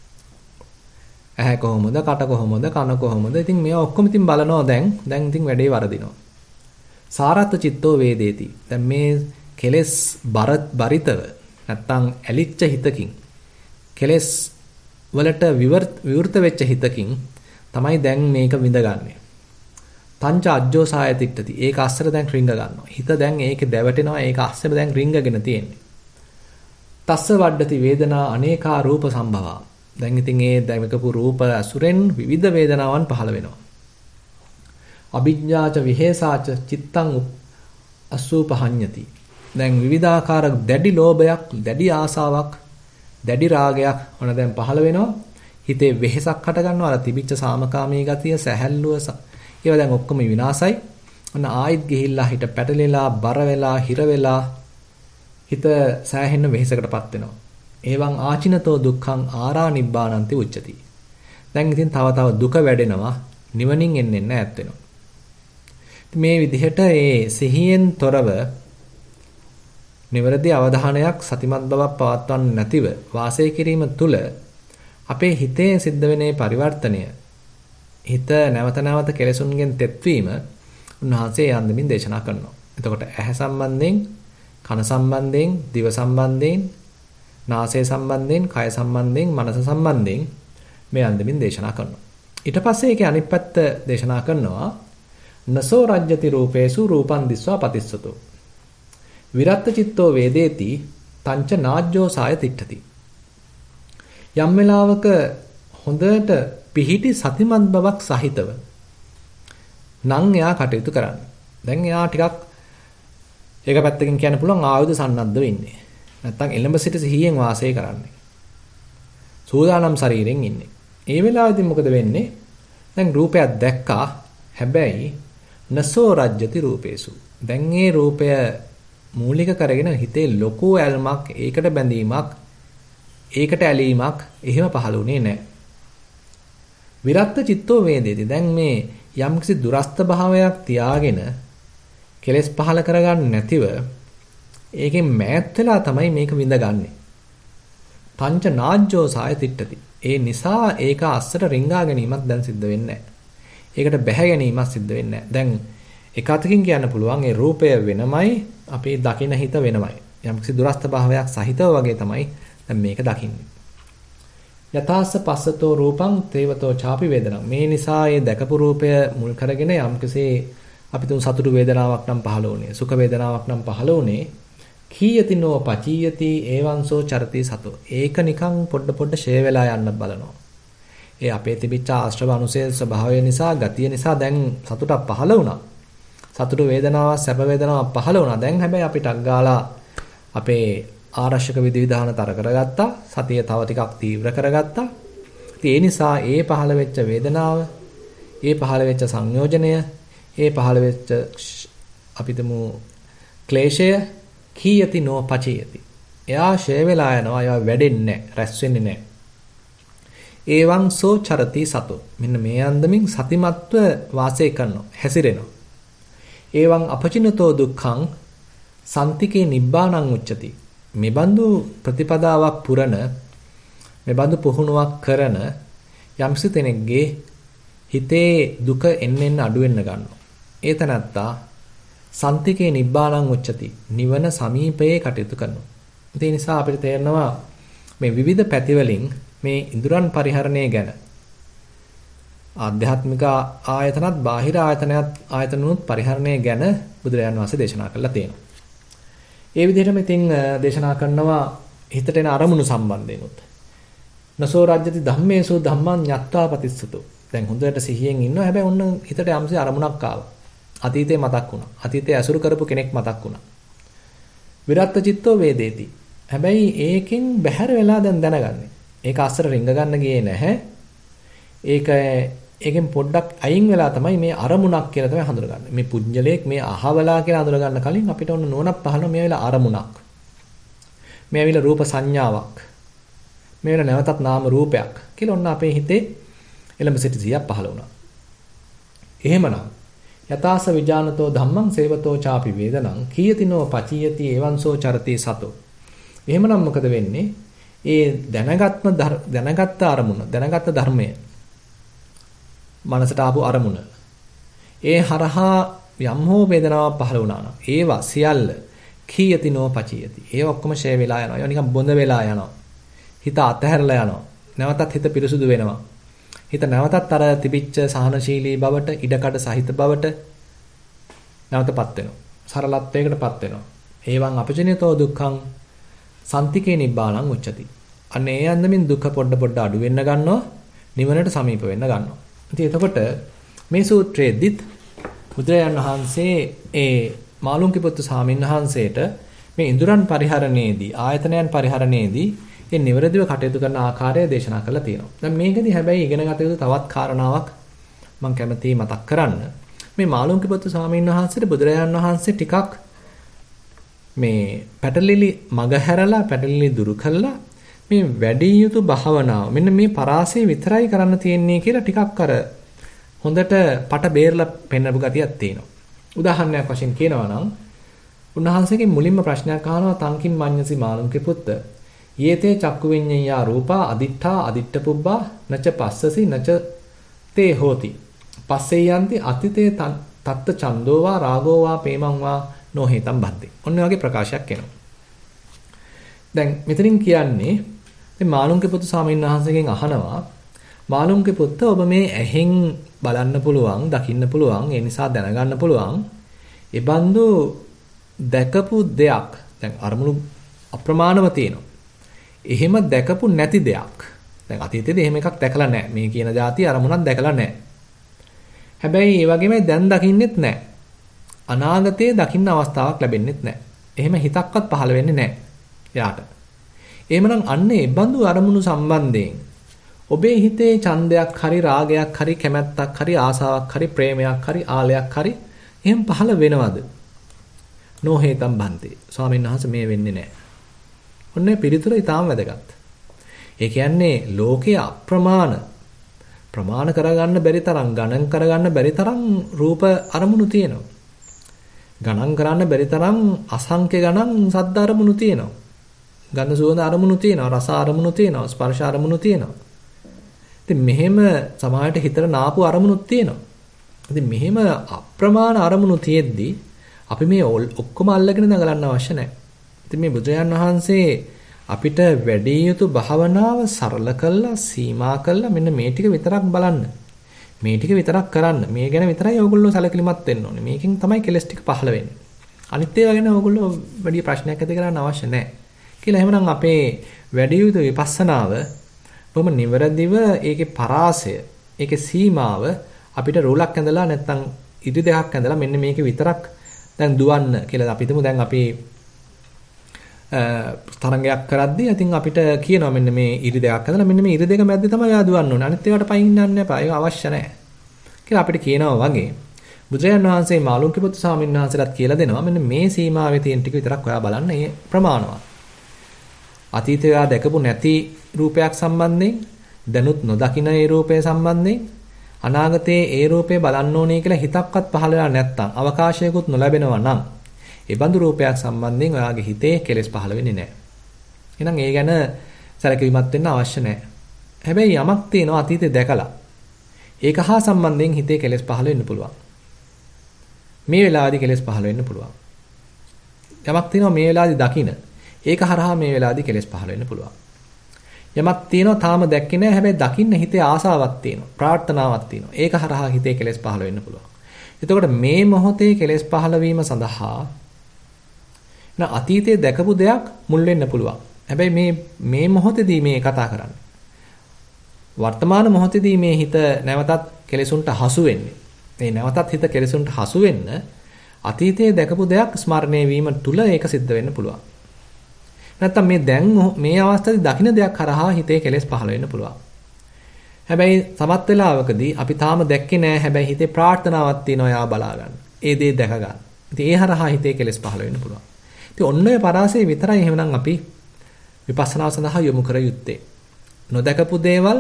ඇහැ කොහොමද, කට කොහොමද, කන කොහොමද? ඉතින් මේවා ඔක්කොම ඉතින් බලනවා දැන් ඉතින් වැඩේ වරදිනවා. සාරත්ත චිත්තෝ වේදේති. දැන් මේ කෙලෙස් බරිතව නැත්තම් ඇලිච්ච හිතකින් කෙලෙස් වලට විවෘත වෙච්ච හිතකින් තමයි දැන් මේක විඳගන්නේ. පංච අජ්ජෝ සාය තිට්ඨති. ඒක අස්සර දැන් රිංග ගන්නවා. හිත දැන් ඒකේ දැවටෙනවා. ඒක අස්සර දැන් රිංගගෙන තියෙන්නේ. තස්ස වඩ්ඩති වේදනා අනේකා රූප සම්භවා. දැන් ඉතින් ඒ දැකපු රූප අසුරෙන් විවිධ වේදනාවන් පහළ වෙනවා. අභිඥාච විහෙසාච චිත්තං අසූපහඤ්ඤති. දැන් විවිධාකාර දැඩි ලෝභයක්, දැඩි ආසාවක්, දැඩි රාගයක් ඔන දැන් පහළ වෙනවා. හිතේ වෙහෙසක් හට ගන්නවා. අර තිබිච්ච සාමකාමී ගතිය, සැහැල්ලුව ඒවා දැන් ඔක්කොම විනාසයි. ඔන්න ආයිත් ගිහිල්ලා හිත පැටලෙලා, බර වෙලා, හිර වෙලා හිත සෑහෙන වෙහෙසකටපත් වෙනවා. එවං ආචිනතෝ දුක්ඛං ආරා නිබ්බානන්ති උච්චති. දැන් ඉතින් තව දුක වැඩෙනවා. නිවනින් එන්නේ නැත් වෙනවා. මේ විදිහට ඒ සිහියෙන් තොරව නිවැරදි අවධානයක් සතිමත් බවක් පවත්වන්නේ නැතිව වාසය කිරීම තුළ අපේ හිතේ සිද්ධ වෙන පරිවර්තනය හිත නැවත කෙලෙසුන්ගෙන් තෙත්වීම උන්වහන්සේ යන්දමින් දේශනා කරනවා. එතකොට ඇහැ සම්බන්ධයෙන්, කන සම්බන්ධයෙන්, දිව සම්බන්ධයෙන්, නාසය සම්බන්ධයෙන්, කය සම්බන්ධයෙන්, මනස සම්බන්ධයෙන් මේ යන්දමින් දේශනා කරනවා. ඊට පස්සේ ඒකේ අනිත් පැත්ත දේශනා කරනවා නසෝ රජ්‍යති රූපේසු රූපං දිස්වා පතිස්සතෝ විරත්ත චිත්තෝ වේදේති තංච නාජ්ජෝ සාය තිට්ඨති. යම් වෙලාවක හොඳට පිහිටි සතිමත් බවක් සහිතව නම් එයා කටයුතු කරන්නේ. දැන් එයා ටිකක් ඒක පැත්තකින් කියන්න පුළුවන් ආයුධ සන්නද්ධ වෙන්නේ. නැත්තම් එළඹ සිට සිහියෙන් වාසය කරන්නේ. සූදානම් ශරීරයෙන් ඉන්නේ. ඒ වෙලාවෙදී මොකද වෙන්නේ? දැන් රූපයක් දැක්කා. හැබැයි නසෝ රජ්‍යති රූපේසු. දැන් ඒ රූපය මූලික කරගෙන හිතේ ලොකු ඇල්මක්, ඒකට බැඳීමක්, ඒකට ඇලීමක් එහෙම පහළ වුණේ නැහැ. විරත්ත චිත්තෝ වේදේති. දැන් මේ යම්කිසි දුරස්ත භාවයක් තියාගෙන කෙලෙස් පහළ කරගන්න නැතිව ඒකෙන් මෑත් වෙලා තමයි මේක විඳගන්නේ. පංච නාජ්ජෝ සාය තිට්ඨති. ඒ නිසා ඒක අස්සට රිංගා ගැනීමක් දැන් සිද්ධ වෙන්නේ නැහැ. ඒකට බැහැ ගැනීමක් සිද්ධ වෙන්නේ නැහැ. දැන් එක අතකින් කියන්න පුළුවන් ඒ රූපය වෙනමයි අපේ දකින හිත වෙනමයි. යම්කිසි දුරස්ත භාවයක් සහිතව වගේ තමයි දැන් මේක දකින්නේ. යථාස්ස පස්සතෝ රූපං තේවතෝ ചാපි වේදනං. මේ නිසා මේ දැකපු රූපය මුල් කරගෙන යම්කිසි අපි තුන් සතුටු වේදනාවක් නම් පහළ වුණේ, සුඛ වේදනාවක් නම් පහළ වුණේ. කීයති නෝ පචීයති ඒවංසෝ චරති සතෝ. ඒක නිකන් පොඩ ෂේ වෙලා යන්න බලනවා. ඒ අපේ තිබිච්ච ආශ්‍රව අනුසේ ස්වභාවය නිසා, ගතිය නිසා දැන් සතුටක් පහළ වුණා. සතුටු වේදනාවක්, සැප වේදනාවක් පහළ වුණා. දැන් හැබැයි අපි ටක් ගාලා අපේ ආරක්ෂක විධිවිධාන තර කරගත්තා. සතිය තව ටිකක් තීව්‍ර කරගත්තා. ඉතින් ඒ නිසා ඒ පහළ වෙච්ච වේදනාව, ඒ පහළ වෙච්ච සංයෝජනය, ඒ පහළ වෙච්ච අපිටම ක්ලේශය කීයති නෝ පචියති. එයා ෂේ වෙලා යනවා. එයා වැඩෙන්නේ නැහැ, රැස් වෙන්නේ නැහැ. ඒවං සෝ චරති සතෝ. මෙන්න මේ අන්දමින් සතිමත්ව වාසය කරනවා, හැසිරෙනවා. ඒවං අපචිනතෝ දුක්ඛං සන්තිකේ නිබ්බාණං උච්චති. මෙබඳු ප්‍රතිපදාවක් පුරන, මෙබඳු පුහුණුවක් කරන යම්සි කෙනෙක්ගේ හිතේ දුක එන්න අඩු වෙන්න ගන්නවා. ඒ තනත්තා සන්තිකේ නිබ්බාණං උච්චති. නිවන සමීපයේ කටයුතු කරනවා. ඒ නිසා අපිට තේරෙනවා මේ විවිධ පැතිවලින් මේ ඉඳුරන් පරිහරණය ගැන ආධ්‍යාත්මික ආයතනත් බාහිර ආයතනනුත් පරිහරණය ගැන බුදුරජාණන් වහන්සේ දේශනා කළා තියෙනවා. ඒ විදිහටම ඉතින් දේශනා කරනවා හිතට එන අරමුණු සම්බන්ධයෙන්ුත්. නසෝ රාජ්‍යති ධම්මේසු ධම්මං ඤත්වා පතිස්සතු. දැන් හොඳට සිහියෙන් ඉන්නවා. හැබැයි ඔන්න හිතට යම්සේ අරමුණක් ආවා. අතීතේ මතක් වුණා. අතීතේ ඇසුරු කරපු කෙනෙක් මතක් වුණා. විරත්ත චිත්තෝ වේදේති. හැබැයි ඒකෙන් බැහැර වෙලා දැන් දැනගන්නේ. ඒක අස්සර රිංග ගන්න ගියේ නැහැ. ඒකෙන් පොඩ්ඩක් අයින් වෙලා තමයි මේ අරමුණක් කියලා තමයි හඳුනගන්නේ. මේ පුඤ්ජලයක් මේ අහවලා කියලා හඳුන ගන්න කලින් අපිට ඔන්න නුවණක් පහළ මේ වෙලාව අරමුණක්. මේ ඇවිල්ලා රූප සංඥාවක්. මේ වෙලාව නැවතත් නාම රූපයක් කියලා ඔන්න අපේ හිතේ එළඹ සිටි සියක් පහළ වුණා. එහෙමනම් යතාස විජානතෝ ධම්මං සේවතෝ ചാපි වේදනං කීයතිනෝ පචීයති එවංසෝ චරති සතෝ. එහෙමනම් මොකද වෙන්නේ? ඒ දැනගත්ත අරමුණ, දැනගත්ත ධර්මය, මනසට ආපු අරමුණ, ඒ හරහා යම් හෝ වේදනාවක් පහළ වුණා නම් ඒවා සියල්ල කීයතිනෝ පචීයති. ඒව ඔක්කොම ෂේ වෙලා යනවා. ඒවා නිකන් බොඳ වෙලා යනවා. හිත අතහැරලා යනවා. නැවතත් හිත පිරිසුදු වෙනවා. හිත නැවතත් අර තිබිච්ච සහනශීලී බවට, ඉඩකඩ සහිත බවට නැවතපත් වෙනවා. සරලත්වයකටපත් වෙනවා. ඒවන් අපචිනිතෝ දුක්ඛං සන්තිකේ නිබ්බාණං උච්චති. අන්න ඒ යන්දමින් දුක පොඩ අඩු වෙන්න ගන්නවා. නිවනට සමීප වෙන්න ගන්නවා. ඉතින් එතකොට මේ සූත්‍රයේදීත් බුදුරජාණන් වහන්සේ ඒ මාළුන්ගේ ස්වාමීන් වහන්සේට මේ ඉඳුරන් පරිහරණයේදී, ආයතනයන් පරිහරණයේදී ඒ නිවැරදිව කටයුතු කරන ආකාරය දේශනා කරලා තියෙනවා. දැන් මේකදී හැබැයි ඉගෙන ගත යුතු තවත් කාරණාවක් මම කැමතියි මතක් කරන්න. මේ මාළුන්ගේ ස්වාමීන් වහන්සේට බුදුරජාණන් වහන්සේ ටිකක් මේ පැටලිලි මගහැරලා, පැටලිලි දුරු කළා මේ වැඩි යුතු භාවනාව මෙන්න මේ පරාසය විතරයි කරන්න තියෙන්නේ කියලා ටිකක් අර හොඳට පට බේරලා පෙන්නපු ගතියක් තියෙනවා. උදාහරණයක් වශයෙන් කියනවා නම් උන්වහන්සේගෙන් මුලින්ම ප්‍රශ්නයක් අහනවා තංකින් මඤ්ඤසි මාළුන්ගේ පුත්ත යේතේ චක්කු විඤ්ඤයා රූපා අදිඨා අදිට්ඨ පුබ්බා නච පස්සසි නච තේ හෝති පස්සේ යන්ති අතිතේ තත්ත චන්දෝවා රාගෝවා පේමංවා නොහේතම් බද්දේ. ඔන්න වගේ ප්‍රකාශයක් එනවා. දැන් මෙතනින් කියන්නේ මේ මාළුන්ගේ පුත් ස්වාමීන් වහන්සේගෙන් අහනවා මාළුන්ගේ පුත්ත ඔබ මේ ඇහෙන් බලන්න පුළුවන්, දකින්න පුළුවන්, ඒ නිසා දැනගන්න පුළුවන්. ඒ බඳු දැකපු දෙයක් දැන් අරමුණු අප්‍රමාණව තියෙනවා. එහෙම දැකපු නැති දෙයක්. දැන් අතීතයේදී එහෙම එකක් දැකලා නැහැ. මේ කියන જાති අරමුණක් දැකලා නැහැ. හැබැයි ඒ වගේමයි දැන් දකින්නෙත් නැහැ. අනාගතයේ දකින්න අවස්ථාවක් ලැබෙන්නෙත් නැහැ. එහෙම හිතක්වත් පහළ වෙන්නේ නැහැ එයාට. එහෙමනම් අන්න ඒ බඳු අරමුණු සම්බන්ධයෙන් ඔබේ හිතේ ඡන්දයක් හරි රාගයක් හරි කැමැත්තක් හරි ආසාවක් හරි ප්‍රේමයක් හරි ආලයක් හරි එහෙම පහළ වෙනවද? නොහේතම් බන්ති. ස්වාමීන් වහන්සේ මේ වෙන්නේ නැහැ. ඔන්නේ පිළිතුර ඊටාම වැදගත්. ඒ කියන්නේ ලෝකයේ ප්‍රමාණ කරගන්න බැරි තරම් ගණන් කරගන්න බැරි තරම් රූප අරමුණු තියෙනවා. ගණන් කරන්න බැරි තරම් අසංඛ්‍ය ගණන් සද්ද අරමුණු තියෙනවා. ගන්ධ සුවඳ අරමුණු තියෙනවා, රස අරමුණු තියෙනවා, ස්පර්ශ අරමුණු තියෙනවා. ඉතින් මෙහෙම සමාහයට හිතට නාපු අරමුණුත් තියෙනවා. ඉතින් මෙහෙම අප්‍රමාණ අරමුණු තියෙද්දි අපි මේ ඔක්කොම අල්ලගෙන නගලන්න අවශ්‍ය නැහැ. ඉතින් මේ බුදුරජාන් වහන්සේ අපිට වැඩි යුතු භාවනාව සරල කළා, සීමා කළා මෙන්න මේ ටික විතරක් බලන්න. මේ ටික විතරක් කරන්න. මේ ගැන විතරයි ඕගොල්ලෝ සැලකිලිමත් වෙන්න ඕනේ. මේකෙන් තමයි කෙලස් ටික පහළ වෙන්නේ. අනිත් ඒවා ගැන ඕගොල්ලෝ වැඩි ප්‍රශ්නයක් ඇති කරන්න අවශ්‍ය නැහැ. කියලා එහෙමනම් අපේ වැඩි යුතු විපස්සනාව බොහොම නිවැරදිව ඒකේ පරාසය, ඒකේ සීමාව අපිට රූලක් ඇඳලා නැත්නම් ඉදි දෙකක් ඇඳලා මෙන්න මේක විතරක් දැන් දුවන්න කියලා අපි හිතමු. දැන් අපි තරංගයක් කරද්දී ඉතින් අපිට කියනවා මෙන්න මේ ඉරි දෙකක් ඇඳලා මෙන්න මේ ඉරි දෙක මැද්දේ තමයි යා දුවන්න ඕනේ. අනිත් ඒවාට පයින් යන්න එපා. ඒක අවශ්‍ය නැහැ. කියලා අපිට කියනවා වගේ බුදුරජාණන් වහන්සේ මාළුක්‍යපුත් ස්වාමීන් වහන්සේලාත් කියලා දෙනවා මෙන්න මේ සීමාවේ තියෙන ටික විතරක් ඔයා බලන්න. ඒ ප්‍රමාණවත්. අතීතය දැකපු නැති රූපයක් සම්බන්ධයෙන් දැනුත් නොදකින ඒ රූපය සම්බන්ධයෙන් අනාගතයේ ඒ රූපය බලන්න ඕනේ කියලා හිතක්වත් පහළලා නැත්තම් අවකාශයකුත් නොලැබෙනවා නම් ඒ බඳු රූපයක් සම්බන්ධයෙන් ඔයාගේ හිතේ කෙලෙස් පහළ වෙන්නේ නැහැ. එහෙනම් ඒ ගැන සැලකිලිමත් වෙන්න අවශ්‍ය නැහැ. හැබැයි යමක් තියෙනවා අතීතේ දැකලා ඒක හා සම්බන්ධයෙන් හිතේ කෙලෙස් පහළ වෙන්න පුළුවන්. මේ වෙලාවේදී කෙලෙස් පහළ වෙන්න පුළුවන්. යමක් තියෙනවා මේ වෙලාවේදී දකින ඒක හරහා මේ වෙලාවේදී කෙලෙස් පහළ වෙන්න පුළුවන්. යමක් තියෙනවා තාම දැක්කේ නැහැ හැබැයි දකින්න හිතේ ආසාවක් තියෙනවා ප්‍රාර්ථනාවක් තියෙනවා ඒක හරහා හිතේ කෙලෙස් පහළ වෙන්න පුළුවන්. එතකොට මේ මොහොතේ කෙලෙස් පහළ වීම සඳහා අතීතයේ දැකපු දෙයක් මුල් වෙන්න පුළුවන්. හැබැයි මේ මොහොතේදී මේ කතා කරන්නේ වර්තමාන මොහොතේදී මේ හිත නැවතත් කෙලෙසුන්ට හසු වෙන්නේ. මේ නැවතත් හිත කෙලෙසුන්ට හසු වෙන්න අතීතයේ දැකපු දෙයක් ස්මරණය වීම තුල ඒක සිද්ධ වෙන්න පුළුවන්. නැත්තම් මේ දැන් මේ අවස්ථාවේ දකින්න දෙයක් කරහා හිතේ කෙලෙස් පහළ වෙන්න පුළුවන්. හැබැයි සමත් වෙලාවකදී අපි තාම දැක්කේ නැහැ. හැබැයි හිතේ ප්‍රාර්ථනාවක් තියෙනවා යා බලා ගන්න. ඒ දේ දැක ගන්න. ඉතින් ඒ හරහා හිතේ කෙලෙස් පහළ වෙන්න පුළුවන්. ඉතින් ඔන්න ඔය පරාසය විතරයි එහෙනම් අපි විපස්සනාව සඳහා යොමු කර යුත්තේ. නොදකපු දේවල්,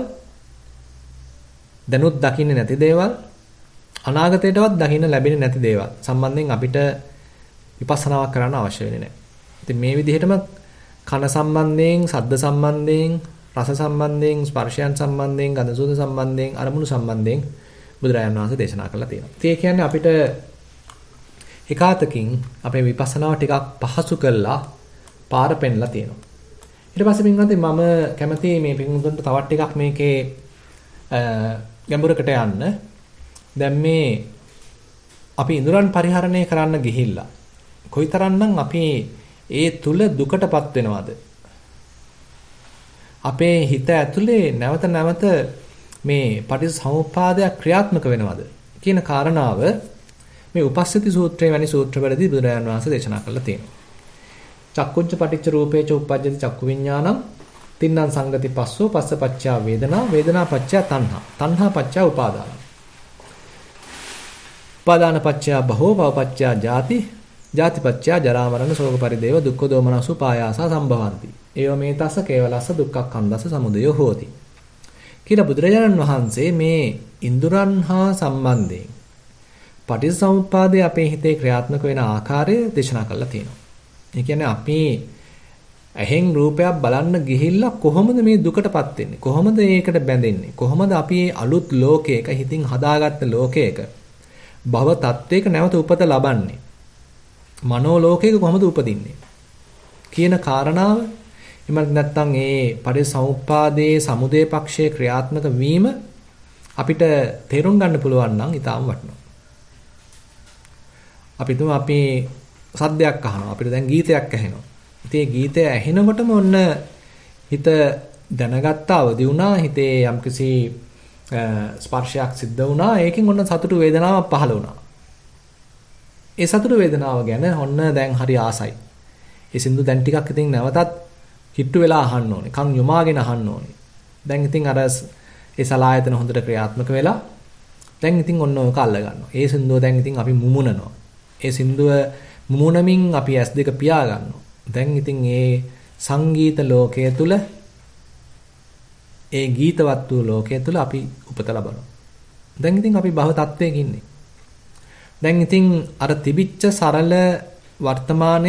දැනුත් දකින්නේ නැති දේවල්, අනාගතයටවත් දකින්න ලැබෙන්නේ නැති දේවල් සම්බන්ධයෙන් අපිට විපස්සනාවක් කරන්න අවශ්‍ය වෙන්නේ නැහැ. ඉතින් මේ විදිහටම කන සම්බන්ධයෙන්, ශබ්ද සම්බන්ධයෙන්, රස සම්බන්ධයෙන්, ස්පර්ශයන් සම්බන්ධයෙන්, ගන්ධ සුවඳ සම්බන්ධයෙන්, අරමුණු සම්බන්ධයෙන් බුදුරජාණන් වහන්සේ දේශනා කළා තියෙනවා. ඉතින් ඒ කියන්නේ අපිට එකාතකින් අපේ විපස්සනාව ටිකක් පහසු කරලා පාර පෙන්නලා තියෙනවා. ඊට පස්සේ පින්වත්නි මම කැමති මේ පින්වතුන්ට තවත් ටිකක් මේකේ ගැඹුරකට යන්න. දැන් මේ අපි ඉඳුරන් පරිහරණය කරන්න ගිහිල්ලා කොයිතරම්නම් අපි ඒ තුල දුකටපත් වෙනවද? අපේ හිත ඇතුලේ නැවත නැවත මේ පටිච්චසමුප්පාදයක් ක්‍රියාත්මක වෙනවද කියන කාරණාව මේ උපස්සති සූත්‍රයේ වැනි සූත්‍රවලදී බුදුරජාණන් වහන්සේ දේශනා කරලා තියෙනවා. චක්කුංච පටිච්ච රූපේච උප්පජ්ජති චක්කු විඥානං තින්නම් සංගති පස්සෝ පස්සපච්චා වේදනා වේදනා පච්චා තණ්හා තණ්හා පච්චා උපාදාන උපාදාන පච්චා භවෝ භව පච්චා ජාති ජාති පච්චා ජරා මරණ ශෝක පරිදේව දුක්ඛ දෝමනසු පායාස සම්භවಂತಿ ඒව මේ තස්ස කේවලස්ස දුක්ඛක්ඛන්දස්ස සමුදය හෝති කියලා බුදුරජාණන් වහන්සේ මේ ඉන්ද්‍රයන් හා සම්බන්ධයෙන් පටිච්චසමුප්පාදයේ අපේ හිතේ ක්‍රියාත්මක වෙන ආකාරය දේශනා කරලා තියෙනවා. ඒ කියන්නේ අපි ඇහෙන් රූපයක් බලන්න ගිහිල්ලා කොහොමද මේ දුකටපත් වෙන්නේ? කොහොමද ඒකට බැඳෙන්නේ? කොහොමද අපි අලුත් ලෝකයක හිතින් හදාගත්ත ලෝකයක භව තත්වයක නැවත උපත ලබන්නේ? මනෝ ලෝකයක කොහොමද උපදින්නේ? කියන කාරණාව එමත් නැත්නම් ඒ පටිච්චසමුප්පාදයේ සමුදය පක්ෂයේ ක්‍රියාත්මක වීම අපිට තේරුම් ගන්න පුළුවන් නම් ඊටාම වටිනවා. අපි තුම අපි සද්දයක් අහනවා. අපිට දැන් ගීතයක් ඇහෙනවා. ඉතින් ඒ ගීතය ඇහෙනකොටම ඔන්න හිත දැනගත්ත අවදි වුණා. හිතේ යම්කිසි ස්පර්ශයක් සිද්ධ වුණා. ඒකෙන් ඔන්න සතුටු වේදනාවක් පහළ වුණා. ඒ සතුටු වේදනාව ගැන ඔන්න දැන් හරි ආසයි. ඒ සින්දු දැන් ටිකක් ඉතින් නැවතත් කිට්ටු වෙලා අහන්න ඕනේ. කන් යොමාගෙන අහන්න ඕනේ. දැන් ඉතින් අර ඒ සලායතන හොඳට ක්‍රියාත්මක වෙලා දැන් ඉතින් ඔන්න ඕක අල්ල ගන්නවා. ඒ සින්දුව දැන් ඉතින් අපි මුමුණනවා. ඒ සින්දුව මුමුණමින් අපි S2 පියා ගන්නවා. දැන් ඉතින් ඒ සංගීත ලෝකයේ තුල ඒ ගීතවත් වූ ලෝකයේ තුල අපි උපත ලබනවා. දැන් ඉතින් අපි භව තත්වයක ඉන්නේ. දැන් ඉතින් අර තිබිච්ච සරල වර්තමානය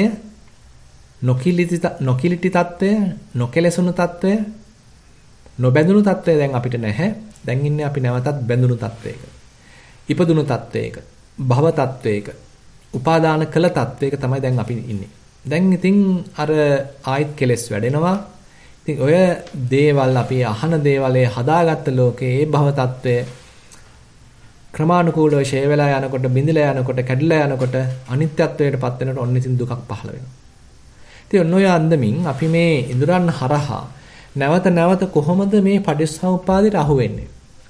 නොකිලිටි තත්වය, නොකෙලසුණු තත්වය, නොබැඳුණු තත්වය දැන් අපිට නැහැ. දැන් ඉන්නේ අපි නැවතත් බැඳුණු තත්වයක. ඉපදුණු තත්වයක, භව තත්වයක, උපාදාන කළ තත්වයක තමයි දැන් අපි ඉන්නේ. දැන් ඉතින් අර ආයිත් කෙලස් වැඩෙනවා. ඉතින් ඔය දේවල් අපි අහන දේවල් හදාගත්ත ලෝකයේ ඒ භව තත්වය ක්‍රමානුකූලව ෂේ වෙලා යනකොට, බිඳිලා යනකොට, කැඩිලා යනකොට අනිත්‍යත්වයට පත් වෙනකොට ඔන්න ඉතින් දුකක් පහළ වෙනවා. ඉතින් ඔන්න ඔය අන්දමින් අපි මේ ඉඳුරන් හරහා නැවත කොහොමද මේ පටිච්චසමුප්පාදයට අහු වෙන්නේ?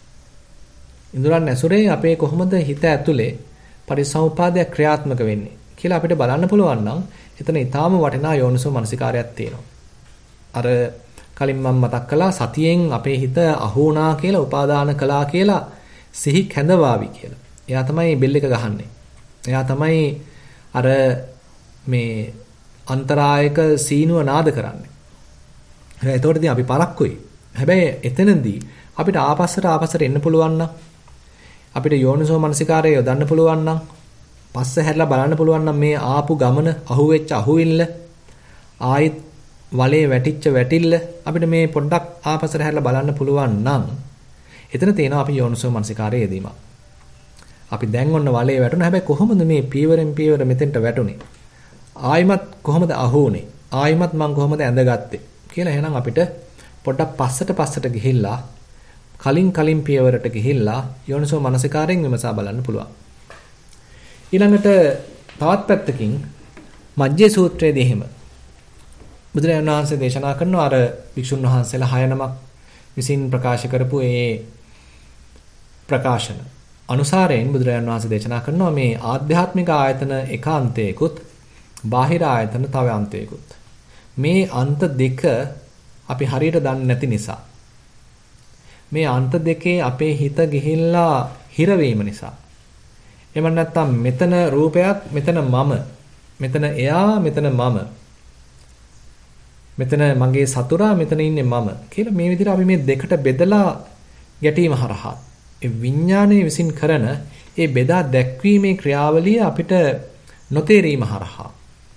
ඉඳුරන් ඇසුරේ අපේ කොහොමද හිත ඇතුලේ පටිච්චසමුප්පාදය ක්‍රියාත්මක වෙන්නේ කියලා අපිට බලන්න පුළුවන් නම් එතන ඊටාම වටිනා යෝනිසෝ මනසිකාරයක් තියෙනවා. අර කලින් මම මතක් කළා සතියෙන් අපේ හිත අහු වුණා කියලා, උපාදාන කළා කියලා සිහි කැඳවාවි කියලා. එයා තමයි බෙල් එක ගහන්නේ. එයා තමයි අර මේ අන්තරායක සීනුව නාද කරන්නේ. එතකොට ඉතින් අපි පරක්කුයි. හැබැයි එතනදී අපිට ආපස්සට එන්න පුළුවන් නම්, අපිට යෝනිසෝ මනසිකාරය යොදන්න පුළුවන් නම්, පස්ස හැරලා බලන්න පුළුවන් නම් මේ ආපු ගමන අහුවෙච්ච අහුවිල්ල ආයිත් වලේ වැටිච්ච වැටිල්ල අපිට මේ පොඩ්ඩක් ආපස්සට හැරලා බලන්න පුළුවන් නම් එතන තියෙනවා අපි යෝනිසෝ මනසිකාරය යෙදීම. අපි දැන් ඔන්න වලේ වැටුණා. හැබැයි කොහොමද මේ පීවරෙන් පීවර මෙතෙන්ට වැටුනේ? ආයිමත් කොහොමද අහුනේ? ආයිමත් මං කොහොමද ඇඳගත්තේ? කියලා එහෙනම් අපිට පොඩ්ඩක් පස්සට ගිහිල්ලා කලින් පියවරට ගිහිල්ලා යෝනිසෝ මනසිකාරයෙන් විමසා බලන්න පුළුවන්. ඊළඟට තවත් පැත්තකින් මජ්ජේ සූත්‍රයේදී එහෙම බුදුරජාණන් වහන්සේ දේශනා කරන අර වික්ෂුන් වහන්සේලා 6 නමක් විසින් ප්‍රකාශ කරපු ඒ ප්‍රකාශන අනුසාරයෙන් බුදුරජාණන් වහන්සේ දේශනා කරනවා මේ ආධ්‍යාත්මික ආයතන එක අන්තයකුත් බාහිර ආයතන තව අන්තයකුත්. මේ අන්ත දෙක අපි හරියට දන්නේ නැති නිසා, මේ අන්ත දෙකේ අපේ හිත ගිහිල්ලා හිරවීම නිසා, එහෙම නැත්නම් මෙතන රූපයක්, මෙතන මම, මෙතන එයා, මෙතන මම, මෙතන මගේ සතුරා, මෙතන ඉන්නේ මම කියලා මේ විදිහට අපි මේ දෙකට බෙදලා ගැටීම හරහා ඒ විඥානයේ විසින් කරන ඒ බෙදා දැක්වීමේ ක්‍රියාවලිය අපිට නොතේරීම හරහා,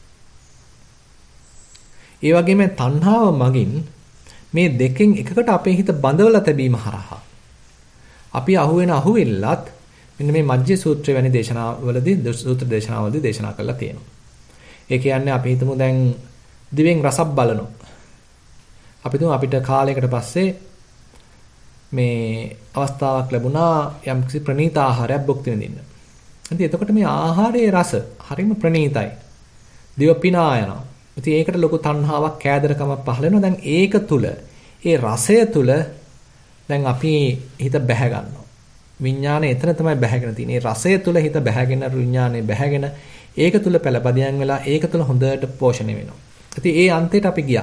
ඒ වගේම තණ්හාව මගින් මේ දෙකෙන් එකකට අපේ හිත බඳවලා තැබීම හරහා අපි අහුවෙන අහුවිල්ලත් මෙන්න මේ මජ්ජේ සූත්‍රය වැනි දේශනාවලදී සූත්‍ර දේශනාවලදී දේශනා කරලා තියෙනවා. ඒ කියන්නේ අපි හිතමු දැන් දිවෙන් රසක් බලනවා. අපි තුමු අපිට කාලයකට පස්සේ මේ අවස්ථාවක් ලැබුණා යම්කිසි ප්‍රණීත ආහාරයක් භුක්ති විඳින්න. ඉතින් එතකොට මේ ආහාරයේ රස හරිම ප්‍රණීතයි. දිව පිනා යනවා. ඉතින් ඒකට ලොකු තණ්හාවක්, කෑදරකමක් පහළ වෙනවා. දැන් ඒක තුල, ඒ රසය තුල දැන් අපි හිත බැහැ ගන්නවා. විඥානය එතන තමයි බැහැගෙන තියෙන්නේ. ඒ රසය තුල හිත බැහැගෙන, විඥානය බැහැගෙන, ඒක තුල පළපදියම් වෙලා, ඒක තුල හොඳට පෝෂණය වෙනවා. ඉතින් ඒ අන්තයට අපි ගියා.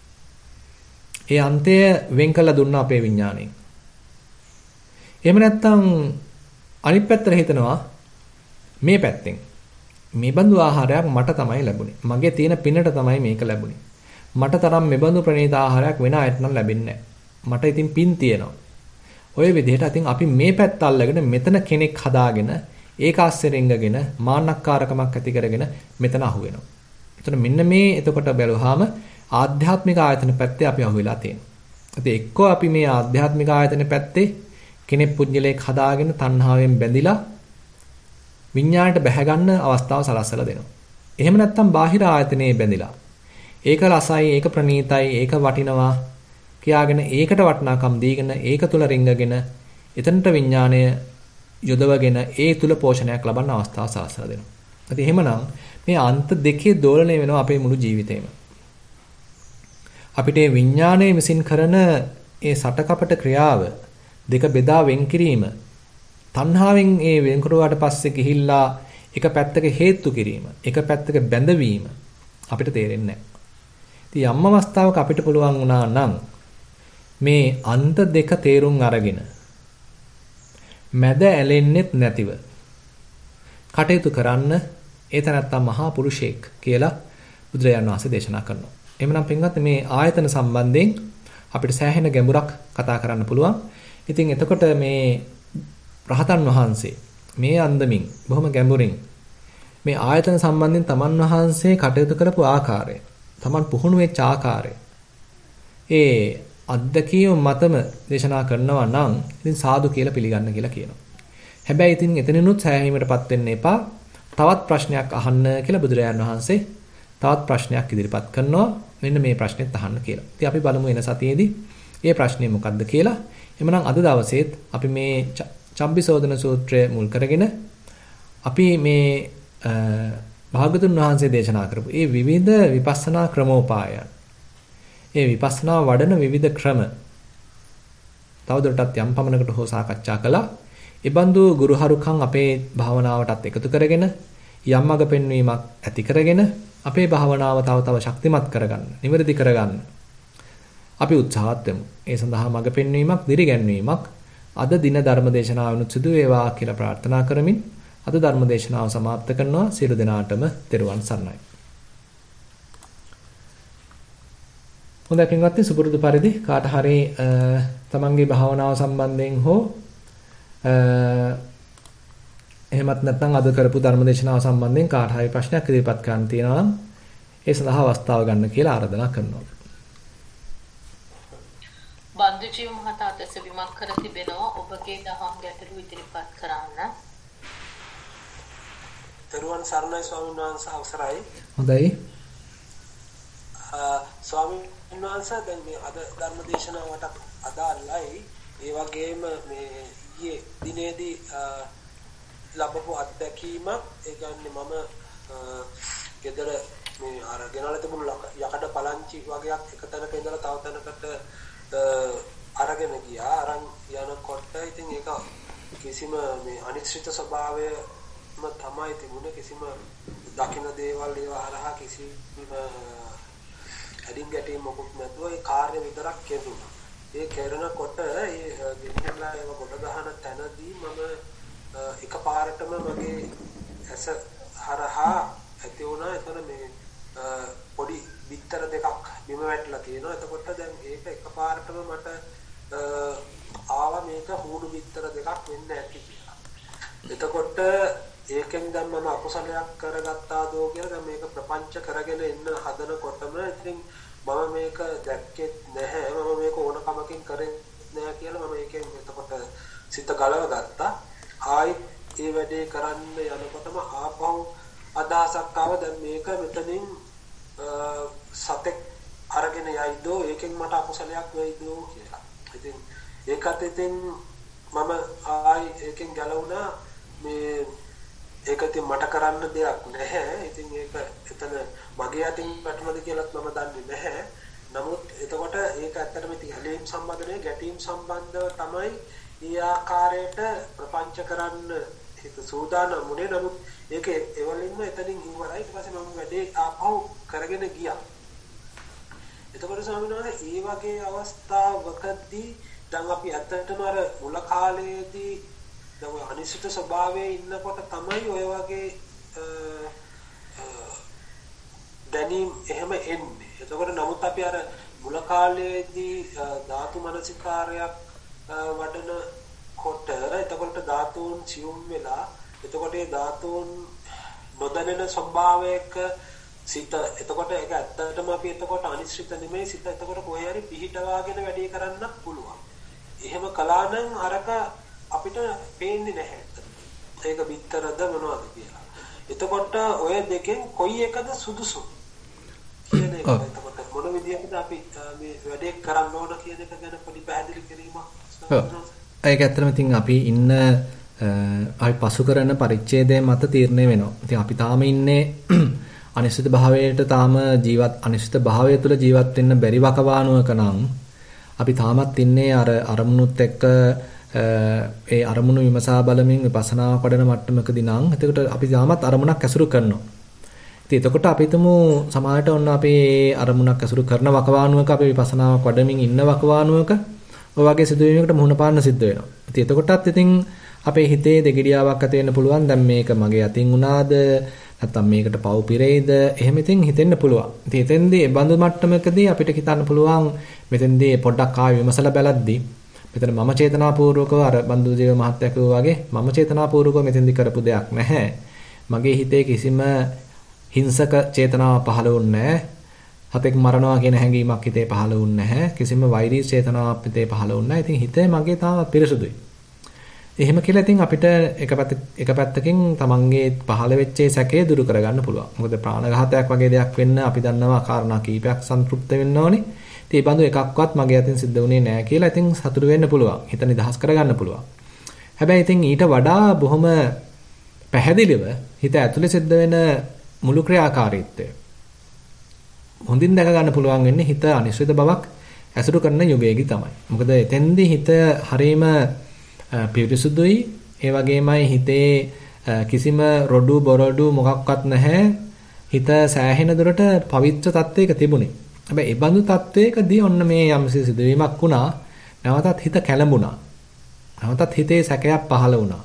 ඒ අන්තය වෙන් කළා දුන්නා අපේ විඥාණයෙන්. එහෙම නැත්නම් අනිත් පැත්තට හිතනවා මේ පැත්තෙන් මේ බඳු ආහාරයක් මට තමයි ලැබුණේ. මගේ තියෙන පිනට තමයි මේක ලැබුණේ. මට තරම් මේ බඳු ප්‍රණීත ආහාරයක් වෙන අයට නම් ලැබෙන්නේ නැහැ. මට ඉතින් පින් තියෙනවා. ඔය විදිහට ඉතින් අපි මේ පැත්ත අල්ලගෙන මෙතන කෙනෙක් හදාගෙන ඒක ASCII රෙංගගෙන මාන්නක්කාරකමක් ඇති කරගෙන මෙතන අහු වෙනවා. එතන මෙන්න මේ එතකොට බැලුවාම ආධ්‍යාත්මික ආයතන පැත්තේ අපි අහු වෙලා තියෙනවා. ඉතින් එක්කෝ අපි මේ ආධ්‍යාත්මික ආයතන පැත්තේ කෙනෙක් පුජ්‍යලයක් හදාගෙන තණ්හාවෙන් බැඳිලා විඤ්ඤාණයට බැහැ ගන්න අවස්ථාව සලස්සලා දෙනවා. එහෙම නැත්නම් බාහිර ආයතනයේ බැඳිලා ඒක රසයි, ඒක ප්‍රණීතයි, ඒක වටිනවා කියාගෙන ඒකට වටිනාකම් දීගෙන ඒක තුල රිංගගෙන එතනට විඤ්ඤාණය යොදවගෙන ඒ තුල පෝෂණයක් ලබන්න අවස්ථාව සලස්සලා දෙනවා. ඉතින් එහෙමනම් මේ අන්ත දෙකේ දෝලණය වෙනවා අපේ මුළු ජීවිතේම. අපිට මේ විඤ්ඤාණය විසින් කරන ඒ සටකපට ක්‍රියාව දෙක බෙදා වෙන් කිරීම, තණ්හාවෙන් ඒ වෙන්කරුවාට පස්සේ ගිහිල්ලා එක පැත්තක හේතු කිරීම, එක පැත්තක බැඳවීම අපිට තේරෙන්නේ නැහැ. ඉතින් යම් අවස්ථාවක අපිට පුළුවන් වුණා නම් මේ අන්ත දෙක තේරුම් අරගෙන මැද ඇලෙන්නෙත් නැතිව කටයුතු කරන්න ඒ තැනත්තා මහා පුරුෂයෙක් කියලා බුදුරජාණන් වහන්සේ දේශනා කරනවා. එhmenan පින්වත්නි මේ ආයතන සම්බන්ධයෙන් අපිට සෑහෙන ගැඹුරක් කතා කරන්න පුළුවන්. ඉතින් එතකොට මේ රහතන් වහන්සේ මේ අන්දමින් බොහොම ගැඹුරින් මේ ආයතන සම්බන්ධයෙන් තමන් වහන්සේ කටයුතු කරපු ආකාරය, තමන් පුහුණු වෙච්ච ආකාරය, ඒ අත්දැකීම මතම දේශනා කරනවා නම් ඉතින් සාදු කියලා පිළිගන්න කියලා කියනවා. හැබැයි ඉතින් එතනිනුත් සෑහීමටපත් වෙන්න එපා. තවත් ප්‍රශ්නයක් අහන්න කියලා බුදුරජාණන් වහන්සේ තවත් ප්‍රශ්නයක් ඉදිරිපත් කරනවා. මෙන්න මේ ප්‍රශ්නෙත් අහන්න කියලා. ඉතින් අපි බලමු එන සතියේදී මේ ප්‍රශ්නේ මොකක්ද කියලා. එhmenan අද දවසේත් අපි මේ චම්බිසෝදන සූත්‍රය මුල් කරගෙන අපි මේ භාගතුන් වහන්සේ දේශනා කරපු මේ විවිධ විපස්සනා ක්‍රමෝපායන්, ඒ විපස්සනා වඩන විවිධ ක්‍රම තවදුරටත් යම් පමණකට හෝ සාකච්ඡා කළා. ඒ බඳු ගුරුහරුකම් අපේ භාවනාවටත් එකතු කරගෙන යම් මඟ පෙන්වීමක් ඇති කරගෙන අපේ භාවනාව තව ශක්තිමත් කරගන්න, නිවැරදි කරගන්න අපි උත්සාහත් වෙමු. ඒ සඳහා මඟ පෙන්වීමක්, දිරිගැන්වීමක් අද දින ධර්මදේශනාවනුත් සිදු වේවා කියලා ප්‍රාර්ථනා කරමින් අද ධර්මදේශනාව સમાપ્ત කරනවා. සියලු දෙනාටම තෙරුවන් සරණයි. හොඳයි පින්වත්නි, සුපුරුදු පරිදි කාට හරි තමන්ගේ භාවනාව සම්බන්ධයෙන් හෝ එහෙමත් නැත්නම් අද කරපු ධර්මදේශනාව සම්බන්ධයෙන් කාට හරි ප්‍රශ්නයක් ඉදිරිපත් කරන්න තියෙනවා නම් ඒ සඳහා අවස්ථාව ගන්න කියලා ආරාධනා කරනවා. බන්දුජීව මහතා දැසීමක් කර තිබෙනවා. ඔබගේ දහම් ගැටළු ඉදිරිපත් කරන්න. තෙරුවන් සරණයි ස්වාමීන් වහන්සේ, අවසරයි. හොඳයි. ස්වාමීන් වහන්සේ දැන් මේ අද ධර්මදේශනාවට අදාළයි. ඒ වගේම මේ ඊයේ දිනේදී ලැබපු අත්දැකීමක්, ඒ කියන්නේ මම ගෙදර මේ අර ගෙනල්ලා තිබුණු යකඩ පලංචි වගේක් එක තැනක ඉඳලා තව තැනකට අරගෙන ගියා. අරන් යනකොට ඉතින් ඒක කිසිම මේ අනිශ්චිත ස්වභාවයම තමයි තිබුණේ. කිසිම දකින්න දේවල් ඒවා හරහා කිසිම ඇඩින් ගැටීම් මොකුත් නැතුව ඒ කාර්ය විතරක් කෙරුණා. ඒ කරනකොට ඒ ගෙන්නලා ඒව කොට ගහන තැනදී මම එකපාරටම මගේ ඇස හරහා ඇති වුණා. එතන මේ පොඩි බිත්තර දෙකක් බිම වැටලා තියෙනවා. එතකොට දැන් ඒක එකපාරටම මට ආවා මේක හුණු බිත්තර දෙකක් වෙන්න ඇති කියලා. එතකොට ඒකෙන් දැන් මම අකුසලයක් කරගත්තාදෝ කියලා දැන් මේක ප්‍රපංච කරගෙන එන්න හදනකොටම ඉතින් මම මේක දැක්කෙත් නැහැ. මම මේක ඕනකමකින් කරේ නැහැ කියලා මම ඒකෙන් එතකොට සිත ගලව ගත්තා. ආයිත් ඒ වැඩේ කරන්න යනකොටම ආපහු අදහසක් ආව දැන් මේක මෙතනින් සතෙක් අරගෙන යයිදෝ ඒකෙන් මට අකුසලයක් වෙයිදෝ කියලා. ඉතින් ඒකත් ඉතින් මම ආයි ඒකෙන් ගැලවුණා. මේ ඒක ඉතින් මට කරන්න දෙයක් නැහැ. ඉතින් ඒක එතන මගේ අතින් පැටලුණාද කියලාත් මම දන්නේ නැහැ. නමුත් එතකොට ඒක ඇත්තටම ඉතින් හැලීම් සම්බන්ධනේ ගැටීම් සම්බන්ධව තමයි ඒ ආකාරයට ප්‍රපංච කරන්න හිත සූදානම් වුණේ. නමුත් ඒක එවලින්ම එතනින් ඉවරයි. ඊට පස්සේ මම වැඩේ ආපහු කරගෙන ගියා. එතකොට ස්වාමීන් වහන්සේ මේ වගේ අවස්ථාවකදී දැන් අපි ඇත්තටම අර මුල කාලයේදී දැන් අනිශ්චිත ස්වභාවයේ ඉන්නකොට තමයි ඔය වගේ දැනීම් එහෙම එන්නේ. එතකොට නමුත් අපි අර මුල කාලයේදී ධාතු මනසිකාරයක් වඩන කොට එතකොට ධාතුන් සියුම් වෙලා එතකොට ඒ ධාතුන් නොදැනෙන ස්වභාවයක සිත එතකොට ඒක ඇත්තටම අපි එතකොට අනිශ්චිත නෙමෙයි සිත එතකොට කොහේ හරි පිහිටවාගෙන වැඩේ කරන්න පුළුවන්. එහෙම කළා නම් අරක අපිට පේන්නේ නැහැ. ඒක විතරද මොනවද කියලා. එතකොට ඔය දෙකෙන් කොයි එකද සුදුසු කියන එක එතකොට මොන විදිහකද අපි මේ වැඩේ කරන්න ඕන කියන එක ගැන පොඩි පැහැදිලි කිරීමක්. ඒක ඇත්තටම ඉතින් අපි ඉන්න අපි පසු කරන පරිච්ඡේදය මත තීරණය වෙනවා. ඉතින් අපි තාම ඉන්නේ අනිශ්චිත භාවයට තාම අනිශ්චිත භාවය තුළ ජීවත් වෙන්න බැරි වකවානුවක නම් අපි තාමත් ඉන්නේ අර අරමුණුත් එක්ක ඒ අරමුණු විමසා බලමින් විපස්සනා වඩන මට්ටමකදී නම් එතකොට අපි තාමත් අරමුණක් ඇසුරු කරනවා. ඉතින් එතකොට අපි හිතමු සමාජයට ඔන්න අපි අරමුණක් ඇසුරු කරන වකවානුවක අපි විපස්සනාවක් වඩමින් ඉන්න වකවානුවක ඔය වගේ සිදුවීමකට මුහුණ පාන්න සිද්ධ වෙනවා. ඉතින් එතකොටත් ඉතින් අපේ හිතේ දෙගිඩියාවක් ඇති වෙන්න පුළුවන්. දැන් මේක මගේ අතින් වුණාද නැත්තම් මේකට පව් පිරෙයිද එහෙම ඉතින් හිතෙන්න පුළුවන්. ඉතින් එතෙන්දී ඒ බඳු මට්ටමකදී අපිට හිතන්න පුළුවන් මෙතෙන්දී පොඩ්ඩක් ආයෙ විමසලා බලද්දී මෙතන මම චේතනාපූර්වකව අර බන්දුජීව මහත්තයා කිව්වා වගේ මම චේතනාපූර්වකව මෙතෙන්දී කරපු දෙයක් නැහැ. මගේ හිතේ කිසිම හිංසක චේතනාවක් පහළ වුණේ නැහැ. හතෙක් මරනවා කියන හැඟීමක් හිතේ පහළ වුණේ නැහැ. කිසිම වෛරී චේතනාවක් හිතේ පහළ වුණේ නැහැ. ඉතින් හිතේ මගේ තාම පිරිසුදුයි. එහෙම කියලා ඉතින් අපිට එක පැත්තකින් තමන්ගේ පහළ වෙච්ච සැකේ දුරු කරගන්න පුළුවන්. මොකද ප්‍රාණඝාතයක් වගේ දෙයක් වෙන්න අපි දන්නවා කාරණා කීපයක් සන්තුෂ්ත වෙන්න ඕනේ. ඉතින් මේ බඳු එකක්වත් මගේ අතින් සිද්ධ වුණේ නැහැ කියලා ඉතින් සතුටු වෙන්න පුළුවන්. හිත නිදහස් කරගන්න පුළුවන්. හැබැයි ඉතින් ඊට වඩා බොහොම පැහැදිලිව හිත ඇතුලේ සිද්ධ වෙන මුළු ක්‍රියාකාරීත්වය හොඳින් දැක ගන්න පුළුවන් වෙන්නේ හිත අනිශ්චිත බවක් ඇසුරු කරන යුගයේදී තමයි. මොකද එතෙන්දී හිත හරීම පිරිසුදුයි. ඒ වගේමයි හිතේ කිසිම රොඩු බොරඩු මොකක්වත් නැහැ. හිත සෑහෙන දුරට පවිත්‍ර තත්වයක තිබුණේ. හැබැයි ඒ බඳු තත්වයකදී ඔන්න මේ යම්සි සිදුවීමක් වුණා. නැවතත් හිත කැළඹුණා. නැවතත් හිතේ සැකයක් පහළ වුණා.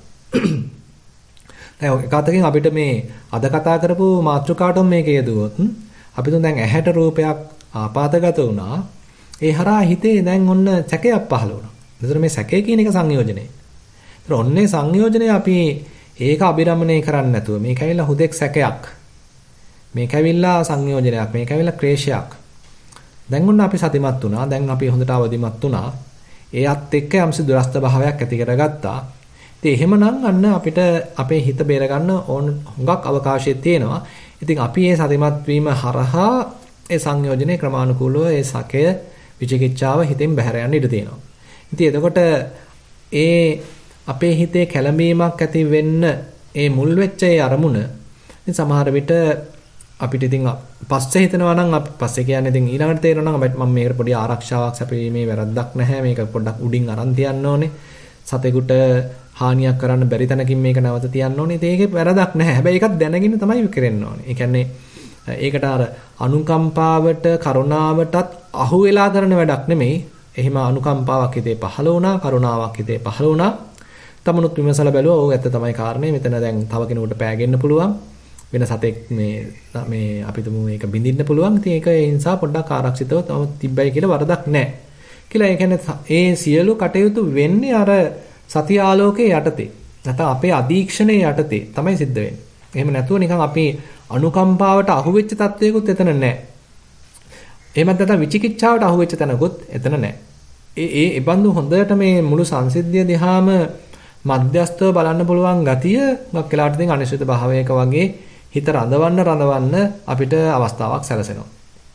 දැන් එක අතකින් අපිට මේ අද කතා කරපු මාතෘකාවටම මේක යෙදුවොත් අපි දැන් ඇහැට රූපයක් ආපాతගත වුණා. ඒ හරහා හිතේ දැන් ඔන්න සැකයක් පහළ වුණා. ඒතර මේ සැකය කියන එක සංයෝජනය. ඒතර ඔන්නේ සංයෝජනය අපි ඒක අබිරමණය කරන්නේ නැතුව මේක ඇවිල්ලා හුදෙක් සැකයක්. මේක ඇවිල්ලා සංයෝජනයක්. මේක ඇවිල්ලා ක්ලේශයක්. දැන් ඔන්න අපි සතිමත් වුණා. දැන් අපි හොඳට අවදිමත් වුණා. ඒත් එක්ක යම්සි දුරස්ත භාවයක් ඇති කරගත්තා. ඉතින් එහෙමනම් අන්න අපිට අපේ හිත බේර ගන්න ඕන හුඟක් අවකාශයක් තියෙනවා. ඉතින් අපි මේ සතිමත් වීම හරහා ඒ සංයෝජනේ ක්‍රමානුකූලව ඒ සැකය විචිකිච්ඡාව හිතෙන් බැහැර යන්න ඉඩ තියෙනවා. ඉතින් එතකොට ඒ අපේ හිතේ කැළඹීමක් ඇති වෙන්න ඒ මුල් වෙච්ච ඒ අරමුණ ඉතින් සමහර විට අපිට ඉතින් පස්සේ හිතනවා නම් අපි පස්සේ කියන්නේ ඉතින් ඊළඟට තේරෙනවා නම් මම මේකට පොඩි ආරක්ෂාවක් සැපීමේ වැරද්දක් නැහැ. මේක පොඩ්ඩක් උඩින් අරන් තියන්න ඕනේ. සතෙකුට හානියක් කරන්න බැරි තැනකින් මේක නැවත තියන්න ඕනේ. ඉතින් ඒකේ වැරදක් නැහැ. හැබැයි ඒකත් දැනගෙන තමයි කරන්න ඕනේ. ඒ කියන්නේ ඒකට අර අනුකම්පාවට කරුණාවටත් අහු වෙලා කරන වැඩක් නෙමෙයි. එහෙම අනුකම්පාවක් හිතේ පහළ වුණා, කරුණාවක් හිතේ පහළ වුණා. තමනුත් විමසලා බැලුවා. ඕක ඇත්ත තමයි කාරණේ. මෙතන දැන් තව කෙනෙකුට පෑගෙන්න පුළුවන්. වෙන සතෙක් මේ අපිට මේක බින්දින්න පුළුවන්. ඉතින් ඒක ඒ නිසා පොඩ්ඩක් ආරක්ෂිතව තම තිබ්බයි කියලා වරදක් නැහැ. කියලා ඒ කියන්නේ ඒ සියලු කටයුතු වෙන්නේ අර සති ආලෝකයේ යටතේ. නැත්නම් අපේ අධීක්ෂණයේ යටතේ තමයි සිද්ධ වෙන්නේ. එහෙම නැතුව නිකන් අපි අනුකම්පාවට අහුවෙච්ච තත්වයකුත් එතන නැහැ. එහෙමත් නැත්නම් විචිකිච්ඡාවට අහුවෙච්ච තැනකුත් එතන නැහැ. ඒ බඳු හොඳට මේ මුළු සංසිද්ධිය දිහාම මධ්‍යස්තව බලන්න පුළුවන් ගතිය මක් වෙලාවට ඉතින් අනිශ්චිත භාවයක වගේ හිත රඳවන්න අපිට අවස්ථාවක් සැලසෙනවා.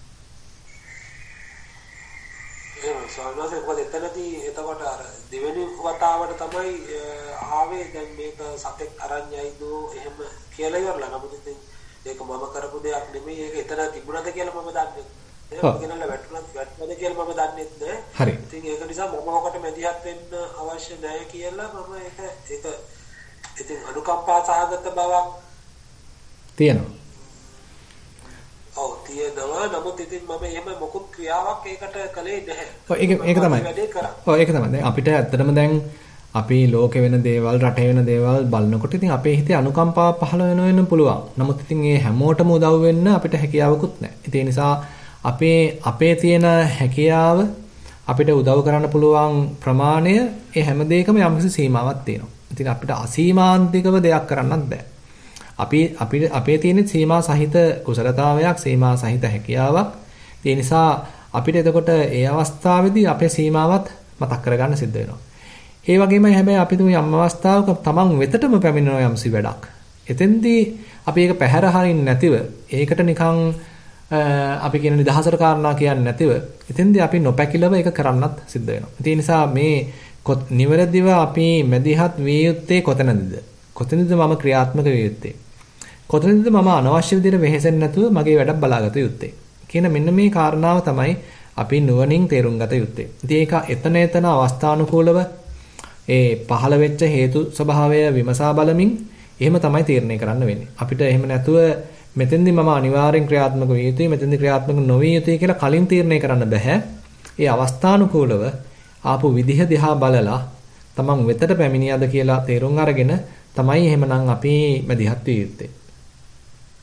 එතකොට අර දෙවෙනි වතාවට තමයි ආවේ දැන් මේක සතෙක් අරන් යයිද එහෙම කියලා ඉවරලා. නමුත් ඉතින් ඒක මම කරපු දෙයක් නෙමෙයි. ඒක එතන තිබුණද කියලා මම දන්නේ නැහැ. ඒක ගෙනල්ලා වැටුණද කියලා මම දන්නේ නැහැ. හරි. ඉතින් ඒක නිසා මම ඔකට මැදිහත් වෙන්න අවශ්‍ය නැහැ කියලා මම ඒක ඉතින් අනුකම්පා සහගත බවක් තියෙනවා. ඔව් තියෙනවා. නමුත් ඉතින් මම එහෙම මොකුත් ක්‍රියාවක් ඒකට කළේ නැහැ. ඔව් ඒක තමයි. ඔව් ඒක තමයි. දැන් අපිට ඇත්තටම දැන් අපි ලෝකේ වෙන දේවල් රටේ වෙන දේවල් බලනකොට ඉතින් අපේ හිතේ අනුකම්පාව පහළ වෙන්න පුළුවන්. නමුත් ඉතින් මේ හැමෝටම උදව් වෙන්න අපිට හැකියාවකුත් නැහැ. ඒ නිසා අපේ තියෙන හැකියාව අපිට උදව් කරන්න පුළුවන් ප්‍රමාණය ඒ හැම දෙයකම යම්කිසි සීමාවක් තියෙනවා. ඉතින් අපිට අසීමාන්තිකව දෙයක් කරන්නත් බෑ. අපේ තියෙන සීමා සහිත කුසලතාවයක්, සීමා සහිත හැකියාවක්. ඒ නිසා අපිට එතකොට ඒ අවස්ථාවේදී අපේ සීමාවත් මතක් කරගන්න සිද්ධ වෙනවා. ඒ වගේමයි හැබැයි අපි තුමු යම් අවස්ථාවක තමන් වෙතටම පැමිණෙන යම්සි වැඩක්. එතෙන්දී අපි ඒක පැහැර හරින්න නැතිව ඒකට නිකන් අපි කියන නිදහසට කාරණා කියන්නේ නැතිව එතෙන්දී අපි නොපැකිලව ඒක කරන්නත් සිද්ධ වෙනවා. ඒ නිසා මේ නිවැරදිව අපි මැදිහත් විය යුත්තේ කොතනද? කොතනද මම ක්‍රියාත්මක විය යුත්තේ? කොතනද මම අනවශ්‍ය විදිහට වෙහෙසෙන්නේ නැතුව මගේ වැඩක් බලාගත යුත්තේ? කියන මෙන්න මේ කාරණාව තමයි අපි නුවණින් තේරුම් ගත යුත්තේ. ඉතින් ඒක එතන අවස්ථානුකූලව ඒ පහළ වෙච්ච හේතු ස්වභාවය විමසා බලමින් එහෙම තමයි තීරණය කරන්න වෙන්නේ. අපිට එහෙම නැතුව මෙතෙන්දි මම අනිවාර්යෙන් ක්‍රියාත්මක විය යුතුයි, මෙතෙන්දි ක්‍රියාත්මක නොවිය යුතුයි කියලා කලින් තීරණය කරන්න බෑ. ඒ අවස්ථානුකූලව ආපු විදිහ දිහා බලලා තමන් වෙතට පැමිණියද කියලා තේරුම් අරගෙන තමයි එහෙමනම් අපි මැදිහත් විය යුත්තේ.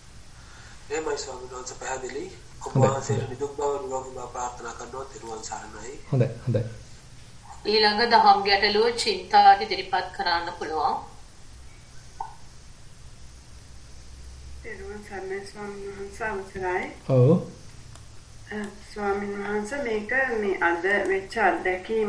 පැහැදිලි. ඔබ වහන්සේට නිදුක් බව නිරෝගී බව ප්‍රාර්ථනා කරනවා. ත්‍රිවන් සරණයි. හොඳයි හොඳයි. ඊළඟ දහම් ගැටලුව චින්තාදි ඉදිරිපත් කරන්න පුළුවන්. ත්‍රිවන් සරණයි ස්වාමීන් වහන්සේ අවසරයි. ඔව්. ස්වාමීන් වහන්සේ මේක මේ අද වෙච්ච අත්දැකීම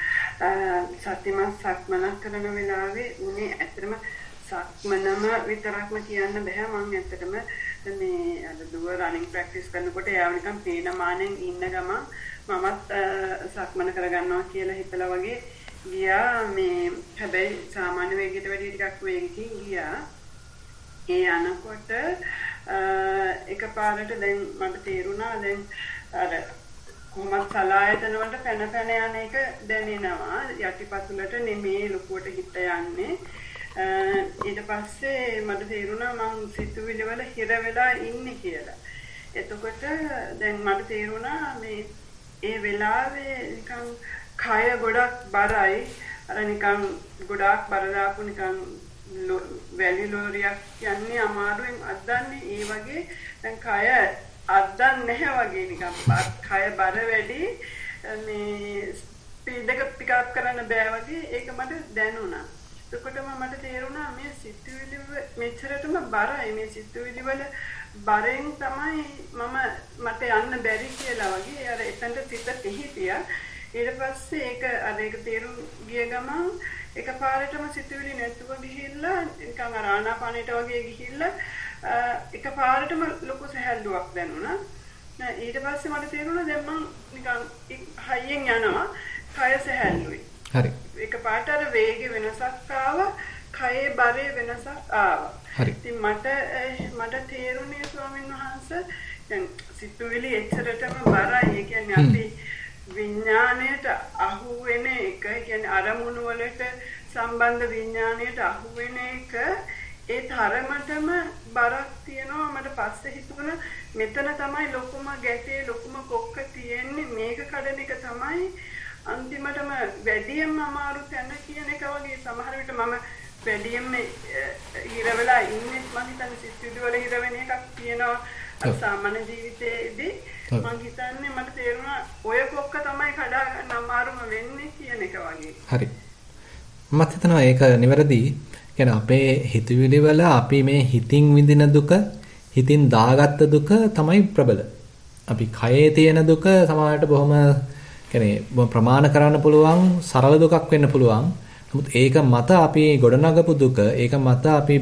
සත්‍යමත් සක්මනක් කරන වෙලාවේ උනේ ඇත්තටම සක්මනම විතරක්ම කියන්න බෑ. මම ඇත්තටම මේ අද දුව රනින් ප්‍රැක්ටිස් කරනකොට එයාව නිකන් පේනමානෙන් ඉන්න ගමන් මමත් සක්මන කරගන්නවා කියලා හිතලා වගේ ගියා. මේ හැබැයි සාමාන්‍ය වේගයට වැඩිය ටිකක් වේගකින් ගියා. ඒ යනකොට එකපාරට දැන් මට තේරුණා දැන් අර කොහොමද සලායතන වලට පැන පැන යන එක දැනෙනවා. යටිපතුලට නෙමේ ලොකුවට හිට යන්නේ. ඊට පස්සේ මට තේරුණා මං සිතුවිලි වල හිර වෙලා ඉන්නේ කියලා. එතකොට දැන් මට තේරුණා මේ ඒ වෙලාවේ නිකන් කය ගොඩක් බරයි. අර නිකන් ගොඩාක් බර දාපු නිකන් වැලි ලෝරියක් යන්නේ අමාරුවෙන් අද්දන්නේ. ඒ වගේ දැන් කය අද්දන්නේ නැහැ වගේ නිකන් කය බර වැඩි මේ ස්පීඩ් එක පික් අප් කරන්න බෑ වගේ ඒක මට දැනුණා. එතකොටම මට තේරුණා මේ සිතුවිලි මෙච්චරටම බරයි. මේ සිතුවිලි වල බරෙන් තමයි මට යන්න බැරි කියලා වගේ අර එතනට සිත පිහිටියා. ඊට පස්සේ ඒක තේරුම් ගිය ගමන් එකපාරටම සිතුවිලි නැතුව ගිහිල්ලා නිකන් අර ආනාපානෙට වගේ ගිහිල්ලා එකපාරටම ලොකු සැහැල්ලුවක් දැනුණා. ඊට පස්සේ මට තේරුණා දැන් මං නිකන් හයියෙන් යනවා. කය සැහැල්ලුයි. හරි. එකපාරට අර වේග වෙනසක් ආවා. කයේ බරේ වෙනසක් ආවා. හරි. ඉතින් මට තේරුණේ ස්වාමීන් වහන්සේ දැන් සිතුවිලි එච්චරටම බරයි. ඒ කියන්නේ අපි විඥාණයට අහු වෙන එක, කියන්නේ අරමුණු වලට සම්බන්ධ විඥාණයට අහු වෙන එක ඒ තරමටම බරක් තියෙනවා. මට පස්සේ හිතුණා මෙතන තමයි ලොකුම ගැටේ ලොකුම කොක්ක තියෙන්නේ. මේක කඩන එක තමයි අන්තිමටම වැඩියෙන්ම අමාරු තැන කියන එක වගේ. සමහර විට මම වැඩියෙන්ම හිර වෙලා ඉන්නේ මම හිතන්නේ සිතුවිලි වල හිර වෙන එකක් තියෙනවා සාමාන්‍ය ජීවිතයේදී. මම හිතන්නේ මට තේරුණා ඔය කොක්ක තමයි කඩා ගන්න අමාරුම වෙන්නේ කියන එක වගේ. හරි. මට හිතෙනවා ඒක නිවැරදි. කියන්නේ අපේ හිතවිලි වල අපි මේ හිතින් විඳින දුක, හිතින් දාගත්ත දුක තමයි ප්‍රබල. අපි කයේ තියෙන දුක සමහරවිට බොහොම කියන්නේ ප්‍රමාණ කරන්න පුළුවන් සරල දුකක් වෙන්න පුළුවන්. නමුත් ඒක මත අපි ගොඩනගපු දුක, ඒක මත අපි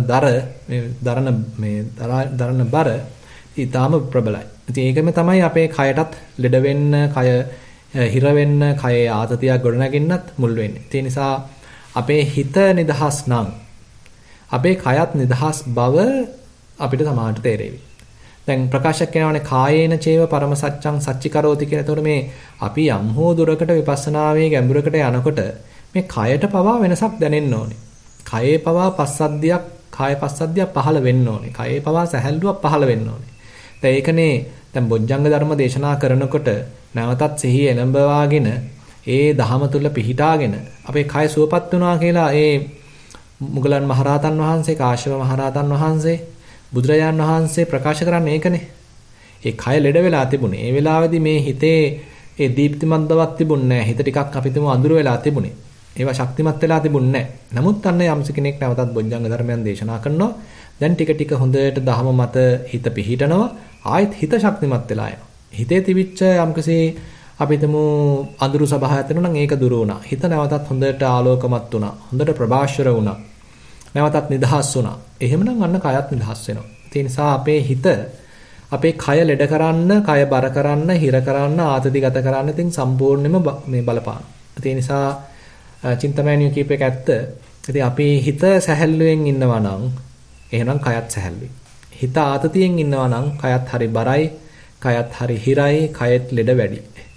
දරන බර ඊටාම ප්‍රබලයි. ඉතින් ඒකම තමයි අපේ කයටත් ලෙඩ වෙන්න, කය හිර වෙන්න, කයේ ආතතියක් ගොඩනගින්නත් මුල් වෙන්නේ. ඒ නිසා අපේ හිත නිදහස් නම් අපේ කයත් නිදහස් බව අපිට සමාහට තේරෙවි. දැන් ප්‍රකාශයක් කියනවානේ කායේන චේව පරම සත්‍යං සච්චිකරෝති කියලා. එතකොට මේ අපි යම් හෝ දුරකට විපස්සනාවේ ගැඹුරකට යනකොට මේ කයට පවා වෙනසක් දැනෙන්න ඕනේ. කයේ පවා පස්සද්ධියක්, කාය පස්සද්ධියක් පහළ වෙන්න ඕනේ. කයේ පවා සැහැල්ලුවක් පහළ වෙන්න ඕනේ. දැන් ඒකනේ දැන් බොජ්ජංග ධර්ම දේශනා කරනකොට නැවතත් සිහිය එළඹවාගෙන ඒ දහම තුල පිහිටාගෙන අපේ කය සුවපත් වුණා කියලා ඒ මුගලන් මහරහතන් වහන්සේ, කාශ්‍යප මහරහතන් වහන්සේ, බුදුරජාන් වහන්සේ ප්‍රකාශ කරන්නේ ඒකනේ. ඒ කය ලෙඩ වෙලා තිබුණේ. ඒ වෙලාවේදී මේ හිතේ ඒ දීප්තිමත් බවක් තිබුණේ නැහැ. හිත ටිකක් අපිටම අඳුර වෙලා තිබුණේ. ඒවා ශක්තිමත් වෙලා තිබුණේ නැහැ. නමුත් අන්න යම්ස කෙනෙක් නැවතත් බොජ්ජංග ධර්මයන් දේශනා කරනවා. දැන් ටික ටික හොඳට දහම මත හිත පිහිටනවා. ආයෙත් හිත ශක්තිමත් වෙලා යනවා. හිතේ තිබිච්ච යම්කිසි අපිටම අඳුරු සබහා ඇතෙනවා නම් ඒක දුර වුණා. හිත නැවතත් හොඳට ආලෝකමත් වුණා. හොඳට ප්‍රභාෂර වුණා. නැවතත් නිදහස් වුණා. එහෙමනම් අන්න කයත් නිදහස් වෙනවා. ඒ නිසා අපේ හිත අපේ කය ලෙඩ කරන්න, කය බර කරන්න, හිර කරන්න, ආතතිගත කරන්න ඉතින් සම්පූර්ණයෙන්ම මේ බලපාන. ඒ නිසා චින්තමයන්ිය කීප එක ඇත්ත. ඉතින් අපි හිත සැහැල්ලුවෙන් ඉන්නවා නම් එහෙනම් කයත් සැහැල්ලුයි. හිත ආතතියෙන් ඉන්නවා නම් කයත් හරි බරයි, කයත් හරි හිරයි, කයත් ලෙඩ වැඩි.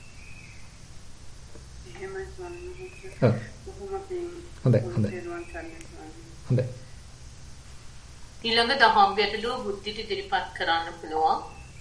හොඳයි. ඊළඟ දහම් ගැටලුව බුද්ධිට ඉදිරිපත් කරන්න පුළුවන්.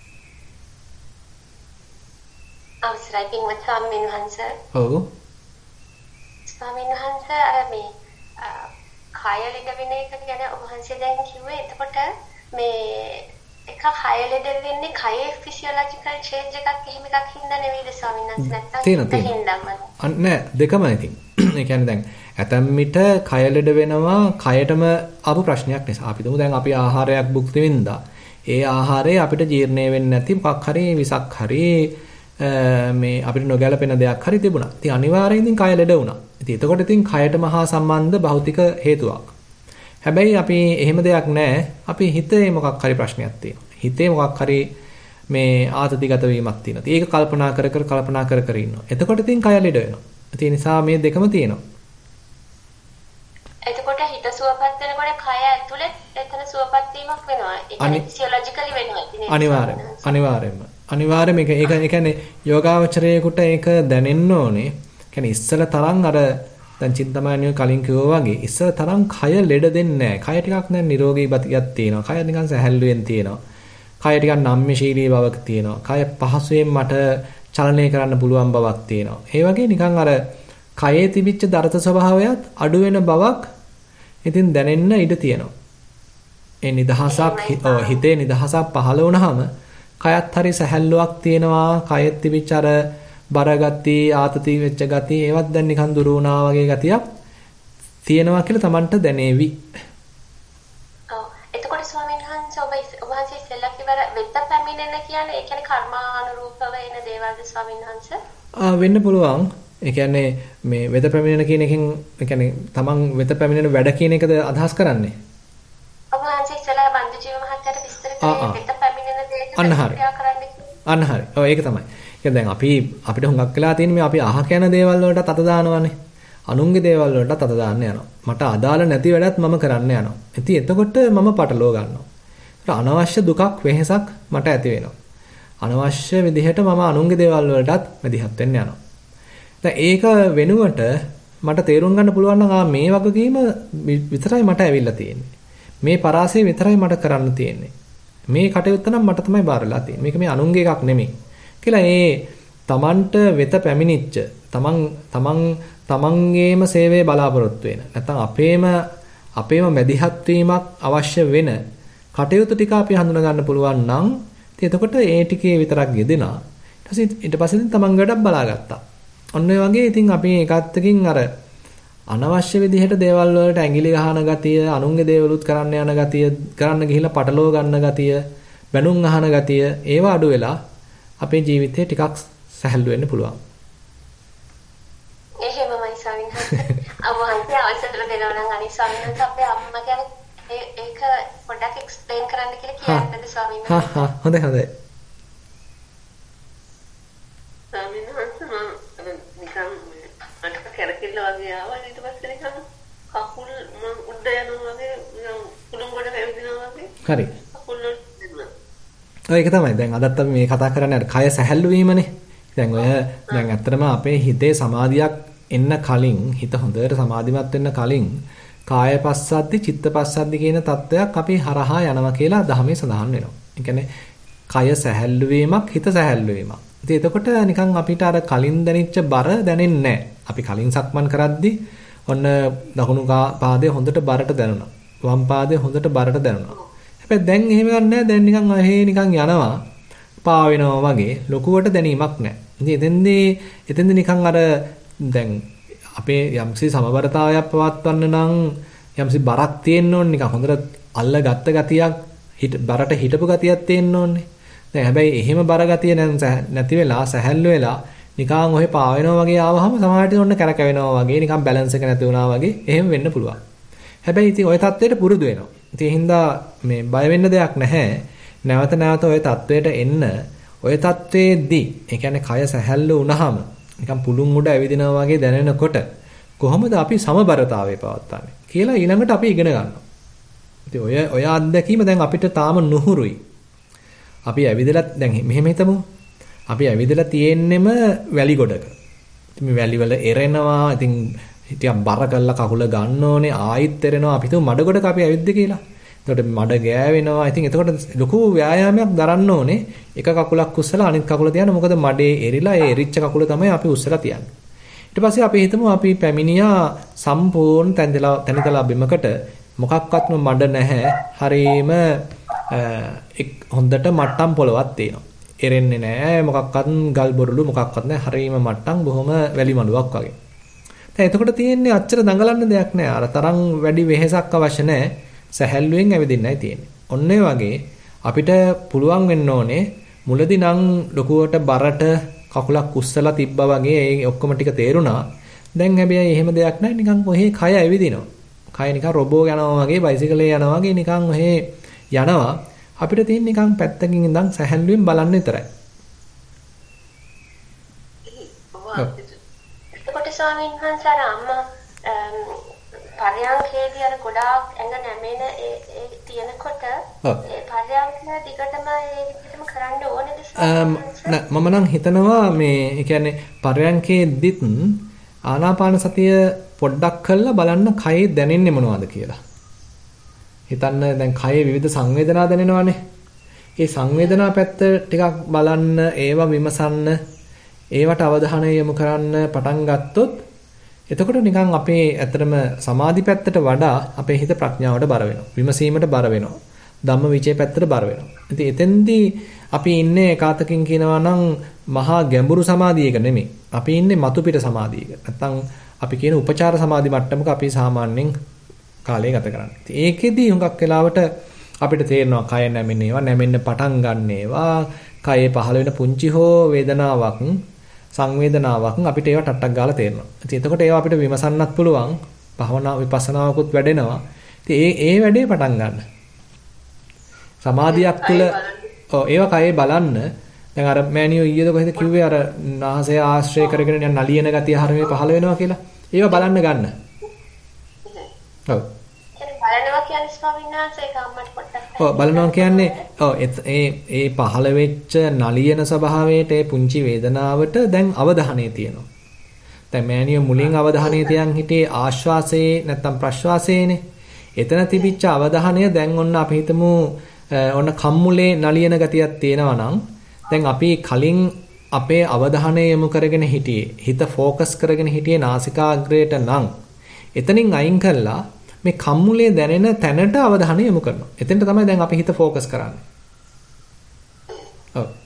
අවසරයි පින්වත් ස්වාමීන් වහන්සේ. ඔව්. ස්වාමීන් වහන්සේ අර මේ කය ලෙඩ වෙන එක ගැන ඔබ වහන්සේ දැන් කිව්වේ. එතකොට මේ ඒක කය ලෙඩ වෙන්නේ කයේ ෆිසියොලොජිකල් චේන්ජ් එකක් එහෙම එකක් හින්දා නෙවෙයිද ස්වාමීන් වහන්සේ නැත්තම් නෑ දෙකම ඉතින්. ඒ කියන්නේ දැන් ඇතැම් විට කය ලෙඩ වෙනවා කයටම ආපු ප්‍රශ්නයක් නිසා. අපි තුමු දැන් අපි ආහාරයක් භුක්ති විඳා. ඒ ආහාරය අපිට ජීර්ණය වෙන්නේ නැති මොකක් හරි විසක් හරි මේ අපිට නොගැලපෙන දෙයක් හරි තිබුණා. ඉතින් අනිවාර්යෙන් ඉතින් කය ලෙඩ වුණා. ඉතින් එතකොට ඉතින් කයට මහා සම්බන්ධ භෞතික හේතුවක්. හැබැයි අපි එහෙම දෙයක් නැහැ. අපි හිතේ මොකක් හරි ප්‍රශ්නයක් තියෙනවා. හිතේ මොකක් හරි මේ ආතතිගත වීමක් තියෙනවා. ඒක කල්පනා කර කර ඉන්නවා. එතකොට ඉතින් කය ලෙඩ වෙනවා. ඒ නිසා මේ දෙකම තියෙනවා. එතකොට හිත සුවපත් වෙනකොට කය ඇතුලේ එතන සුවපත් වීමක් වෙනවා. ඒ කියන්නේ ෆිසියොලොජිකලි වෙනවා. අනිවාර්යයෙන්ම ඒක කියන්නේ යෝගාවචරයේකට ඒක දැනෙන්න ඕනේ. කියන්නේ ඉස්සල තරම් අර දැන් චින්තමානිය කලින් කිව්වා වගේ ඉස්සල තරම් කය ලෙඩ දෙන්නේ නැහැ. කය ටිකක් දැන් නිරෝගී ගතියක් තියෙනවා. කය නිකන් සැහැල්ලුවෙන් තියෙනවා. කය ටිකක් නම්‍යශීලී බවක් තියෙනවා. කය පහසුවෙන් මට චලනය කරන්න පුළුවන් බවක් තියෙනවා. ඒ වගේ නිකන් අර කයේ තිබිච්ච දරත ස්වභාවයත් අඩු වෙන බවක් ඉතින් දැනෙන්න ඉඩ තියෙනවා. ඒ නිදහසක් හිතේ නිදහසක් පහළ වුණාම කයත් හරි සැහැල්ලුවක් තියෙනවා. කයෙත් තිබිච්ච අර බර ගති ආතති වෙච්ච ගති ඒවත් දැන් නිකන් දුරු වුණා වගේ ගතියක් තියෙනවා කියලා Tamanට දැනේවි. ඔව්. එතකොට ස්වාමීන් වහන්සේ ඔබ වහන්සේ ඉස්සෙල්ලා කිව්වර වෙත පැමිණෙන කියන්නේ ඒ කියන්නේ කර්මානුරූපව එන දේවල්ද ස්වාමීන් වහන්සේ? වෙන්න පුළුවන්. ඒ කියන්නේ මේ වෙත පැමිණෙන කියන එකෙන් ඒ කියන්නේ Taman වෙත පැමිණෙන වැඩ කියන එකද අදහස් කරන්නේ? ඔබ වහන්සේ ඉස්සෙල්ලා බන්දු ජීව මහත්තයාට විස්තර කළේ වෙත පැමිණෙන දේට අන්න හරි. ඔව් ඒක තමයි. දැන් අපිට හුඟක් වෙලා තියෙන මේ අපි අහක යන දේවල් වලටත් අත දානවානේ. අනුන්ගේ දේවල් වලටත් අත දාන්න යනවා. මට අදාළ නැති වැඩත් මම කරන්න යනවා. ඉතින් එතකොට මම පටලව ගන්නවා. අනවශ්‍ය දුකක් වෙහෙසක් මට ඇති වෙනවා. අනවශ්‍ය විදිහට මම අනුන්ගේ දේවල් වලටත් මැදිහත් වෙන්න යනවා. දැන් ඒක වෙනුවට මට තේරුම් ගන්න පුළුවන් නම් මේ වගකීම විතරයි මට ඇවිල්ලා තියෙන්නේ. මේ පරාසය විතරයි මට කරන්න තියෙන්නේ. මේ කටයුත්ත නම් මට තමයි බාරලා තියෙන්නේ. මේක මේ අනුන්ගේ එකක් නෙමෙයි. කියලා ඒ තමන්ට වෙත පැමිණිච්ච තමන්ගේම සේවය බලාපොරොත්තු වෙන නැත්නම් අපේම මැදිහත් වීමක් අවශ්‍ය වෙන කටයුතු ටික අපි හඳුනා ගන්න පුළුවන් නම් ඉතින් එතකොට ඒ ටිකේ විතරක් යෙදෙනා ඊට පස්සේ තමන් වැඩක් බලාගත්තා. ඔන්න ඔය වගේ ඉතින් අපි ඒකත්කින් අර අනවශ්‍ය විදිහට දේවල් වලට ඇඟිලි ගහන ගතිය, අනුන්ගේ දේවලුත් කරන්න යන ගතිය, කරන්න ගිහිල්ලා පටලව ගන්න ගතිය, බැනුම් අහන ගතිය ඒව අඩු වෙලා අපේ ජීවිතේ ටිකක් සැහැල්ලු වෙන්න පුළුවන්. එහෙමයි ස්වාමීන් වහන්සේ. අවහන්සේ අවසර දෙනවා නම් අනිත් ස්වාමීන් වහන්සේ අපේ අම්මා ගැන ඒක පොඩ්ඩක් එක්ස්ප්ලেইন කරන්න කියලා කියන්නද ස්වාමීන් වහන්සේ? හොඳයි. ස්වාමීන් වහන්සේ මම නිකන් අටක කැරකිලා වගේ ආවා ඊට පස්සේ නිකන් කකුල් මම උඩ යනවා වගේ නිකන් කුළුම් ගොඩ වැවිදිනවා වගේ. හරි. කකුල් ඒක තමයි. දැන් අදත් අපි මේ කතා කරන්නේ අර කය සැහැල්ලු වීමනේ. දැන් ඇත්තටම අපේ හිතේ සමාධියක් එන්න කලින් හිත හොඳට සමාධිමත් වෙන්න කලින් කාය පස්සද්දි චිත්ත පස්සද්දි කියන தত্ত্বයක් අපි හරහා යනවා කියලා ධර්මයේ සඳහන් වෙනවා. ඒ කියන්නේ කය සැහැල්ලු වීමක් හිත සැහැල්ලු වීමක්. ඉතින් එතකොට නිකන් අපිට අර කලින් දැනෙච්ච බර දැනෙන්නේ නැහැ. අපි කලින් සක්මන් කරද්දි ඔන්න දකුණු පාදයේ හොඳට බරට දැනුණා. වම් පාදයේ හොඳට බරට දැනුණා. හැබැයි දැන් එහෙම ගන්නෑ. දැන් නිකන් නිකන් යනවා. පා වෙනවා වගේ ලොකුවට දැනීමක් නැහැ. ඉතින් එතෙන්දී නිකන් අර දැන් අපේ යම්සි සමබරතාවයක් පවත්වන්න නම් යම්සි බරක් තියෙන්න ඕනේ. නිකන් හොඳට අල්ලගත්ත ගතියක් බරට හිටපු ගතියක් තියෙන්න ඕනේ. දැන් හැබැයි එහෙම බර ගතිය නැති වෙලා සැහැල්ලු වෙලා නිකන් ඔහෙ පා වෙනවා වගේ ආවහම සමහරට ඔන්න කැරකෙනවා වගේ නිකන් බැලන්ස් එක නැති වුණා වගේ එහෙම වෙන්න පුළුවන්. හැබැයි ඉතින් ওই தത്വෙට පුරුදු වෙනවා. ඉතින් ඒ හින්දා මේ බය වෙන්න දෙයක් නැහැ. නැවත නැවත ওই தത്വෙට එන්න ওই தത്വෙදී ඒ කියන්නේ කය සැහැල්ලු වුණාම නිකන් පුළුන් උඩ ඇවිදිනවා වගේ දැනෙනකොට කොහොමද අපි සමබරතාවය පවත්වන්නේ කියලා ඊළඟට අපි ඉගෙන ගන්නවා. ඉතින් ඔය අත්දැකීම දැන් අපිට තාම නුහුරුයි. අපි ඇවිදලා දැන් මෙහෙම හිතමු. අපි ඇවිදලා තියෙන්නෙම වැලි ගොඩක. ඉතින් මේ වැලි වල එරෙනවා. ඉතින් ටිකක් බර කරලා කකුල ගන්න ඕනේ. ආයිත් එරෙනවා. අපි හිතමු මඩ ගොඩක අපි ඇවිද්ද කියලා. එතකොට මඩ ගෑවෙනවා. ඉතින් එතකොට ලොකු ව්‍යායාමයක් දරන්න ඕනේ. එක කකුලක් උස්සලා අනිත් කකුල තියන්න. මොකද මඩේ එරිලා ඒ එරිච්ච කකුල තමයි අපි උස්සලා තියන්නේ. ඊට පස්සේ අපි හිතමු අපි පැමිණියා සම්පූර්ණ තැනිතලා බිමකට මොකක්වත්ම මඩ නැහැ. හරීම හොඳට මට්ටම් පොළවක් තියෙනවා. එරෙන්නේ නැහැ මොකක්වත් ගල් බොරළු මොකක්වත් නැහැ. හරීම මට්ටම් බොහොම වැලි මඩුවක් වගේ. දැන් එතකොට තියෙන්නේ අච්චර දඟලන්න දෙයක් නැහැ. අර තරම් වැඩි වෙහෙසක් අවශ්‍ය නැහැ. සැහැල්ලුවෙන් ඇවිදින්නයි තියෙන්නේ. ඔන්න ඒ වගේ අපිට පුළුවන් වෙන්න ඕනේ මුලදී නම් ලොකුවට බරට කකුලක් උස්සලා තිබ්බා වගේ ඒ ඔක්කොම ටික තේරුණා. දැන් හැබැයි එහෙම දෙයක් නැහැ. නිකන් ඔහේ කය ඇවිදිනවා. කය නිකන් රොබෝ යනවා වගේ බයිසිකලේ යනවා වගේ නිකන් ඔහේ යනවා. අපිට තියෙන නිකන් පැත්තකින් ඉඳන් සැහැල්ලුවෙන් බලන්න විතරයි. එතකොට ස්වාමීන් වහන්සේ අර අම්මා පරයන්කේදී අර ගොඩාක් ඇඟ නැමෙන ඒ තියෙනකොට ඒ පරයන්ක දිගටම ඒ විදිහටම කරන්න ඕනේද මම නම් හිතනවා මේ ඒ කියන්නේ පරයන්කේදීත් ආනාපාන සතිය පොඩ්ඩක් කරලා බලන්න කයේ දැනෙන්නේ මොනවද කියලා. හිතන්න දැන් කයේ විවිධ සංවේදනා දැනෙනවානේ. ඒ සංවේදනා පැත්ත ටිකක් බලන්න, ඒවා විමසන්න, ඒවට අවධානය යොමු කරන්න පටන් ගත්තොත් එතකොට නිකන් අපේ ඇත්තටම සමාධි පැත්තට වඩා අපේ හිත ප්‍රඥාවට බර වෙනවා. විමසීමට බර වෙනවා. ධම්ම විචේ පැත්තට බර වෙනවා. ඉතින් එතෙන්දී අපි ඉන්නේ ඒකාතකින් කියනවා නම් මහා ගැඹුරු සමාධියක නෙමෙයි. අපි ඉන්නේ මතු පිට සමාධියක. නැත්තම් අපි කියන උපචාර සමාධි මට්ටමක අපි සාමාන්‍යයෙන් කාලය ගත කරන්නේ. ඉතින් ඒකෙදී හුඟක් වෙලාවට අපිට තේරෙනවා කය නැමෙන්න පටන් ගන්නේවා, කයේ පහළ වෙන පුංචි හෝ වේදනාවක් සංවේදනාවක් අපිට ඒවා ටට්ටක් ගාලා තේරෙනවා. ඉතින් එතකොට ඒවා අපිට විමසන්නත් පුළුවන්. භවනා විපස්සනාවකුත් වැඩෙනවා. ඉතින් ඒ වැඩේ පටන් ගන්න. සමාධියක් තුළ ඒවා කයේ බලන්න. දැන් අර මෑනියෝ ඊයේද කොහෙද කිව්වේ අර නාසය ආශ්‍රය කරගෙන යන නලියන ගතිය හරියට පහළ වෙනවා කියලා. ඒවා බලන්න ගන්න. ඔව්. බලනවා කියන්නේ ස්වාමීන් වහන්සේ ඒක අම්මට පොඩ්ඩක්. ඔව් බලනවා කියන්නේ ඒ පහළ වෙච්ච නලියන ස්වභාවයට ඒ පුංචි වේදනාවට දැන් අවධානය තියෙනවා. දැන් මෑනියෝ මුලින් අවධානය තියන් හිටියේ ආශ්වාසයේ නැත්තම් ප්‍රශ්වාසයේනේ. එතන තිබිච්ච අවධානය දැන් ඔන්න අපි හිතමු ඔන්න කම්මුලේ නලියන ගතියක් තියෙනවා නම් දැන් අපි කලින් අපේ අවධානය යොමු කරගෙන හිටියේ හිත ફોකස් කරගෙන හිටියේ නාසිකාග්‍රයට නම් එතනින් අයින් කළා මේ කම්මුලේ දැනෙන තැනට අවධානය යොමු කරනවා. එතෙන්ට තමයි දැන් අපි හිත ફોකස් කරන්නේ. ඔව්.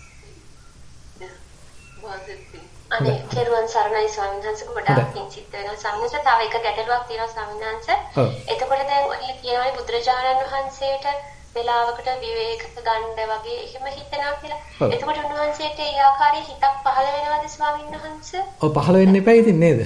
අනේ කෙරුවන් සරණයි ස්වාමීන් වහන්සේ ගොඩාක් පිංචිත් වෙනවා. ස්වාමීන් වහන්සේ තව එක ගැටලුවක් තියෙනවා ස්වාමීන් වහන්සේ. එතකොට දැන් ඔය කියනවානේ බුදුරජාණන් වහන්සේට වෙලාවකට විවේක ගන්න වගේ එහෙම හිතනවා කියලා. එතකොට උන්වහන්සේට ඒ ආකාරයේ හිතක් පහළ වෙනවද ස්වාමීන් වහන්සේ? ඔව් පහළ වෙන්න එපා ඉතින් නේද?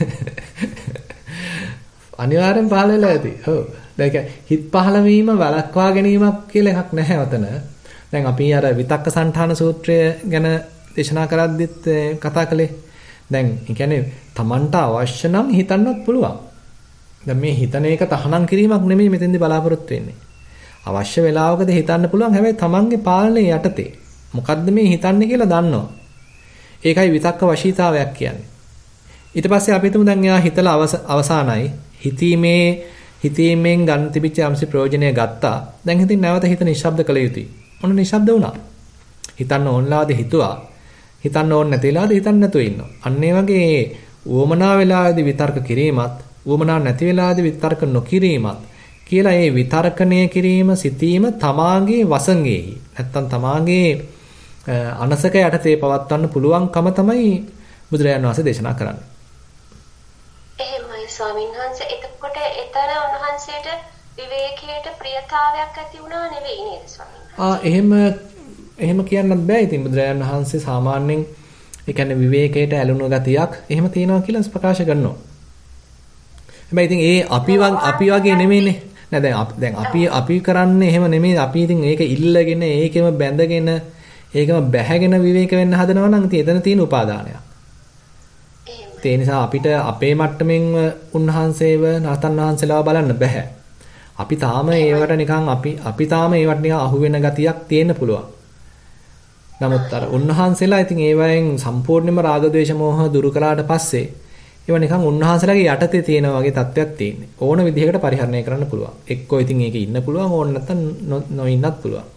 අනිවාර්යෙන් පහළ වෙලා ඇති. ඔව්. දැන් හිත පහළ වීම වළක්වා ගැනීමක් කියලා එකක් නැහැ ඔතන. දැන් අපි අර විතක්ක සංඨාන සූත්‍රය ගැන දේශනා කරද්දිත් කතා කළේ. දැන් ඒ කියන්නේ Tamanට අවශ්‍ය නම් හිතන්නත් පුළුවන්. දැන් මේ හිතන එක තහනම් කිරීමක් නෙමෙයි මෙතෙන්දී බලාපොරොත්තු වෙන්නේ. අවශ්‍ය වෙලාවකදී හිතන්න පුළුවන්. හැබැයි Tamanගේ පාලනයේ යටතේ. මොකද්ද මේ හිතන්නේ කියලා දන්නවා. ඒකයි විතක්ක වශීතාවයක් කියන්නේ. ඊට පස්සේ අපි හිතමු දැන් එයා හිතලා අවසానයි. හිතීමෙන් ගන්න තිබිච්ච යම්සි ප්‍රයෝජනය ගත්තා. දැන් හිතින් නැවත හිත නිශ්ශබ්ද කළ යුතුයි. ඔන්න නිශ්ශබ්ද වුණා. හිතන්න ඕනලාද හිතුවා. හිතන්න ඕන නැතිලාද හිතන්න නැතුව ඉන්නවා. අන්න ඒ වගේ වොමනා වෙලාවේදී විතර්ක කිරීමත්, වොමනා නැති වෙලාවේදී විතර්ක නොකිරීමත් කියලා මේ විතර්කණය කිරීම සිටීම තමාගේ වසඟෙහි. නැත්තම් තමාගේ අනසක යටතේ පවත්වන්න පුළුවන්කම තමයි බුදුරජාණන් වහන්සේ දේශනා කරන්නේ. එහෙමයි ස්වාමීන් වහන්සේ. එතකොට එතන උන්වහන්සේට විවේකයට ප්‍රියතාවයක් ඇති වුණා නෙවෙයි නේද ස්වාමීන් වහන්සේ? එහෙම කියන්නත් බෑ. ඉතින් බුදුරජාණන් වහන්සේ සාමාන්‍යයෙන් ඒ කියන්නේ විවේකයට ඇලුණු ගතියක් එහෙම තියනවා කියලා ප්‍රකාශ කරනවා. හැබැයි ඉතින් ඒ අපි වගේ නෙමෙයිනේ. නෑ දැන් අපි කරන්නේ එහෙම නෙමෙයි. අපි ඉතින් ඒක ඉල්ලගෙන ඒකෙම බැඳගෙන ඒකම බැහැගෙන විවේක වෙන්න හදනවා නම් ඉතින් එතන තියෙන උපාදානයක්. ඒ නිසා අපිට අපේ මට්ටමින් උන්වහන්සේව නාතන් වහන්සේලාව බලන්න බෑ. අපි තාම ඒවට නිකන් අපි තාම ඒවට නිකන් අහු වෙන ගතියක් තියෙන්න පුළුවන්. නමුත් අර උන්වහන්සේලා ඉතින් ඒවයෙන් සම්පූර්ණයෙන්ම රාග ద్వේෂ මෝහ දුරු කළාට පස්සේ ඒවා නිකන් උන්වහන්සේලාගේ යටතේ තියෙන වගේ තත්ත්වයක් තියෙන්නේ. ඕන විදිහකට පරිහරණය කරන්න පුළුවන්. එක්කෝ ඉතින් ඒකේ ඉන්න පුළුවන් ඕන නැත්නම් නොඉන්නත් පුළුවන්.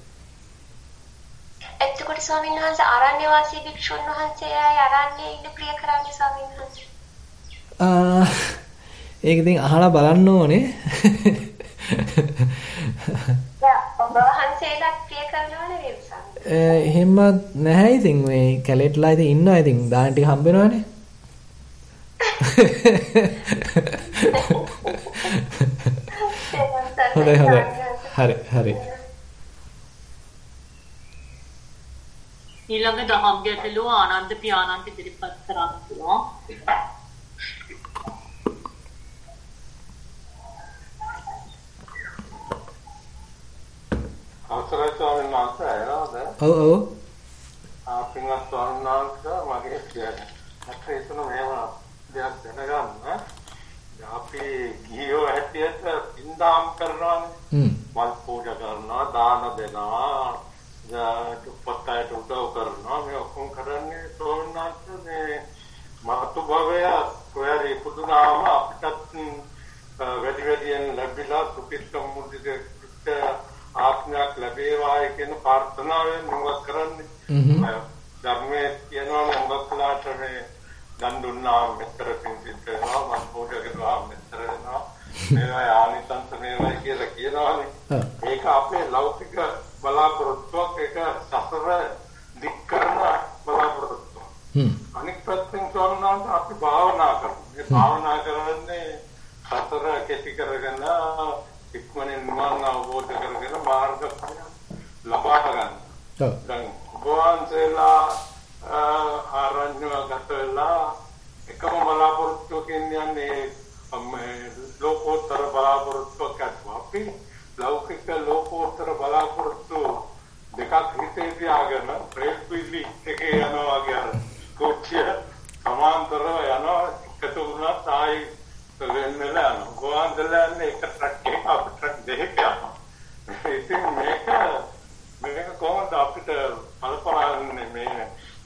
එතකොට ස්වාමීන් වහන්සේ ආරණ්‍ය වාසී භික්ෂුන් වහන්සේලා ආරණ්‍යයේ ඉන්න ප්‍රිය කරන්නේ ස්වාමීන් වහන්සේ. ඒක ඉතින් අහලා බලන්න ඕනේ. ඔබ වහන්සේලා ප්‍රිය කරනව නෙවෙයි සම්මත. එහෙම නැහැ ඉතින් මේ කැලේටලා ඉතින් ඉන්නවා ඉතින් දාන ටික හම්බ වෙනවනේ. හොඳයි. හරි. ඊළඟ දහම් ගැටලුව ආනන්ද පියාණන්ට ඉදිරිපත් කරන්න පුළුවන්. අවසරයි ස්වාමීන් වහන්සේ එනවද? ඔව්. පින්වත් ස්වාමීන් වහන්සේ මගේ කියන්නේ. අපේ එතන මේව දෙයක් දැනගන්න. අපි ගියෝ හැටියට පින්දාම් කරනවානේ. මල් පූජා කරනවා, දාන දෙනවා, දුප්පත්යට උදව් කරනවා. මේ ඔක්කොම කරන්නේ ස්වාමීන් වහන්සේ මේ මාතු භවය කොහරි පුදුනාම අපිටත් වැඩියෙන් ලැබිලා සුඛිත මුදිත ආත්මයක් ලැබේවායි කියන ප්‍රාර්ථනාවෙන් මොකක් කරන්නේ ධර්මයේ කියනවා මොකක්ලාට මේ දන් දුන්නා මෙතර පිංසිත කරනවා මන් පූජා කරනවා මෙතර වෙනවා මේවා ආනිසංස මේවා කියලා කියනවානේ ඒක අපේ ලෞකික බලාපොරොත්තුවක් ඒක සසර දික් කරන බලාපොරොත්තුවක් අනිත් පැත්තෙන් සෝමනාන්ත අපි භාවනා කරනවා මේ භාවනා කරන්නේ සසර කෙටි කරගෙන ඉක්මනින් නිවන් අවබෝධ කරගෙන මාර්ග ලබා ගන්න. දැන් ගෝවන්සලා ආරණ්‍යගත වෙලා එකම බලාපොරොත්තුකින් යන්නේ ලෝකෝත්තර බලාපොරොත්තුවක් අපි ලෞකික ලෝකෝත්තර බලාපොරොත්තු දෙකක් හිතේ තියාගෙන ප්‍රේක්ෂිලි එකේ යනවා වගේ අර කොච්චිය සමාන්තරව යනවා එකතු වුණා තායි වෙන්නලා ගෝවන්සලාන්නේ එක ට්‍රක් එකක් අපිට ට්‍රක් දෙකක් යනවා. ඉතින් මේක කොහොමද අපිට බලපාන්නේ මේ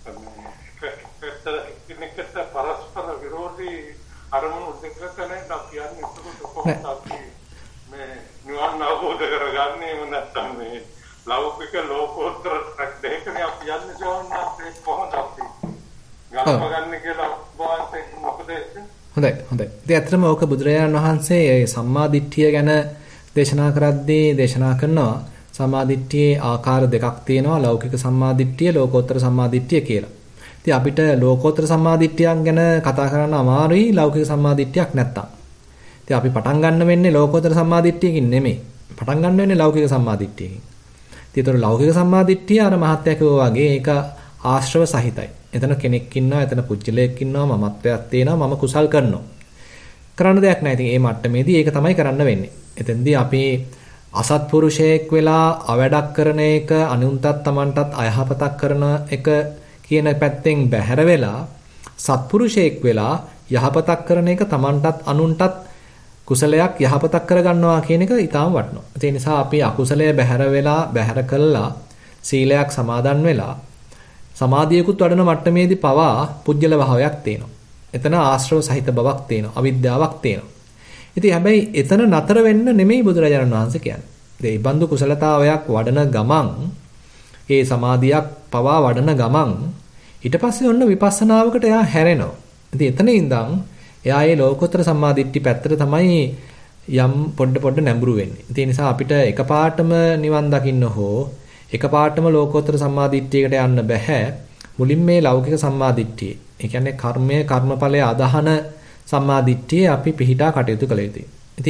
එකිනෙකට පරස්පර විරෝධී අරමුණු දෙකකනේ අපි යන්නේ කොහොමද අපි මේ නිවන් අවබෝධ කරගන්නේ නැත්නම් මේ ලෞකික ලෝකෝත්තර ට්‍රක් දෙකනේ අපි යන්නේ සෝන්නාත් කොහොමද අපි ගලපගන්නේ කියලා බෝවන්සේ මොකද හොඳයි. ඉතින් ඇත්තටම ඕක බුදුරජාණන් වහන්සේ සම්මා දිට්ඨිය ගැන දේශනා කරද්දී දේශනා කරනවා සම්මා දිට්ඨියේ ආකාර දෙකක් තියෙනවා ලෞකික සම්මා දිට්ඨිය ලෝකෝත්තර සම්මා දිට්ඨිය කියලා. ඉතින් අපිට ලෝකෝත්තර සම්මා දිට්ඨියක් ගැන කතා කරන්න අමාරුයි ලෞකික සම්මා දිට්ඨියක් නැත්තම්. ඉතින් අපි පටන් ගන්න වෙන්නේ ලෝකෝත්තර සම්මා දිට්ඨියකින් නෙමෙයි. පටන් ගන්න වෙන්නේ ලෞකික සම්මා දිට්ඨියකින්. ඉතින් ඒතර ලෞකික සම්මා දිට්ඨිය අර මහත්ය කිව්වා වගේ ඒක ආශ්‍රව සහිතයි. එතන කෙනෙක් ඉන්නවා, එතන පුජ්‍යලයක් ඉන්නවා, මමත්වයක් තියෙනවා, මම කුසල් කරනවා. කරන්න දෙයක් නැහැ. ඉතින් මේ මට්ටමේදී ඒක තමයි කරන්න වෙන්නේ. එතෙන්දී අපි අසත්පුරුෂයෙක් වෙලා අවඩක් කරන එක, අනුන්ටත් Tamanටත් අයහපතක් කරන එක කියන පැත්තෙන් බැහැර වෙලා සත්පුරුෂයෙක් වෙලා යහපතක් කරන එක Tamanටත් අනුන්ටත් කුසලයක් යහපතක් කරගන්නවා කියන එක ඊටාම වටිනවා. ඒ නිසා අපි අකුසලය බැහැර කළා සීලයක් සමාදන් වෙලා සමාධියකුත් වඩන මට්ටමේදී පවා පුජ්‍යල භාවයක් තියෙනවා. එතන ආශ්‍රව සහිත බවක් තියෙනවා. අවිද්‍යාවක් තියෙනවා. ඉතින් හැබැයි එතන නතර වෙන්න නෙමෙයි බුදුරජාණන් වහන්සේ කියන්නේ. ඒ බඳු කුසලතාවයක් වඩන ගමන් ඒ සමාධියක් පවා වඩන ගමන් ඊට පස්සේ ඔන්න විපස්සනාවකට එයා හැරෙනවා. ඉතින් එතන ඉඳන් එයා ඒ ලෝකෝත්තර සම්මාදිට්ඨි පැත්තට තමයි යම් පොඩ නැඹුරු වෙන්නේ. ඒ නිසා අපිට එකපාරටම නිවන් දකින්න හෝ එකපාරටම ලෝකෝත්තර සම්මාදිට්ඨියකට යන්න බෑ. මුලින් මේ ලෞකික සම්මාදිට්ඨිය. ඒ කියන්නේ කර්මය කර්මඵලයේ අදහන සම්මාදිට්ඨිය අපි පිහිටා කටයුතු කළ යුතුයි.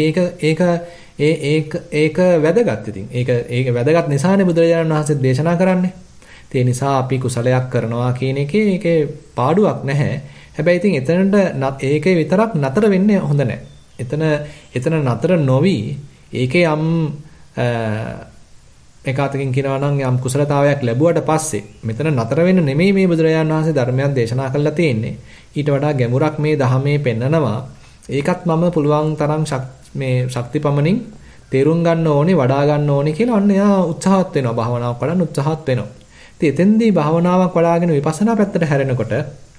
ඉතින් ඒක වැදගත් ඉතින්. ඒක වැදගත් නිසානේ බුදුරජාණන් වහන්සේ දේශනා කරන්නේ. ඒ නිසා අපි කුසලයක් කරනවා කියන එකේ ඒකේ පාඩුවක් නැහැ. හැබැයි ඉතින් එතනට ඒකේ විතරක් නතර වෙන්නේ හොඳ නැහැ. එතන නතර නොවි ඒකේ යම් එකwidehatකින් කියනවා නම් යම් කුසලතාවයක් ලැබුවට පස්සේ මෙතන නතර වෙන්න නෙමෙයි මේ බුදුරජාණන් වහන්සේ ධර්මයක් දේශනා කළා තියෙන්නේ. ඊට වඩා ගැඹුරක් මේ ධහමේ පෙන්නනවා. ඒකත් මම පුළුවන් තරම් මේ ශක්තිපමණින් තේරුම් ගන්න ඕනේ, වඩා ගන්න ඕනේ කියලා අන්න එයා උත්සාහත් වෙනවා. භාවනාවක් වඩන්න උත්සාහත් වෙනවා. ඉතින් එතෙන්දී භාවනාවක් වඩාගෙන විපස්සනා පැත්තට හැරෙනකොට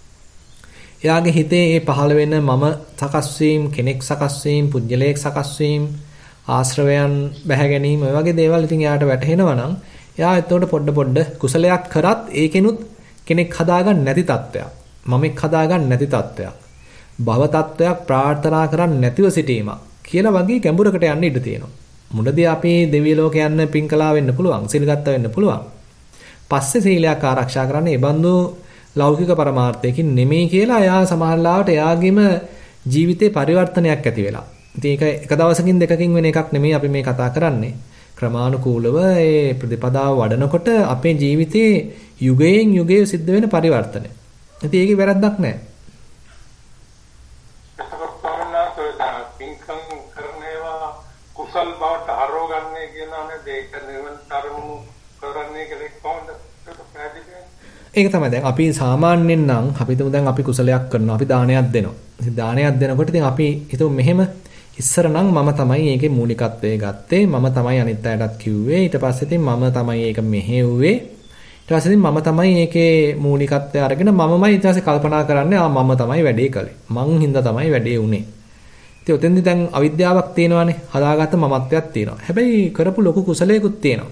එයාගේ හිතේ මේ පහළ වෙන මම සකස් වීම, කෙනෙක් සකස් වීම, පුජ්‍යලයක් සකස් වීම, ආශ්‍රවයන් බැහැ ගැනීම ඔය වගේ දේවල් ඉතින් එයාට වැටහෙනවා නම් එයා එතකොට පොඩ කුසලයක් කරත් ඒකෙනුත් කෙනෙක් හදාගන්න නැති තත්වයක්, මමෙක් හදාගන්න නැති තත්වයක්, භව තත්වයක් ප්‍රාර්ථනා කරන්නේ නැතිව සිටීමක් කියලා වගේ ගැඹුරකට යන්න ඉඩ තියෙනවා. මුලදී අපි දෙවිය ලෝක යන්න පින් කළා වෙන්න පුළුවන්. සිල් ගත්තා වෙන්න පුළුවන්. පස්සේ සීලයක් ආරක්ෂා කරන්නේ ඒ බඳු ලෞකික පරමාර්ථයකින් නෙමෙයි කියලා එයා සමහරලාවට එයාගේම ජීවිතේ පරිවර්තනයක් ඇති වෙලා. ඉතින් ඒක එක දවසකින් දෙකකින් වෙන එකක් නෙමෙයි අපි මේ කතා කරන්නේ. ක්‍රමානුකූලව ඒ ප්‍රතිපදාව වඩනකොට අපේ ජීවිතේ යුගයෙන් යුගයේ සිද්ධ වෙන පරිවර්තනය. ඉතින් ඒකේ වැරද්දක් නැහැ. පින්කම් කරනේවා කුසල් බවට හරවගන්නේ කියනවානේ ඒක නිවන් තරමු කරන්නේ කියලා කොහොමද පැහැදිලි? ඒක තමයි දැන් අපි සාමාන්‍යයෙන් නම් අපි හිතමු දැන් අපි කුසලයක් කරනවා අපි දානයක් දෙනවා. ඉතින් දානයක් දෙනකොට ඉතින් අපි හිතමු මෙහෙම ඉස්සර නම් මම තමයි ඒකේ මූලිකත්වයේ ගත්තේ මම තමයි අනිත් අයටත් කිව්වේ ඊට පස්සේ ඉතින් මම තමයි ඒක මෙහෙව්වේ ඊට පස්සේ ඉතින් මම තමයි ඒකේ මූලිකත්වය අරගෙන මමමයි ඊට පස්සේ කල්පනා කරන්නේ මම තමයි වැඩේ කළේ මං හින්දා තමයි වැඩේ උනේ. ඉතින් ඔතෙන්දි දැන් අවිද්‍යාවක් තියෙනවානේ හදාගත්ත මමත්වයක් තියෙනවා. හැබැයි කරපු ලොකු කුසලයකුත් තියෙනවා.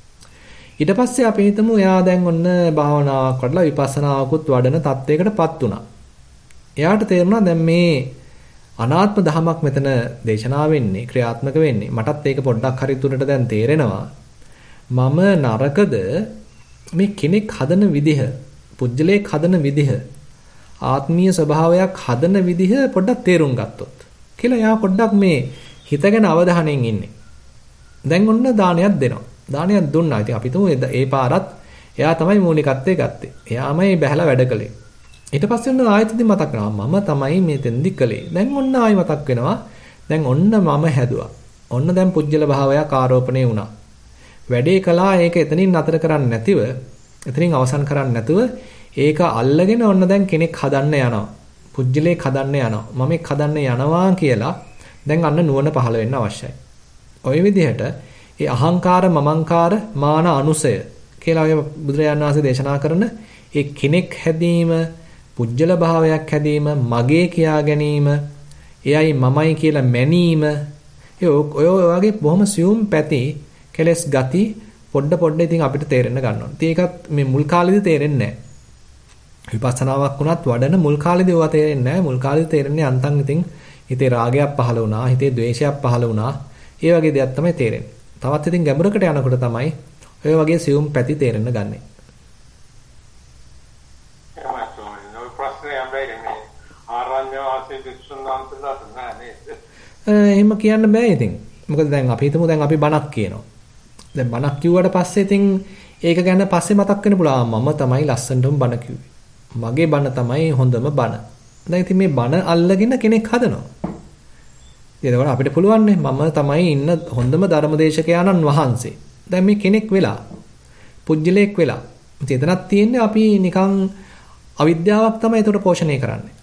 ඊට පස්සේ අපි හිතමු එයා දැන් ඔන්න භාවනාවක් වඩලා විපස්සනාවකුත් වඩන තත්වයකටපත් වුණා. එයාට තේරුණා දැන් මේ අනාත්ම ධමයක් මෙතන දේශනා වෙන්නේ ක්‍රියාත්මක වෙන්නේ. මටත් ඒක පොඩ්ඩක් හරි තුනට දැන් තේරෙනවා. මම නරකද මේ කෙනෙක් හදන විදිහ, පුජ්‍යලයක් හදන විදිහ, ආත්මීය ස්වභාවයක් හදන විදිහ පොඩ්ඩක් තේරුම් ගත්තොත් කියලා එයා පොඩ්ඩක් මේ හිතගෙන අවධානයෙන් ඉන්නේ. දැන් ඔන්න දානයක් දෙනවා. දානයක් දුන්නා. ඉතින් අපි තුමු ඒ පාරත් එයා තමයි මූලිකත්වයේ ගත්තේ. එයාමයි බහැලා වැඩ කළේ. ඊට පස්සේ ඔන්න ආයෙත් මතක් වෙනවා මම තමයි මේ තෙන්දි කළේ. දැන් ඔන්න ආයෙ මතක් වෙනවා. දැන් ඔන්න මම හැදුවා. ඔන්න දැන් පුජ්‍යල භාවයක් ආරෝපණය වුණා. වැඩේ කළා ඒක එතනින් නතර කරන්නේ නැතිව, එතනින් අවසන් කරන්නේ නැතුව ඒක අල්ලගෙන ඔන්න දැන් කෙනෙක් හදන්න යනවා. පුජ්‍යලයක් හදන්න යනවා. මම එක් හදන්න යනවා කියලා දැන් අන්න නුවණ පහළ වෙන්න අවශ්‍යයි. ওই විදිහට ඒ අහංකාර මමංකාර මාන අනුසය කියලා ඔය බුදුරජාණන් වහන්සේ දේශනා කරන ඒ කෙනෙක් හැදීම පුජ්‍යල භාවයක් හැදීම මගේ කියා ගැනීම එයයි මමයි කියලා මැනීම ඔය වගේ බොහොම සියුම් පැති කෙලස් ගති පොඩ ඉතින් අපිට තේරෙන්න ගන්නවා. ඉතින් ඒකත් මේ මුල් කාලෙදි තේරෙන්නේ නැහැ. විපස්සනාවක් වුණත් වඩන මුල් කාලෙදි ඒවා තේරෙන්නේ නැහැ. මුල් කාලෙදි තේරෙන්නේ අන්තං ඉතින් හිතේ රාගයක් පහළ වුණා, හිතේ ද්වේෂයක් පහළ වුණා. ඒ වගේ දෙයක් තමයි තේරෙන්නේ. තවත් ඉතින් ගැඹුරකට යනකොට තමයි ඔය වගේ සියුම් පැති තේරෙන්න ගන්නෙ. එහෙම කියන්න බෑ ඉතින්. මොකද දැන් අපි හිතමු දැන් අපි බණක් කියනවා. දැන් බණක් කිව්වට පස්සේ ඉතින් ඒක ගැන පස්සේ මතක් වෙන්න පුළුවන්. මම තමයි ලස්සනටම බණ කිව්වේ. මගේ බණ තමයි හොඳම බණ. දැන් ඉතින් මේ බණ අල්ලගෙන කෙනෙක් හදනවා. එතකොට අපිට පුළුවන් මම තමයි ඉන්න හොඳම ධර්මදේශකයාණන් වහන්සේ. දැන් මේ කෙනෙක් වෙලා පුජ්‍යලයක් වෙලා. ඉතින් එතනක් තියෙන්නේ අපි නිකන් අවිද්‍යාවක් තමයි ඒකට පෝෂණය කරන්නේ.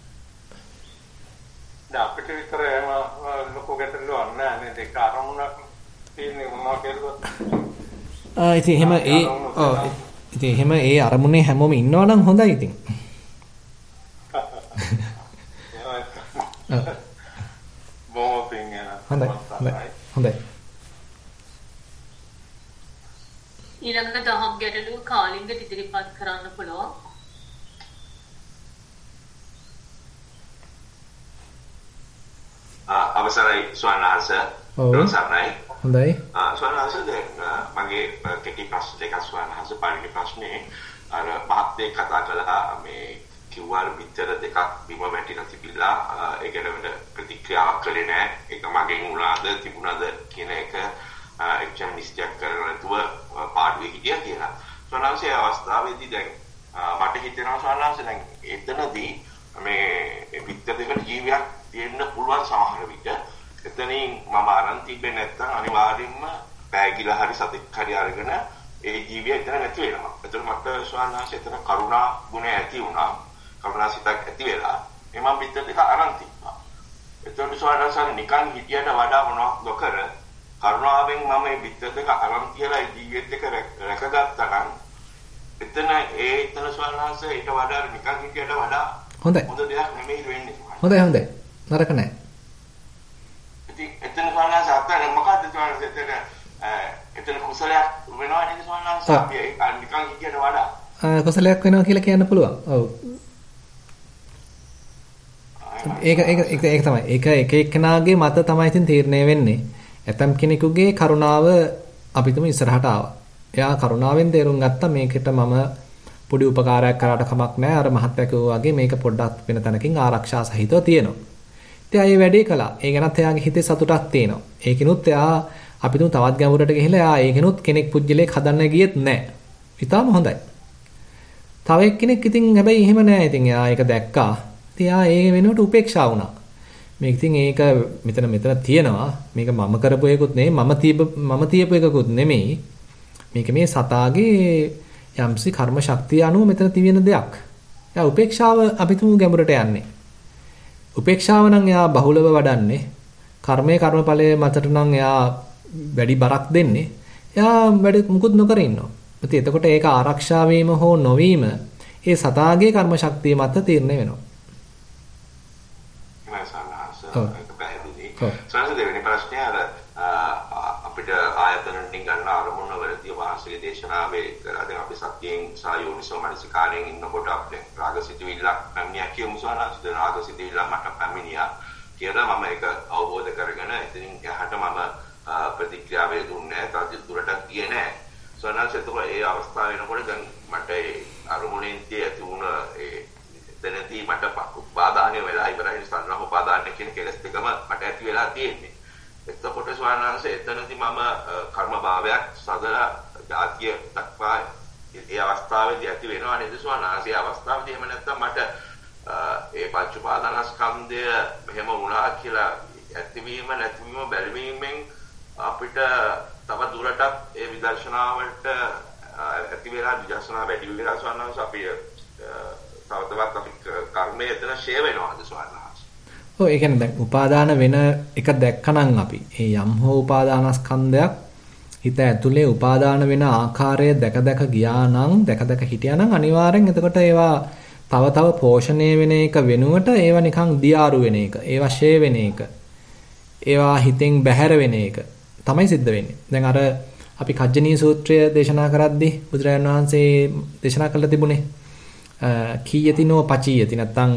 දැන් අපිට විතර එහෙම ලොකු ගැටලුවක් නැහැ නේද? ඒක අරමුණක් තියෙන්නේ මොනවා කියලාද? ඉතින් එහෙම ඉතින් එහෙම ඒ අරමුණේ හැමෝම ඉන්නවා නම් හොඳයි ඉතින්. හොඳයි. ඊළඟට දහම් ගැටලුව කාලින්ගට ඉදිරිපත් කරන්න පුළුවන්. අවසරයි ස්වාමීනාස. දොස්තරයි. හොඳයි. ස්වාමීනාස මගේ කෙටි ප්‍රශ්න දෙකක් ස්වාමීනාස පළවෙනි ප්‍රශ්නේ අර මහත්මයෙක් කතා කළා මේ කිව්වල් පිටර දෙකක් බිම වැටිලා තිබිලා ඒකට ප්‍රතික්‍රියාවක් කළේ නැහැ. ඒක මගෙන් උනාද තිබුණාද කියන එක එක්චම් නිශ්චයක් කරගෙන නැතුව පාඩුවේ හිටියා කියලා. ස්වාමීනාස ඒ අවස්ථාවේදී දැන් මට හිතෙනවා ස්වාමීනාස දැන් එතනදී මේ පිටර දෙකට ජීවියක් තියෙන්න පුළුවන් සමහර විට. එතනින් මම අරන් තිබ්බේ නැත්නම් අනිවාර්යයෙන්ම පෑගිලා හරි සතෙක් හරි අරගෙන ඒ ජීවිය එතන නැති වෙනවා. එතකොට මට ස්වාමීනාස එතන කරුණා ගුණය ඇති වුණා. කරුණාසිතක් ඇති වෙලා මේ මම පිටර දෙක අරන් තිබ්බා. එතකොට ස්වාමීනාස නිකන් හිටියට වඩා මොනවක් නොකර කරුණාවෙන් මම මේ පිටර දෙක අරන් තියලා ඒ ජීවියත් එක රැකගත්තා නම් එතන ස්වාමීනාස ඊට වඩා නිකන් හිටියට වඩා හොඳයි. හොඳ දෙයක් නෙමෙයි වෙන්නේ. හොඳයි. නරක නැහැ. ඉතින් එතන ස්වාමීනාස අපේ මොකද්ද ස්වාමීනාස එතන කුසලයක් වෙනවා නේද ස්වාමීනාස අපි නිකන් හිටියට වඩා කුසලයක් වෙනවා කියලා කියන්න පුළුවන්. ඔව්. ඒක තමයි. ඒක එක එක්කෙනාගේ මත තමයි ඉතින් තීරණය වෙන්නේ. ඇතම් කෙනෙකුගේ කරුණාව අපිටම ඉස්සරහට ආවා. එයා කරුණාවෙන් තේරුම් ගත්තා මේකට මම පොඩි උපකාරයක් කරාට කමක් නැහැ. අර මහත්ය කිව්වා වගේ මේක පොඩ්ඩක් වෙන තැනකින් ආරක්ෂා සහිතව තියෙනවා. ඉතින් ආයේ වැඩේ කළා. ඒ ගැනත් එයාගේ හිතේ සතුටක් තියෙනවා. ඒකිනුත් එයා අපිටම තවත් ගැඹුරට ගිහිල්ලා එයා ඒකිනුත් කෙනෙක් පුජ්‍යලයක් හදන්න ගියෙත් නැහැ. ඊටාම හොඳයි. තව එක්කෙනෙක් ඉතින් හැබැයි එහෙම නැහැ. ඉතින් එයා ඒක දැක්කා. ඉතින් එයා ඒ වෙනුවට උපේක්ෂා වුණා. මේක ඉතින් ඒක මෙතන තියෙනවා. මේක මම කරපු එකකුත් නෙමෙයි මම තියපු එකකුත් නෙමෙයි. මේක මේ සතාගේ යම්සි කර්ම ශක්තිය අනුව මෙතන තියෙන දෙයක්. එයා උපේක්ෂාව අපිටම ගැඹුරට යන්නේ. උපේක්ෂාව නම් එයා බහුලව වඩන්නේ. කර්මයේ කර්මඵලයේ මතට නම් එයා වැඩි බරක් දෙන්නේ. එයා වැඩි මුකුත් නොකර ඉන්නවා. ඉතින් එතකොට ඒක ආරක්ෂා වීම හෝ නොවීම ඒ සතාගේ කර්ම ශක්තිය මත තීරණය වෙනවා. ඒක පැහැදිලි. සමහර දෙවෙනි ප්‍රශ්නය අපිට ආයතන වලින් ගන්න අරමුණ වලදී වාසික දේශනාවේ කරලා අපි සත්‍යයෙන් සායෝනිසෝ මනසිකාරයෙන් ඉන්නකොට අපේ රාගසිතුවිල්ල පැමිණියා කියමු සවනස් රාගසිතුවිල්ල මට පැමිණියා කියලා මම ඒක අවබෝධ කරගෙන එතනින් එහාට මම ප්‍රතික්‍රියාව දුන්නේ නැහැ. තව දුරටත් ගියේ නැහැ. සවනස් එතකොට ඒ අවස්ථාව වෙනකොට දැන් මට ඒ අරමුණෙන්දී ඇති වුණ ඒ එතනදී මට උපාදානය වෙලා ඉවරයි සන්නාහ උපාදානය කියන කෙලස් දෙකම මට ඇති වෙලා තියෙන්නේ. එතකොට ස්වාමීන් එතනදී මම කර්ම භාවයක් සදලා ධාතිය දක්වා ඒ අවස්ථාවේදී ඇති වෙනවා නේද ස්වාමීන් ඒ අවස්ථාවේදී එහෙම නැත්නම් මට ඒ පංච උපාදානස්කන්ධය මෙහෙම වුණා කියලා ඇතිවීම නැතිවීම බැලීමෙන් අපිට තව දුරටත් ඒ විදර්ශනාවට ඇති වෙලා විදර්ශනා වැඩි වෙලා ස්වාමීන් අපි තවතවත් අපි කර්මයේ එතන ෂේ වෙනවාද ස්වාමීන්? ඔව් ඒ කියන්නේ දැන් උපාදාන වෙන එක දැක්කනම් අපි ඒ යම් හෝ උපාදානස්කන්ධයක් හිත ඇතුලේ උපාදාන වෙන ආකාරය දැක ගියා නම් දැක හිටියා නම් අනිවාර්යෙන් එතකොට ඒවා තව පෝෂණය වෙන එක වෙනුවට ඒවා නිකන් දියාරු වෙන එක ඒවා ෂේ වෙන එක ඒවා හිතෙන් බැහැර වෙන එක තමයි සිද්ධ වෙන්නේ. දැන් අර අපි කජ්ජනීය සූත්‍රය දේශනා කරද්දී බුදුරජාණන් වහන්සේ දේශනා කළා තිබුණේ කීයති නෝ පචීයති නැත්තම්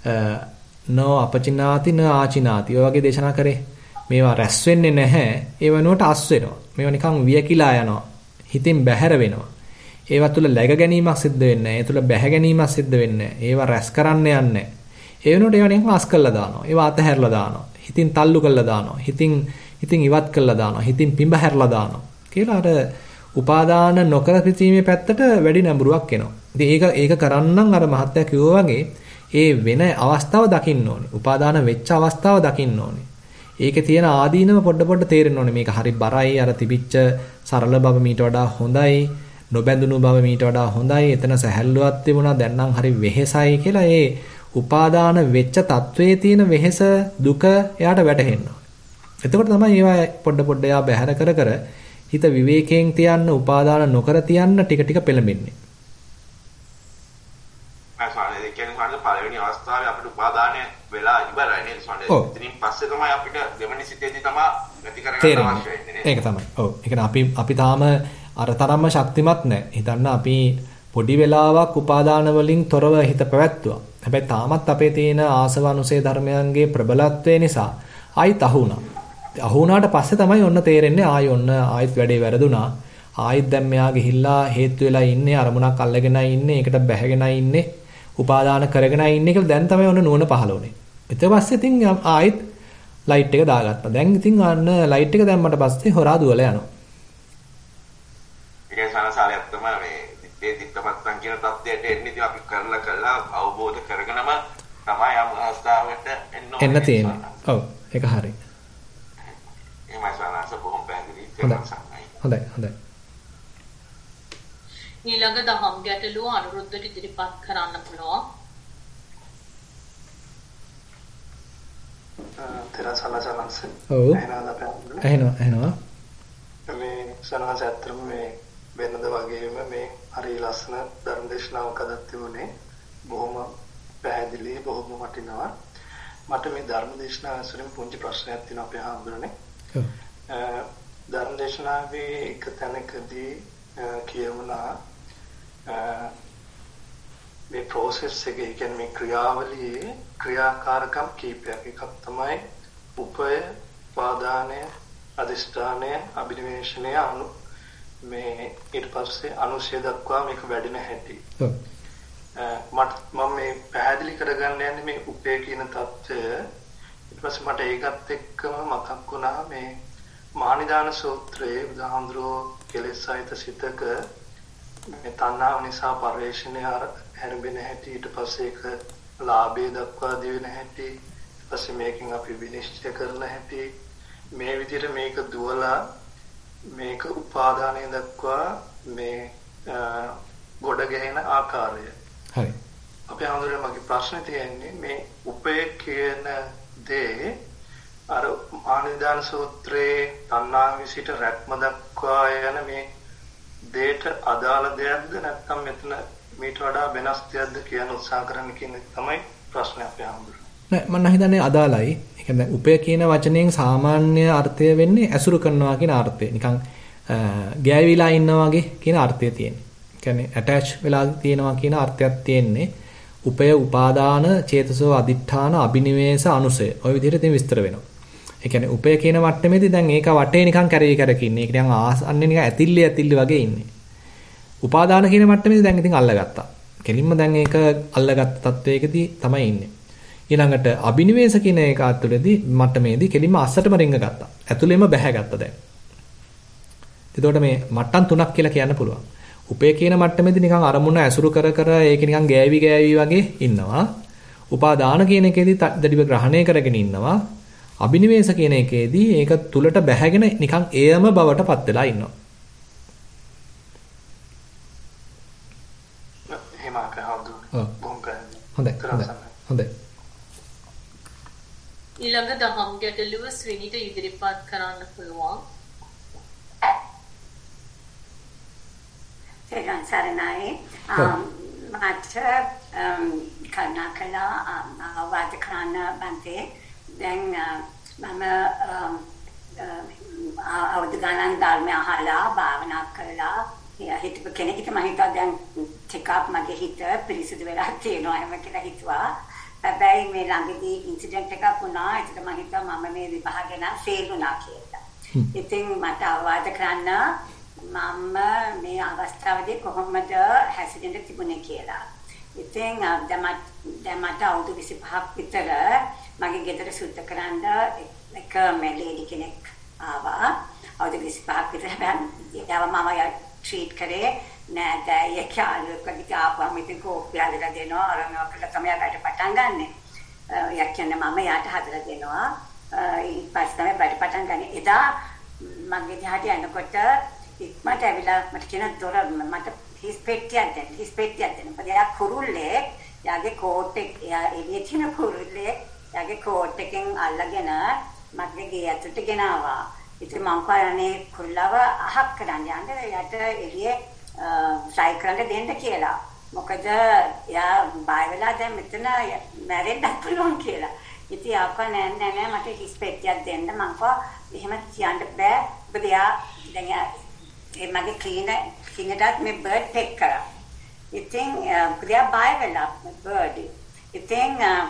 නෝ අපචිනාති න ආචිනාති ඔය වගේ දේශනා කරේ. මේවා රැස් වෙන්නේ නැහැ. ඒ වෙනුවට අස් වෙනවා. මේවා නිකන් වියකිලා යනවා. හිතින් බැහැර වෙනවා. ඒවා තුල läග ගැනීමක් සිද්ධ වෙන්නේ නැහැ. ඒ තුල බැහැ ගැනීමක් සිද්ධ වෙන්නේ නැහැ. ඒවා රැස් කරන්න යන්නේ නැහැ. ඒ වෙනුවට ඒවා නිකන් අස් කළා දානවා. ඒවා අතහැරලා දානවා. හිතින් තල්ලු කළා දානවා. හිතින් ඉවත් කළා දානවා. හිතින් පිඹ හැරලා දානවා. කියලා අර උපාදාන නොකර පිටීමේ පැත්තට වැඩි නැඹුරුවක් එනවා. ඉතින් ඒක කරන්නම් අර මහත්තයා කිව්වා වගේ ඒ වෙන අවස්ථාව දකින්න ඕනේ. උපාදාන වෙච්ච අවස්ථාව දකින්න ඕනේ. ඒකේ තියෙන ආදීනව පොඩ තේරෙන්න ඕනේ. මේක හරි බරයි. අර තිබිච්ච සරල බව මීට වඩා හොඳයි. නොබැඳුණු බව මීට වඩා හොඳයි. එතන සැහැල්ලුවක් තිබුණා. දැන් නම් හරි වෙහෙසයි කියලා ඒ උපාදාන වෙච්ච තත්වයේ තියෙන වෙහෙස දුක එයාට වැටහෙනවා. එතකොට තමයි ඒවා පොඩ එයා බැහැර කර හිත විවේකයෙන් තියන්න උපාදාන නොකර තියන්න ටික පෙළඹෙන්නේ. පළවෙනි අවස්ථාවේ අපිට උපාදානය වෙලා ඉවරයි නේද ස්වාමීනි? ඉතින් පස්සේ තමයි අපිට දෙවෙනි සිතේදී තමයි නැති කරගන්න අවශ්‍ය වෙන්නේ නේද? ඒක තමයි. ඔව්. ඒ කියන්නේ අපි තාම අර තරම්ම ශක්තිමත් නැහැ. හිතන්න අපි පොඩි වෙලාවක් උපාදාන වලින් තොරව හිත පැවැත්තුවා. හැබැයි තාමත් අපේ තියෙන ආසවනුසේ ධර්මයන්ගේ ප්‍රබලත්වය නිසා ආයිත් අහුණා. අහුණාට පස්සේ තමයි ඔන්න තේරෙන්නේ ආයිත් වැඩේ වැරදුනා. ආයිත් දැන් මෙයා ගිහිල්ලා හේතු වෙලා ඉන්නේ අරමුණක් අල්ලගෙනයි ඉන්නේ. ඒකට බැහැගෙනයි ඉන්නේ. උපාදාන කරගෙන ඉන්නේ කියලා දැන් තමයි ඔන්න නුවණ පහළ වුනේ. ඊට පස්සේ ඉතින් ආයෙත් ලයිට් එක දාගත්තා. දැන් ඉතින් අන්න ලයිට් එක දැම්මට පස්සේ හොරා දුවලා යනවා. ඒකේ සාරසාරයක් තමයි මේ දිත්තමත්තන් කියන තත්ත්වයට එන්නේ. ඉතින් අපි කරලා අවබෝධ කරගෙනම තමයි යම් අවස්ථාවකට එන්න තියෙන්නේ. ඔව් ඒක හරි. එහෙමයි සාරස බොහොම පැහැදිලි. හොඳයි. ඊළඟ දහම් ගැටලුව අනුරුද්ධට ඉදිරිපත් කරන්න පුළුවන්. තෙරසලසලස. ඔව්. එහෙනවා. මේ සනවාස ඇත්තම මේ වෙනද වගේම මේ හරි ලස්සන ධර්ම දේශනාවක් අදත් තිබුණේ. බොහොම පැහැදිලි බොහොම වටිනවා. මට මේ ධර්ම දේශනාව ඇසුරින් පුංචි ප්‍රශ්නයක් තියෙනවා අපේ හාමුදුරනේ. ඔව්. ධර්ම දේශනාවේ එක තැනකදී කියවුණා මේ process එකේ කියන්නේ මේ ක්‍රියාවලියේ ක්‍රියාකාරකම් කීපයක් එකක් තමයි උපය පාදානය අදිෂ්ඨානය අභිනිවේෂණය මේ ඊට පස්සේ අනුශය දක්වා මේක වැඩෙන හැටි. මම මේ පැහැදිලි කරගන්න යන්නේ මේ උපේ කියන தত্ত্বය. ඊට පස්සේ මට ඒකත් එක්කම මතක් වුණා මේ මානිදාන සූත්‍රයේ බුදුහාමුදුරුවෝ කෙලෙස් සහිත සිතක මේ තණ්හාව නිසා පරිශ්‍රණය හැරෙන්න හැටි, ඊට පස්සේ ඒක ලාභය දක්වා දිවෙන හැටි, ඊට පස්සේ මේකෙන් අපි විනිශ්චය කරන හැටි, මේ විදිහට මේක දුවලා මේක උපාදානය දක්වා මේ ගොඩ ගැහෙන ආකාරය. හරි. අපේ හඳුරේ මගේ ප්‍රශ්නේ තියෙන්නේ මේ උපේ කියන දේ අර ආනිදාන සූත්‍රයේ තණ්හාව විසිට රැක්ම දක්වා යන මේ දෙයට අදාළ දෙයක්ද නැත්නම් මෙතන මීට වඩා වෙනස් දෙයක්ද කියන උත්සාහ කරන්න කියන තමයි ප්‍රශ්නේ අපේ හඳුරේ. නෑ මම හිතන්නේ අදාළයි. ඒ කියන්නේ උපය කියන වචනයෙන් සාමාන්‍ය අර්ථය වෙන්නේ ඇසුරු කරනවා කියන අර්ථය. නිකන් ගෑවිලා ඉන්නවා වගේ කියන අර්ථය තියෙන්නේ. ඒ කියන්නේ ඇටච් වෙලා තියෙනවා කියන අර්ථයක් තියෙන්නේ. උපය උපාදාන චේතසෝ අදිඨාන අබිනිවේෂ අනුසය. ওই විදිහට ඉතින් විස්තර වෙනවා. ඒ කියන්නේ උපය කියන වට්ටමේදී දැන් ඒක වටේ නිකන් කැරේ කැරකින්නේ. ඒක නිකන් ආසන්නේ නිකන් ඇතිල්ලි වගේ ඉන්නේ. උපාදාන කියන මට්ටමේදී දැන් ඉතින් අල්ලගත්තා. කෙලින්ම දැන් ඒක අල්ලගත්ත තත්වයකදී තමයි ඉන්නේ. ඊළඟට අබිනිවේෂ කියන එක අතුලේදී මට්ටමේදී කෙලින්ම අස්සටම රිංග ගත්තා. ඇතුළේම බැහැගත්තා දැන්. එතකොට මේ මට්ටම් තුනක් කියලා කියන්න පුළුවන්. උපේ කියන මට්ටමේදී නිකන් අරමුණ ඇසුරු කර ඒක නිකන් ගෑවි වගේ ඉන්නවා. උපාදාන කියන එකේදී දැඩිව ග්‍රහණය කරගෙන ඉන්නවා. අබිනිවේෂ කියන එකේදී ඒක තුලට බැහැගෙන නිකන් එයම බවට පත් වෙලා ඉන්නවා. හොඳයි. ඊළඟ දහම් ගැටලුව ස්විනිට ඉදිරිපත් කරන්න පුළුවන්. තේරුම් සරණයි. මට කර්ණාකලා ආවාද කරන්න බන්තේ දැන් මම අවුරුදු ගණන් ධර්ම අහලා භාවනා කරලා හිතපු කෙනෙක්ට මම හිතුවා දැන් ටිකක් මගේ හිත පිරිසිදු වෙලා තියෙනවා එහෙම කියලා හිතුවා. හැබැයි මේ ළඟදී ඉන්සිඩන්ට් එකක් වුණා. ඒකට මම හිතුවා මම මේ විභාගය නම් ෆේල් වුණා කියලා. ඉතින් මට අවවාද කරන්න මම මේ අවස්ථාවේදී කොහොමද හැසිරෙන්න තිබුණේ කියලා. ඉතින් දැන් මට අවුරුදු 25ක් විතර මගේ ගෙදර සුද්ධ කරන්න එක මේ ලේඩි කෙනෙක් ආවා. අවුරුදු 25ක් විතර හැබැයි මම ට්‍රීට් කරේ නෑ දැන් යාළුවෙක් ආපුවම ඉතින් කෝප්පිය හදලා දෙනවා අරනවා කියලා තමයි වැඩ පටන් ගන්නෙ. යා කියන්නේ මම යාට හදලා දෙනවා. ඊට පස්සේ තමයි වැඩ පටන් ගන්නෙ. එදා මගේ දිහාට යනකොට ඉක්මනට ඇවිල්ලා මට කියන දොර මට හිස් පෙට්ටියක් දෙන්න. මොකද යා කුරුල්ලේ යාගේ කෝට් එක එළියේ තියෙන කුරුල්ලේ යාගේ කෝට් එකෙන් අල්ලගෙන මගේ ගේ ඇතුළට ගෙනාවා. ඉතින් මං කයන්නේ කුරුල්ලව අහක් කරන්න යන්න යට එළියේ try කරන්න දෙන්න කියලා. මොකද යා බය වෙලා දැන් මෙතන මැරෙන්න පුළුවන් කියලා. ඉතින් ආපහු නෑ මට හිස් පෙට්ටියක් දෙන්න මං කව එහෙම කියන්න බෑ. මොකද යා දැන් මගේ ක්ලීනර්ට මේ බර්ඩ් පෙක් කරා. ඉතින් යා බය වෙලා බර්ඩ්. ඉතින්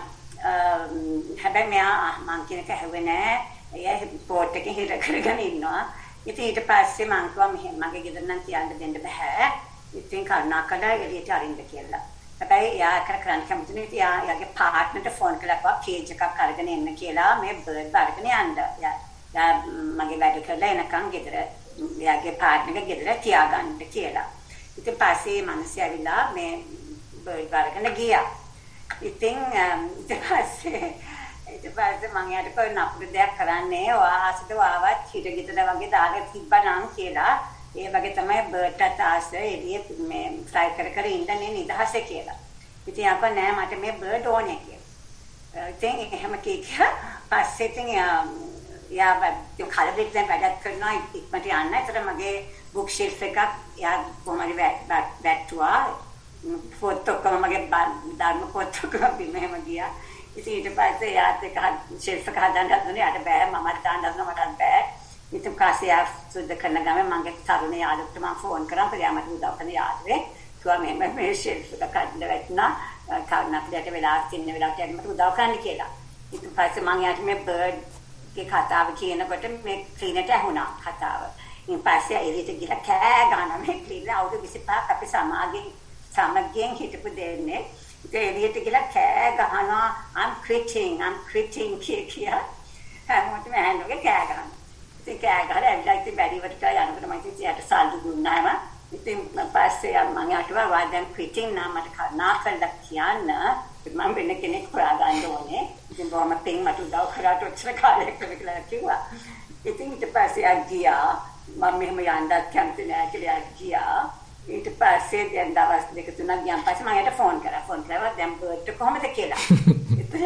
හැබැයි මං කියන එක ඇහුවේ නෑ. එයා පෝට් එකේ හිර කරගෙන ඉන්නවා. ඉතින් ඊට පස්සේ මං කිව්වා මගේ ගෙදර නම් කියන්න දෙන්න බෑ. ඉතින් කරුණාකරලා එළියට අරින්න කියලා. හැබැයි එයා කරන්න කැමති නෙවෙයි. ඉතින් එයාගේ පාර්ට්නර්ට ෆෝන් කළා කේජ් එකක් අරගෙන එන්න කියලා මේ බර්ඩ් අරගෙන යන්න. යා මගේ වැඩ කරලා එනකන් ගෙදර එයාගේ පාර්ට්නර්ගේ ගෙදර තියාගන්න කියලා. ඉතින් පස්සේ මිනිස්සු ඇවිල්ලා මේ බර්ඩ් අරගෙන ගියා. ඉතින් ඊට පස්සේ මම යාට කොහොම අපිට දෙයක් කරන්නේ ඔයාසට ආවත් හිටගෙදර වගේ දාලා තිබ්බනම් කියලා ඒ වගේ තමයි බර්ඩ්ට ආස එළියේ මේ ෆ්ලයි කර ඉඳන්නේ නිදහසේ කියලා. ඉතින් අපෝ නෑ මට මේ බර්ඩ් ඕනේ කියලා. ඉතින් එහෙම කිව්වා. පස්සේ ඉතින් යා කලබලෙන් දැන් වැඩක් කරනවා ඉක්මනට යන්න. ඒතර මගේ බුක් ෂෙල්ෆ් එකක් යා කොහමද වැට්ටුවා. ෆොටෝ ඔක්කොම මගේ ධර්ම ෆොටෝ ඔක්කොම බිමෙම ගියා. ඉතින් ඊට පස්සේ යාත් එක ෂෙල්ෆ් එක හදන්න හදන්නේ යාට බෑ මමත් දාන්න හදනවා මටත් බෑ. ඉතින් කාසේ යා සුද්ධ කරන ගමන් මගේ තරුණ යාළුවෙක්ට මම ෆෝන් කරා. පස්සේ යා මට උදව් කරන යාළුවෙක් කිව්වා මේ ෂෙල්ෆ් එක කඩලා වැටුණා. කරුණාකරලා වෙලාවක් ඉන්න වෙලාවට මට උදව් කරන්න කියලා. ඉතින් පස්සේ මම යාට මේ බර්ඩ් ගේ කතාව කියනකොට මේ ක්ලීනට ඇහුණා කතාව. ඉතින් පස්සේ එළියට ගිහලා කෑ ගන්නවා මේ ක්ලීන අවුරුදු 25ක් අපි සමගියෙන් හිටපු දෙන්නේ. ඉතින් එළියට ගිහලා කෑ ගහනවා I'm quitting කියා. හැමෝටම ඇහෙන්නේ කෑ ගහනවා. ඉතින් කෑ ගහලා ඇවිල්ලා ඉතින් බැරිවට කියලා යනකොට මම ඉතින් එයාට සල්ලි දුන්නාම ඉතින් පස්සේ මම අටුවා වාදන් quitting නම් මට කරුණාකරලා කියන්න මම වෙන කෙනෙක් හොයාගන්න ඕනේ. ඉතින් බොහොම පින් මට උදව් කරාට ඔච්චර කාලයක් කියලා කිව්වා. ඉතින් ඊට පස්සේ ගියා මම මෙහෙම යන්නත් කැමති නෑ කියලා ගියා. ඊට පස්සේ දැන් දවස් දෙක තුනක් ගියන් පස්සේ මම එයාට ෆෝන් කරා දැන් බර්ඩ් කොහොමද කියලා. ඉතින්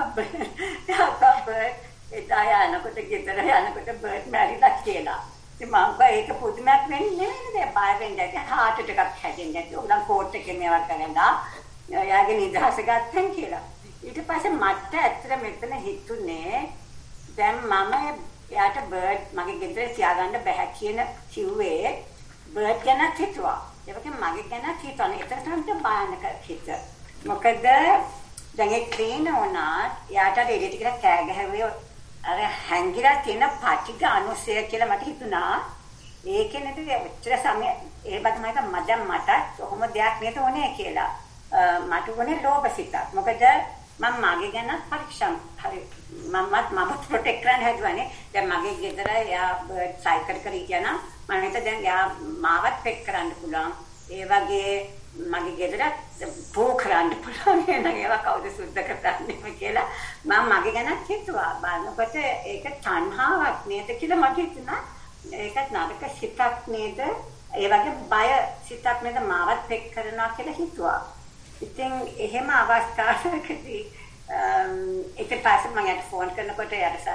එදා යනකොට ගෙදර යනකොට බර්ඩ් මැරිලා කියලා. ඉතින් මම ඒක පුදුමයක් වෙන්නේ නෙමෙයි බය වෙන්නේ හાર્ට් එකක් හැදෙන්නේ උගලන් කෝට් එකේ මේවා කරලා එයාගේ නිදහස ගත්තන් කියලා. ඊට පස්සේ මට ඇත්තට මෙතන හිතුනේ දැන් මම එයාට බර්ඩ් මගේ ගෙදර තියාගන්න බෑ කියන කිව්වේ බර්ඩ් ගැන හිතුවා. ඒ වගේ මගේ ගැන හිතන්නේ ඒතර තමයි බානක හිත. මොකද දැන් ඒ ක්ලීන් වුණා එයාට එළියට ගිහලා කෑ ගැහුවේ අර හැංගිලා තියෙන පටිඝ අනුසය කියලා මට හිතුණා. ඒකේ නේද ඔච්චර සමය ඒ බතමයික මට කොහොම දෙයක් නේද ඕනේ කියලා. මට උනේ ලෝභසිතක්. මොකද මම මගේ ගැන පරීක්ෂා හරි මම ප්‍රොටෙක්ට් කරන්න හදුවානේ. දැන් මගේ ගෙදර යා සයිකල් කරේ කියනවා මම හිත දැන් යා මාවත් පෙක් කරන්න පුළුවන්. ඒ වගේ මගේ ගෙදර පෝ කරන්න පුළුවන් නේද ඒවා කවුද සුද්ධ කරන්නේ කියලා මම මගේ ගැන හිතුවා. බලනකොට ඒක තණ්හාවක් නේද කියලා මට හිතුණා. ඒකත් නරක සිතක් නේද? ඒ වගේ බය සිතක් නේද මාවත් පෙක් කරනවා කියලා හිතුවා. ඉතින් එහෙම අවස්ථාවකදී ඊට පස්සේ මම යට ෆෝන් කරනකොට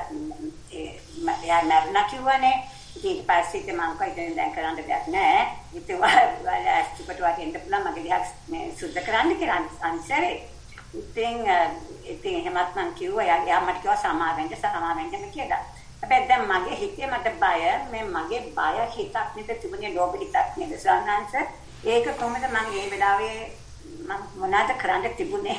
එයා නරනා කිව්වනේ. ඊට පස්සේ ඉතින් මම කොයිද දැන් කරන්න දෙයක් නැහැ. ඉතින් ඔයාලා ඇස්තිපට වටින්න පුළුවන් මගේ ගහක් මේ සුද්ධ කරන්න කියලා අන්සරේ. ඉතින් එහෙමත් මම කිව්වා එයා මට කිව්වා සමාවෙන්න කියලා. හැබැයි දැන් මගේ හිතේ මට බය මගේ බය හිතක් නේද තිබුණේ ලෝභ හිතක් නේද සානංශ. ඒක කොහොමද මම මේ වෙලාවේ මොනවාද කරන්න තිබුණේ?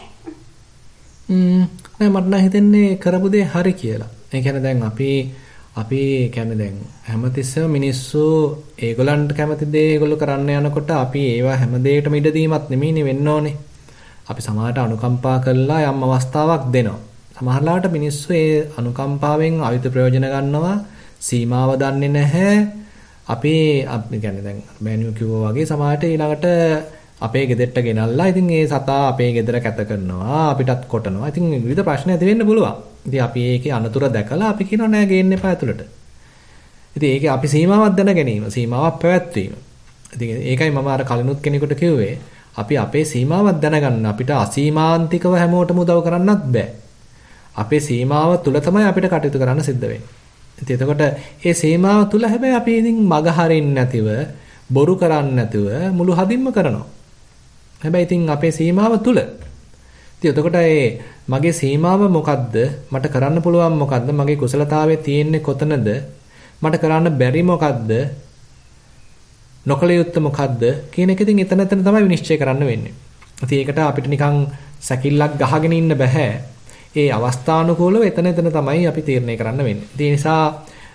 මට නම් හිතෙන්නේ කරපු දේ හරි කියලා. ඒ කියන්නේ දැන් අපි කියන්නේ දැන් හැමතිස්සෙම මිනිස්සු ඒගොල්ලන්ට කැමති දේ ඒගොල්ලෝ කරන්න යනකොට අපි ඒවා හැම දෙයකටම ඉඩ දීමත් නෙමෙයිනේ වෙන්න ඕනේ. අපි සමාජයට අනුකම්පා කළා යම් අවස්ථාවක් දෙනවා. සමහරවිට මිනිස්සු ඒ අනුකම්පාවෙන් අවිත ප්‍රයෝජන ගන්නවා සීමාව දන්නේ නැහැ. අපි කියන්නේ දැන් මෑනියු කිව්වා වගේ සමාජයට ඊළඟට අපේ ගෙදරට ගෙනල්ලා ඉතින් ඒ සතා අපේ ගෙදර කැත කරනවා අපිටත් කොටනවා. ඉතින් විවිධ ප්‍රශ්න ඇති වෙන්න පුළුවන්. ඉතින් අපි ඒකේ අනතුර දැකලා අපි කියනවා නෑ ගේන්න එපා ඇතුළට. ඉතින් ඒකේ අපි සීමාවක් දැන ගැනීම, සීමාවක් පැවැත්වීම. ඉතින් ඒකයි මම අර කලිනුත් කෙනෙකුට කිව්වේ අපි අපේ සීමාවක් දැනගන්න අපිට අසීමාන්තිකව හැමෝටම උදව් කරන්නත් බෑ. අපේ සීමාව තුල තමයි අපිට කටයුතු කරන්න සිද්ධ වෙන්නේ. ඉතින් එතකොට මේ සීමාව තුල හැබැයි අපි ඉතින් මග හරින්න නැතිව, බොරු කරන්නේ නැතිව මුළු හදින්ම කරනවා. හැබැයි ඉතින් අපේ සීමාව තුල. ඉතින් එතකොට මගේ සීමාව මොකද්ද? මට කරන්න පුළුවන් මොකද්ද? මගේ කුසලතාවයේ තියෙන්නේ කොතනද? මට කරන්න බැරි මොකද්ද? නොකල යුත්තේ මොකද්ද? කියන එක ඉතින් එතන තමයි විනිශ්චය කරන්න වෙන්නේ. ඉතින් ඒකට අපිට නිකන් සැකිල්ලක් ගහගෙන ඉන්න බෑ. ඒ අවස්ථානුකූලව එතන තමයි අපි තීරණය කරන්න වෙන්නේ. ඒ නිසා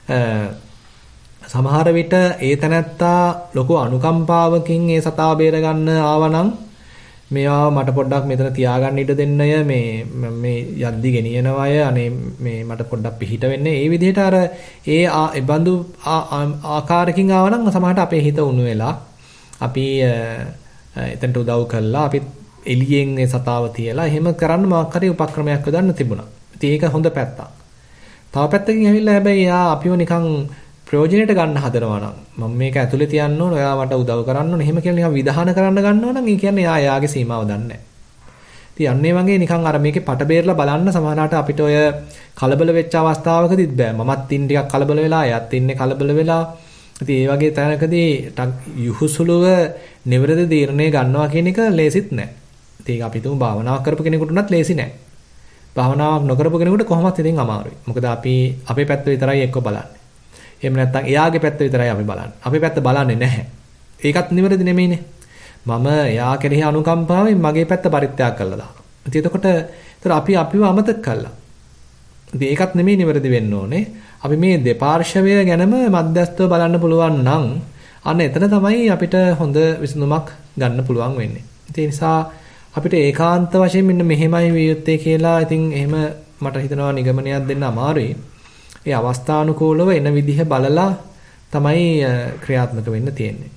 සමහර විට ඒ තැනැත්තා ලොකු අනුකම්පාවකින් ඒ සතාව බේර ගන්න ආවනම් මේවා මට පොඩ්ඩක් මෙතන තියාගන්න ඉඩ දෙන්නය මේ යද්දි ගෙනියනවා අය අනේ මේ මට පොඩ්ඩක් පිහිට වෙන්නේ. ඒ විදිහට අර ඒ බඳු ආකාරකින් ආවනම් සමහරට අපේ හිත උණු වෙලා අපි එතනට උදව් කළා අපි එළියෙන් ඒ සතාව තියලා එහෙම කරන්න මොකක් හරි උපක්‍රමයක් යොදන්න තිබුණා. ඉතින් ඒක හොඳ පැත්තක්. තව පැත්තකින් ඇවිල්ලා හැබැයි යා අපිව නිකන් ප්‍රයෝජනෙට ගන්න හදනවා නම් මම මේක ඇතුලේ තියන්න ඕන ඔයා මට උදව් කරන්න ඕන එහෙම කියලා නිකන් විධාන කරන්න ගන්නවා නම් ඒ කියන්නේ යාගේ සීමාව දන්නේ නැහැ. ඉතින් අන්නේ වගේ නිකන් අර මේකේ පට බේරලා බලන්න සමහරවිට අපිට ඔය කලබල වෙච්ච අවස්ථාවකදීත් බෑ. මමත් ඉන්න ටිකක් කලබල වෙලා එයාත් ඉන්නේ කලබල වෙලා. ඉතින් ඒ වගේ තැනකදී යහුසුලුව නිවැරදි තීරණය ගන්නවා කියන එක ලේසිත් නෑ. ඉතින් ඒක අපි තුමු භාවනාවක් කරපු කෙනෙකුට උනත් ලේසි නෑ. භාවනාවක් නොකරපු කෙනෙකුට කොහොමත් ඉතින් අමාරුයි. මොකද අපි අපේ පැත්ත විතරයි එක්ක බලන්නේ. එහෙම නැත්නම් එයාගේ පැත්ත විතරයි අපි බලන්නේ. අපේ පැත්ත බලන්නේ නැහැ. ඒකත් නිවැරදි නෙමෙයිනේ. මම එයා කෙරෙහි අනුකම්පාවෙන් මගේ පැත්ත පරිත්‍යාග කළා දානවා. ඉතින් එතකොට අපි අපිව අමතක කළා. ඉතින් ඒකත් නෙමෙයි නිවැරදි වෙන්න ඕනේ. අපි මේ දෙපාර්ශවය ගැනම මධ්‍යස්ථව බලන්න පුළුවන් නම් අන්න එතන තමයි අපිට හොඳ විසඳුමක් ගන්න පුළුවන් වෙන්නේ. ඒ නිසා අපිට ඒකාන්ත වශයෙන් මෙන්න මෙහෙමයි විය යුත්තේ කියලා ඉතින් එහෙම මට හිතනවා නිගමනයක් දෙන්න අමාරුයි. ඒ අවස්ථානුකූලව එන විදිහ බලලා තමයි ක්‍රියාත්මක වෙන්න තියෙන්නේ.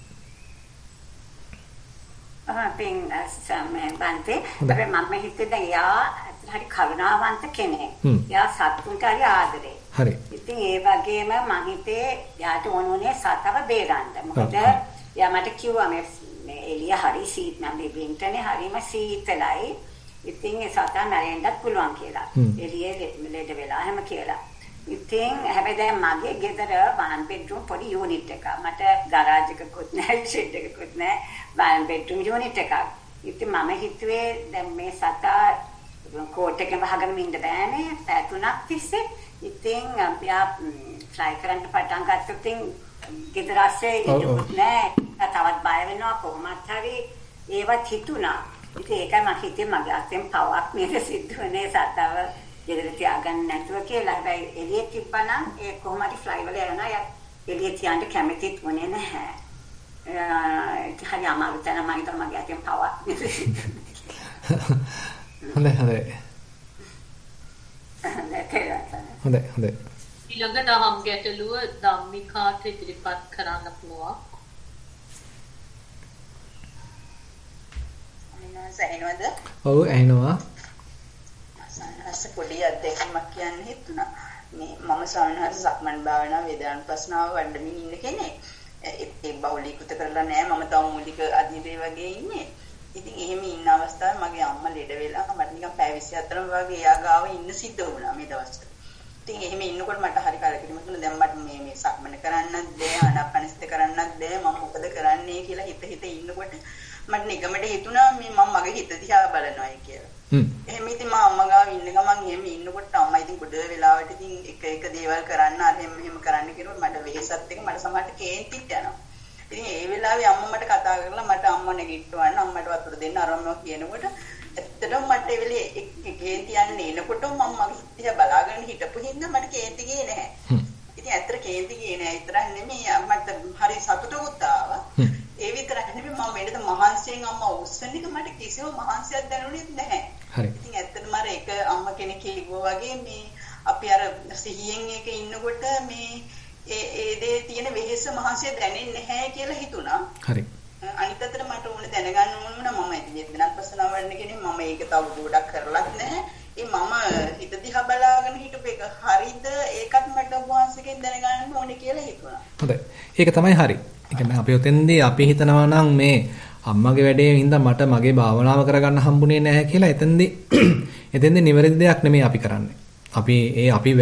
පින් සමෙන් බන්තේ අපේ මම හිතුවේ යා හරි කරුණාවන්ත කෙනෙක්. යා සතුන්ට හරි ආදරේ. හරි. ඉතින් ඒ වගේම මම හිතේ යාට ඕනෝනේ සතව බේරන්න. මොකද යා මට කිව්වා මේ එළිය හරි සීත් නම් මේ වින්ටර්නේ හරිම සීතලයි. ඉතින් ඒ සතා මැරෙන්නත් පුළුවන් කියලා. එළියේ ලෙඩ වෙලා හැම කියලා. ඉතින් හැබැයි දැන් මගේ ගෙදර 1 bedroom පොඩි යුනිට් එකක්. මට ගරාජ් එකකුත් නැහැ, ෂෙඩ් එකකුත් නැහැ. 1 bedroom යුනිට් එකක්. ඉතින් මම හිතුවේ දැන් මේ සතා කෝට් එකෙන් වහගෙන ඉන්න බෑනේ. පැය 3ක් තිස්සේ. ඉතින් යා ට්‍රයි කරන්න පටන් ගත්තොත් ඉතින් ගෙදර ඇස්සේ ඉන්නකුත් නැහැ. තවත් බය වෙනවා කොහොමත් හරි ඒවත් හිතුණා. ඉතින් ඒකයි මම හිතේ මගේ අතෙන් පවක් නේද සිද්ධ වෙන්නේ සතාව ගෙදර තියාගන්න නැතුව කියලා. හැබැයි එළියේ තිබ්බනම් ඒ කොහොම හරි ෆ්ලයි වල යනවා. එළියේ තියන්න කැමතිත් වුණේ නැහැ. හරි අමාරු තැන මම හිතුවා මගේ අතෙන් පවක් නේද. හොඳයි. ඊළඟ දහම් ගැටලුව ධම්මිකාට ඉදිරිපත් කරන්න පුළුවන්. සහිනවද? ඔව් ඇහෙනවා. සන්නහස පොඩි අත්දැකීමක් කියන්න හිතුණා. මේ මම සන්නහස සක්මන් භාවනාව වේදානුපස්සනාව වඩමින් ඉන්න කෙනෙක්. ඒ බහුලීකృత කරලා නැහැ. මම තව මූලික අධීරේ වගේ ඉන්නේ. ඉතින් එහෙම ඉන්න අවස්ථාවේ මගේ අම්මා ලෙඩ වෙලා මට නිකන් පැය 24ම වගේ එයා ගාව ඉන්න සිද්ධ වුණා මේ දවස්වල. ඉතින් එහෙම ඉන්නකොට මට හරි කලකිරීමක් වුණා. දැන් මට මේ සක්මන කරන්නත් බෑ, ආනාපානසති කරන්නත් බෑ. මම මොකද කරන්නේ කියලා හිත ඉන්නකොට මට නිකමට හිතුණා මේ මම මගේ හිත දිහා බලනවායි කියලා. එහෙම ඉතින් මම අම්මා ගාව ඉන්න ගමන් එහෙම ඉන්නකොට අම්මා ඉතින් ගොඩ වෙලාවට ඉතින් එක දේවල් කරන්න අර එහෙම කරන්න කියනකොට මට වෙහෙසත් එක මට සමහරට කේන්තිත් යනවා. ඉතින් ඒ වෙලාවේ අම්මා මට කතා කරලා මට අම්මා නැගිට්ටවන්න අම්මට වතුර දෙන්න අරනවා කියනකොට ඇත්තටම මට ඒ වෙලේ කේන්ති යන්නේ එනකොට මම මගේ දිහා බලාගෙන හිටපු හින්දා මට කේන්ති ගියේ නැහැ. ඉතින් ඇත්තට කේන්ති ගියේ නැහැ විතරක් නෙමෙයි මට හරි සතුටුකුත් ආවා. ඒ විතරක් නෙමෙයි මම වෙනද මහන්සියෙන් අම්මා උස්සන එක මට කිසිම මහන්සියක් දැනුනේ නැහැ. හරි. ඉතින් ඇත්තටම අර එක අම්මා කෙනෙක් කිව්වා වගේ මේ අපි අර සිහියෙන් එක ඉන්නකොට මේ ඒ දේ තියෙන වෙහෙස මහන්සිය දැනෙන්නේ නැහැ කියලා හිතුණා. හරි. අනිත් අතට මට ඕන දැනගන්න ඕන වුණා මම වේදනාපස්සනාව වඩන කෙනෙක් මම ඒක තව ගොඩක් කරලත් නැහැ. ඒ මම හිත දිහා බලාගෙන හිටපු එක හරිද ඒකත් මට වහන්සේගෙන් දැනගන්න ඕනේ කියලා හිතුණා. හොඳයි. ඒක තමයි හරි. ඒ කියන්නේ අපි ඔතෙන්දී අපි හිතනවා නම් මේ අම්මගේ වැඩේ හින්දා මට මගේ භාවනාව කරගන්න හම්බුනේ නැහැ කියලා එතෙන්දී නිවැරදි දෙයක් නෙමෙයි අපි කරන්නේ. අපි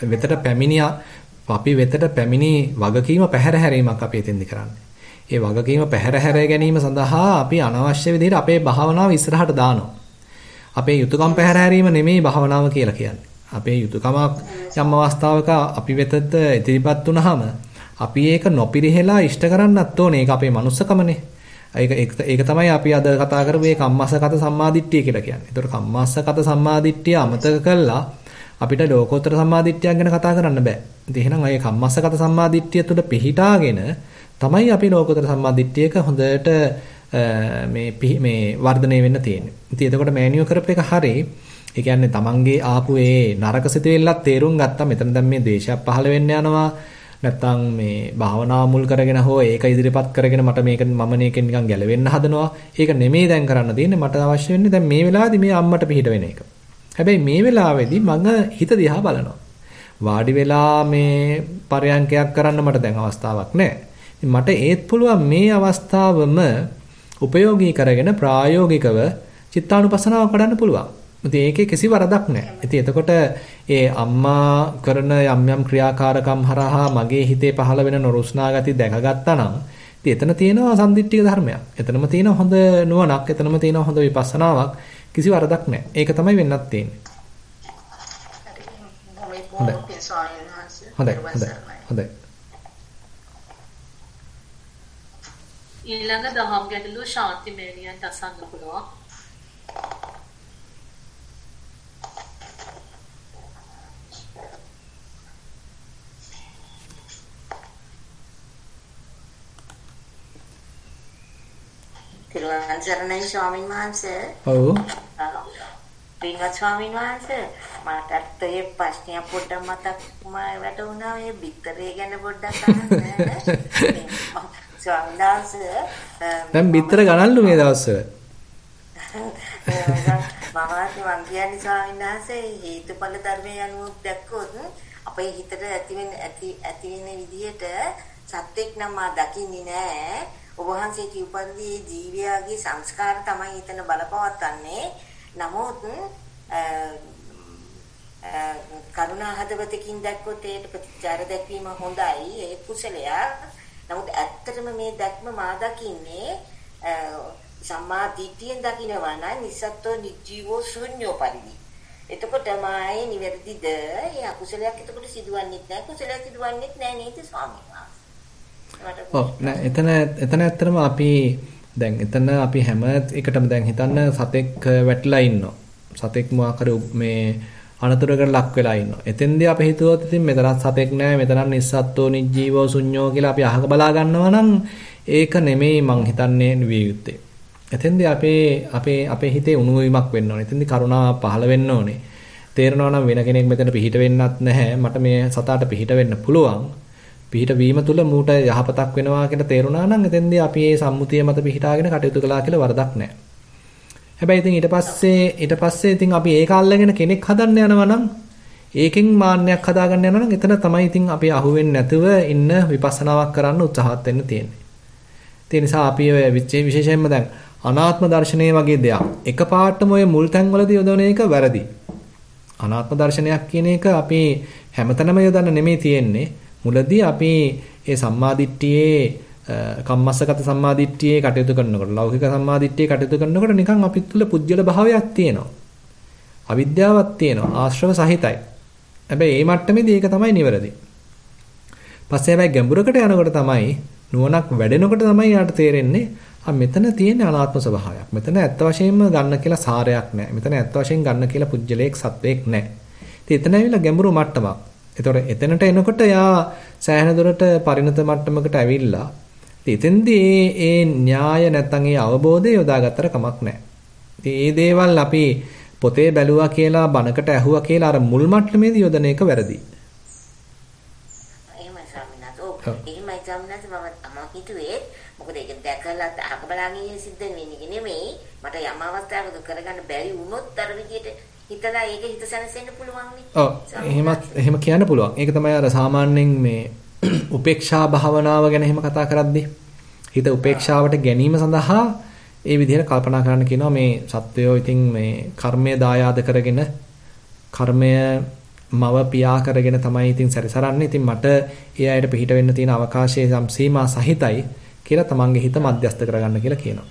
වෙතට පැමිණි වගකීම පැහැර හැරීමක් අපි එතෙන්දී කරන්නේ. ඒ වගකීම පැහැර හැර ගැනීම සඳහා අපි අනවශ්‍ය විදිහට අපේ භාවනාව ඉස්සරහට දානවා. අපේ යුතුයකම් පැහැර හැරීම නෙමෙයි භාවනාව කියලා කියන්නේ. අපේ යුතුයකමක් යම් අවස්ථාවක අපි වෙතට ඉදිරිපත් වුණාම අපි ඒක නොපිරිහෙලා ඉෂ්ට කරන්නත් ඕනේ. ඒක අපේ මනුස්සකමනේ. ඒක තමයි අපි අද කතා කරපු මේ කම්මස්සගත සම්මාදිට්ඨිය කියලා කියන්නේ. ඒතකොට කම්මස්සගත සම්මාදිට්ඨිය අමතක කළා අපිට ලෝකෝත්තර සම්මාදිට්ඨියක් ගැන කතා කරන්න බෑ. ඉතින් එහෙනම් අය කම්මස්සගත සම්මාදිට්ඨිය තුළ පිහිටාගෙන තමයි අපි ලෝකෝත්තර සම්මාදිට්ඨියක හොඳට මේ වර්ධනය වෙන්න තියෙන්නේ. ඉතින් එතකොට මෑනියෝ කරපු එක හරි. ඒ කියන්නේ තමන්ගේ ආපු ඒ නරක සිතුවිල්ලක් තේරුම් ගත්තා. මෙතන දැන් මේ ද්වේෂයක් පහළ වෙන්න යනවා. නැත්තම් මේ භාවනාව මුල් කරගෙන හෝ ඒක ඉදිරිපත් කරගෙන මට මේක මම මේකෙන් නිකන් ගැලවෙන්න හදනවා. ඒක නෙමෙයි දැන් කරන්න තියෙන්නේ. මට අවශ්‍ය වෙන්නේ දැන් මේ වෙලාවේදී මේ අම්මට පිහිට වෙන එක. හැබැයි මේ වෙලාවේදී මම හිත දිහා බලනවා. වාඩි වෙලා මේ පරයන්කයක් කරන්න මට දැන් අවස්ථාවක් නැහැ. මට ඒත් පුළුවන් මේ අවස්ථාවම උපයෝගී කරගෙන ප්‍රායෝගිකව චිත්තානුපස්සනාව කරන්න පුළුවන්. ඉතින් ඒකේ කිසි වරදක් නැහැ. ඉතින් එතකොට ඒ අම්මා කරන යම් ක්‍රියාකාරකම් හරහා මගේ හිතේ පහළ වෙන නොරුස්නා ගති දැකගත්තා නම් ඉතින් එතන තියෙනවා සම්දිට්ඨික ධර්මයක්. එතනම තියෙනවා හොඳ නුවණක්. එතනම තියෙනවා හොඳ විපස්සනාවක්. කිසි වරදක් නැහැ. ඒක තමයි වෙන්නත් තියෙන්නේ. හොඳයි. ඊළඟ දහම් ගැටලුව ශාන්ති මෑණියන්ට අසන්න පුළුවන්. තිරුවන් සරණයි ස්වාමීන් වහන්සේ. ඔව්. පින්වත් ස්වාමීන් වහන්සේ මට ඒ ප්‍රශ්නය පොඩ්ඩක් මතක්ම වැටුණා මේ බිත්තරේ ගැන පොඩ්ඩක් අහන්න. ස්වාමීන් වහන්සේ දැන් බිත්තර ගණන්ලු මේ දවස්වල. මම කියන්නේ ස්වාමීන් වහන්සේ හේතුඵල ධර්මයේ අනුව දැක්කොත් අපේ හිතට ඇති වෙන විදිහට සත්‍යක් නම් මා දකින්නේ නැහැ. ඔබ වහන්සේ කියපන්දී ජීවියාගේ සංස්කාර තමයි හිතන බලපවත්න්නේ. නමුත් කරුණා හදවතකින් දැක්කොත් ඒකට ප්‍රතිචාර දැක්වීම හොඳයි. ඒ කුසලයක්. නමුත් ඇත්තටම මේ දැක්ම මා දකින්නේ සම්මා දිට්ඨියෙන් දකිනවා නම් නිසත්ව නිජීවෝ ශූන්‍යෝ පරිදි. එතකොට මායේ නිවැරදිද? ඒ අකුසලයක් එතකොට සිදුවන්නේ නැහැ. කුසලයක් සිදුවන්නේ නැහැ නේද ස්වාමීන් වහන්සේ? ඔව් නෑ එතන ඇත්තටම අපි දැන් එතන අපි හැම එකටම දැන් හිතන්න සතෙක් වැටලා ඉන්නවා. සතෙක් මොකක්ද මේ අනතුරකට ලක් වෙලා ඉන්නවා. එතෙන්දී අපි හිතුවොත් ඉතින් මෙතනත් සතෙක් නෑ මෙතනත් නිස්සත්ත්වෝ නිජීවෝ ශුන්‍යෝ කියලා අපි අහක බලා ගන්නවා නම් ඒක නෙමෙයි මං හිතන්නේ විය යුත්තේ. එතෙන්දී අපේ හිතේ උණුවීමක් වෙන්න ඕනේ. එතෙන්දී කරුණාව පහළ වෙන්න ඕනේ. තේරෙනවා නම් වෙන කෙනෙක් මෙතන පිහිට වෙන්නත් නැහැ. මට මේ සතාට පිහිට වෙන්න පුළුවන්. පිහිට වීම තුළ මූට යහපතක් වෙනවා කියලා තේරුණා නම් එතෙන්දී අපි මේ සම්මුතිය මත පිහිටාගෙන කටයුතු කළා කියලා වරදක් නැහැ. හැබැයි ඉතින් ඊට පස්සේ ඉතින් අපි ඒක අල්ලගෙන කෙනෙක් හදන්න යනවා නම් ඒකෙන් මාන්නයක් හදාගන්න යනවා නම් එතන තමයි ඉතින් අපි අහුවෙන්නේ නැතුව ඉන්න විපස්සනාවක් කරන්න උත්සාහත් වෙන්න තියෙන්නේ. ඒ නිසා අපි ඔය විශේෂයෙන්ම දැන් අනාත්ම දර්ශනය වගේ දෙයක් එකපාරටම ඔය මුල් තැන්වලදී යොදවන එක වැරදි. අනාත්ම දර්ශනයක් කියන එක අපි හැමතැනම යොදන්න නෙමෙයි තියෙන්නේ. මුලදී අපි ඒ සම්මාදිට්ඨියේ කම්මස්සගත සම්මාදිට්ඨියේ කටයුතු කරනකොට ලෞකික සම්මාදිට්ඨියේ කටයුතු කරනකොට නිකන් අපි තුල පුජ්‍යල භාවයක් තියෙනවා. අවිද්‍යාවක් තියෙනවා. ආශ්‍රව සහිතයි. හැබැයි මේ මට්ටමේදී ඒක තමයි නිවැරදි. පස්සේ හැබැයි ගැඹුරකට යනකොට තමයි නුවණක් වැඩෙනකොට තමයි යාට තේරෙන්නේ මෙතන තියෙන අනාත්ම ස්වභාවයක්. මෙතන ඇත්ත වශයෙන්ම ගන්න කියලා සාරයක් නැහැ. මෙතන ඇත්ත වශයෙන් ගන්න කියලා පුජ්‍යලයක් සත්වයක් නැහැ. ඉතින් එතන ඇවිල්ලා ගැඹුරු මට්ටමක්. ඒතකොට එතනට එනකොට යා සෑහෙන දුරට පරිණත මට්ටමකට ඇවිල්ලා එතෙන්දී ඒ න්‍යාය නැත්තම් ඒ අවබෝධය යොදාගත්තට කමක් නැහැ. ඉතින් මේ දේවල් අපි පොතේ බැලුවා කියලා බණකට ඇහුවා කියලා අර මුල් මට්ටමේදී යොදන එක වැරදි. එහෙමයි ස්වාමීනාත්. එහෙමයි ස්වාමීනාත් මම හිතුවේ මොකද ඒක දැකලා අහක බලාගෙන සිද්ධ වෙන්නේ නෙමෙයි. මට යම් අවස්ථාවක කරගන්න බැරි වුණොත් අර විදියට හිතලා ඒක හිත සැනසෙන්න පුළුවන් නේ. ඔව් එහෙම කියන්න පුළුවන්. ඒක තමයි අර සාමාන්‍යයෙන් මේ උපේක්ෂා භාවනාව ගැන එහෙම කතා කරද්දී හිත උපේක්ෂාවට ගැනීම සඳහා ඒ විදිහට කල්පනා කරන්න කියනවා මේ සත්වයෝ ඉතින් මේ කර්මය දායාද කරගෙන කර්මය මව පියා කරගෙන තමයි ඉතින් සැරිසරන්නේ. ඉතින් මට ඒ අයට පිළිහිට වෙන්න තියෙන අවකාශය සම් සීමා සහිතයි කියලා තමන්ගේ හිත මධ්‍යස්ත කරගන්න කියලා කියනවා.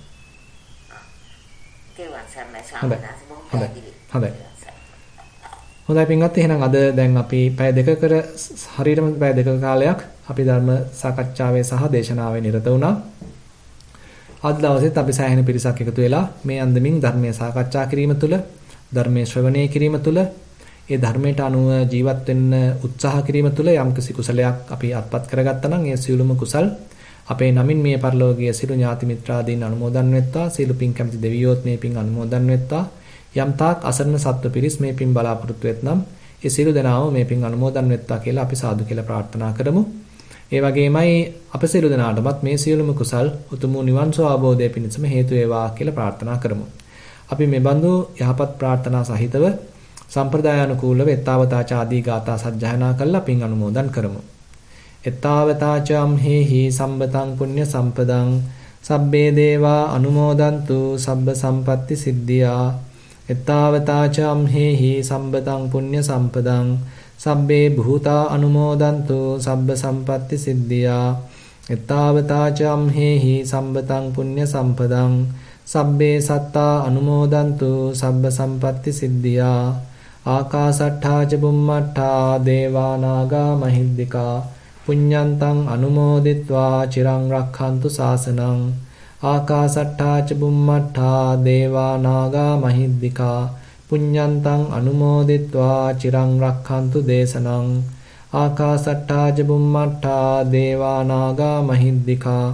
හොඳයි පින්වත් එහෙනම් අද දැන් අපි පැය දෙකකට හරියටම පැය දෙකක කාලයක් අපි ධර්ම සාකච්ඡාවේ සහ දේශනාවේ නිරත වුණා. අද දවසේත් අපි සෑහෙන පිරිසක් එකතු වෙලා මේ අන්දමින් ධර්මයේ සාකච්ඡා කිරීම තුළ ධර්මයේ ශ්‍රවණය කිරීම තුළ ඒ ධර්මයට අනුව ජීවත් වෙන්න උත්සාහ කිරීම තුළ යම්කිසි කුසලයක් අපි අත්පත් කරගත්තා නම් ඒ සියලුම කුසල් අපේ නමින් මේ පරිලෝකීය සියලු ඥාති මිත්‍රාදීන් අනුමෝදන් වෙත්වා. සියලු පින් කැමති දෙවියෝත් මේ පින් අනුමෝදන් වෙත්වා. යම් තාක් අසරණ සත්ව පිරිස් මේ පින් බලාපොරොත්තු වෙත්නම් ඒ සියලු දෙනාම මේ පින් අනුමෝදන් වෙත්වා කියලා අපි සාදු කියලා ප්‍රාර්ථනා කරමු. ඒ වගේමයි අප සියලු දෙනාටමත් මේ සියලුම කුසල් උතුම් නිවන් සුව අවබෝධය පිණිසම හේතු වේවා කියලා ප්‍රාර්ථනා කරමු. අපි මේ බඳු යහපත් ප්‍රාර්ථනා සහිතව සම්ප්‍රදායානුකූලව එත්තාවතාච ආදී ගාථා සජ්ජායනා කරලා පින් අනුමෝදන් කරමු. එත්තාවතාචම් හේහි සම්බතං පුඤ්ඤ සම්පදං සබ්බේ දේවා අනුමෝදන්තු සබ්බ සම්පatti සිද්ධියා. එත්තාවතාචම් හේහි සම්බතං පුඤ්ඤ සම්පදං සබ්බේ භූතා අනුමෝදන්තු සබ්බ සම්පatti සිද්ධියා. එත්තාවතාචම් හේහි සම්බතං පුඤ්ඤ සම්පදං සබ්බේ සත්තා අනුමෝදන්තු සබ්බ සම්පatti සිද්ධියා. ආකාසට්ඨා ච බුම්මට්ඨා දේවා නාග මහිද්దికා පුඤ්ඤන්තං අනුමෝදිත්වා චිරං රක්ඛන්තු ශාසනං. ආකාසට්ඨා ච බුම්මට්ඨා දේවා නාග මහිද්దికා පුඤ්ඤන්තං අනුමෝදිත්වා චිරං රක්ඛන්තු දේශනං. ආකාසට්ඨා ච බුම්මට්ඨා දේවා නාග මහිද්దికා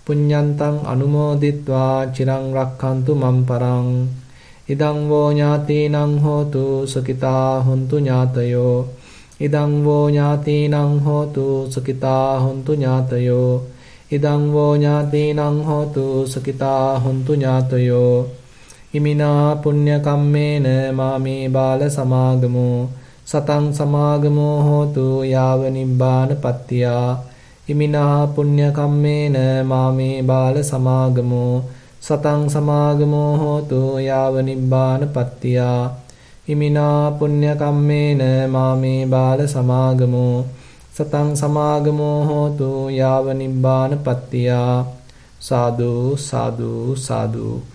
පුඤ්ඤන්තං අනුමෝදිත්වා චිරං රක්ඛන්තු මම් පරං ඉදං වෝ ඥාතිනං හෝතු සුඛිතා හොන්තු ඥාතයෝ ඉදං වෝ ඥාතිනං හෝතු සුඛිතා හොන්තු ඥාතයෝ ඉදං වෝ ඥාතිනං හෝතු සුඛිතා හොන්තු ඥාතයෝ ඉමිනා පුඤ්ඤ කම්මේන මාමේ බාල සමාගමෝ සතං සමාගමෝ හෝතු යාව නිබ්බාන පත්තියා ඉමිනා පුඤ්ඤ කම්මේන මාමේ බාල සමාගමෝ සතං සමාගමෝ හෝතු යාව නිබ්බාන පත්තියා ඉමිනා පුඤ්ඤ කම්මේන මාමේ බාල සමාගමෝ සතං සමාගමෝ හෝතු යාව නිබ්බාන පත්තියා සාදු සාදු සාදු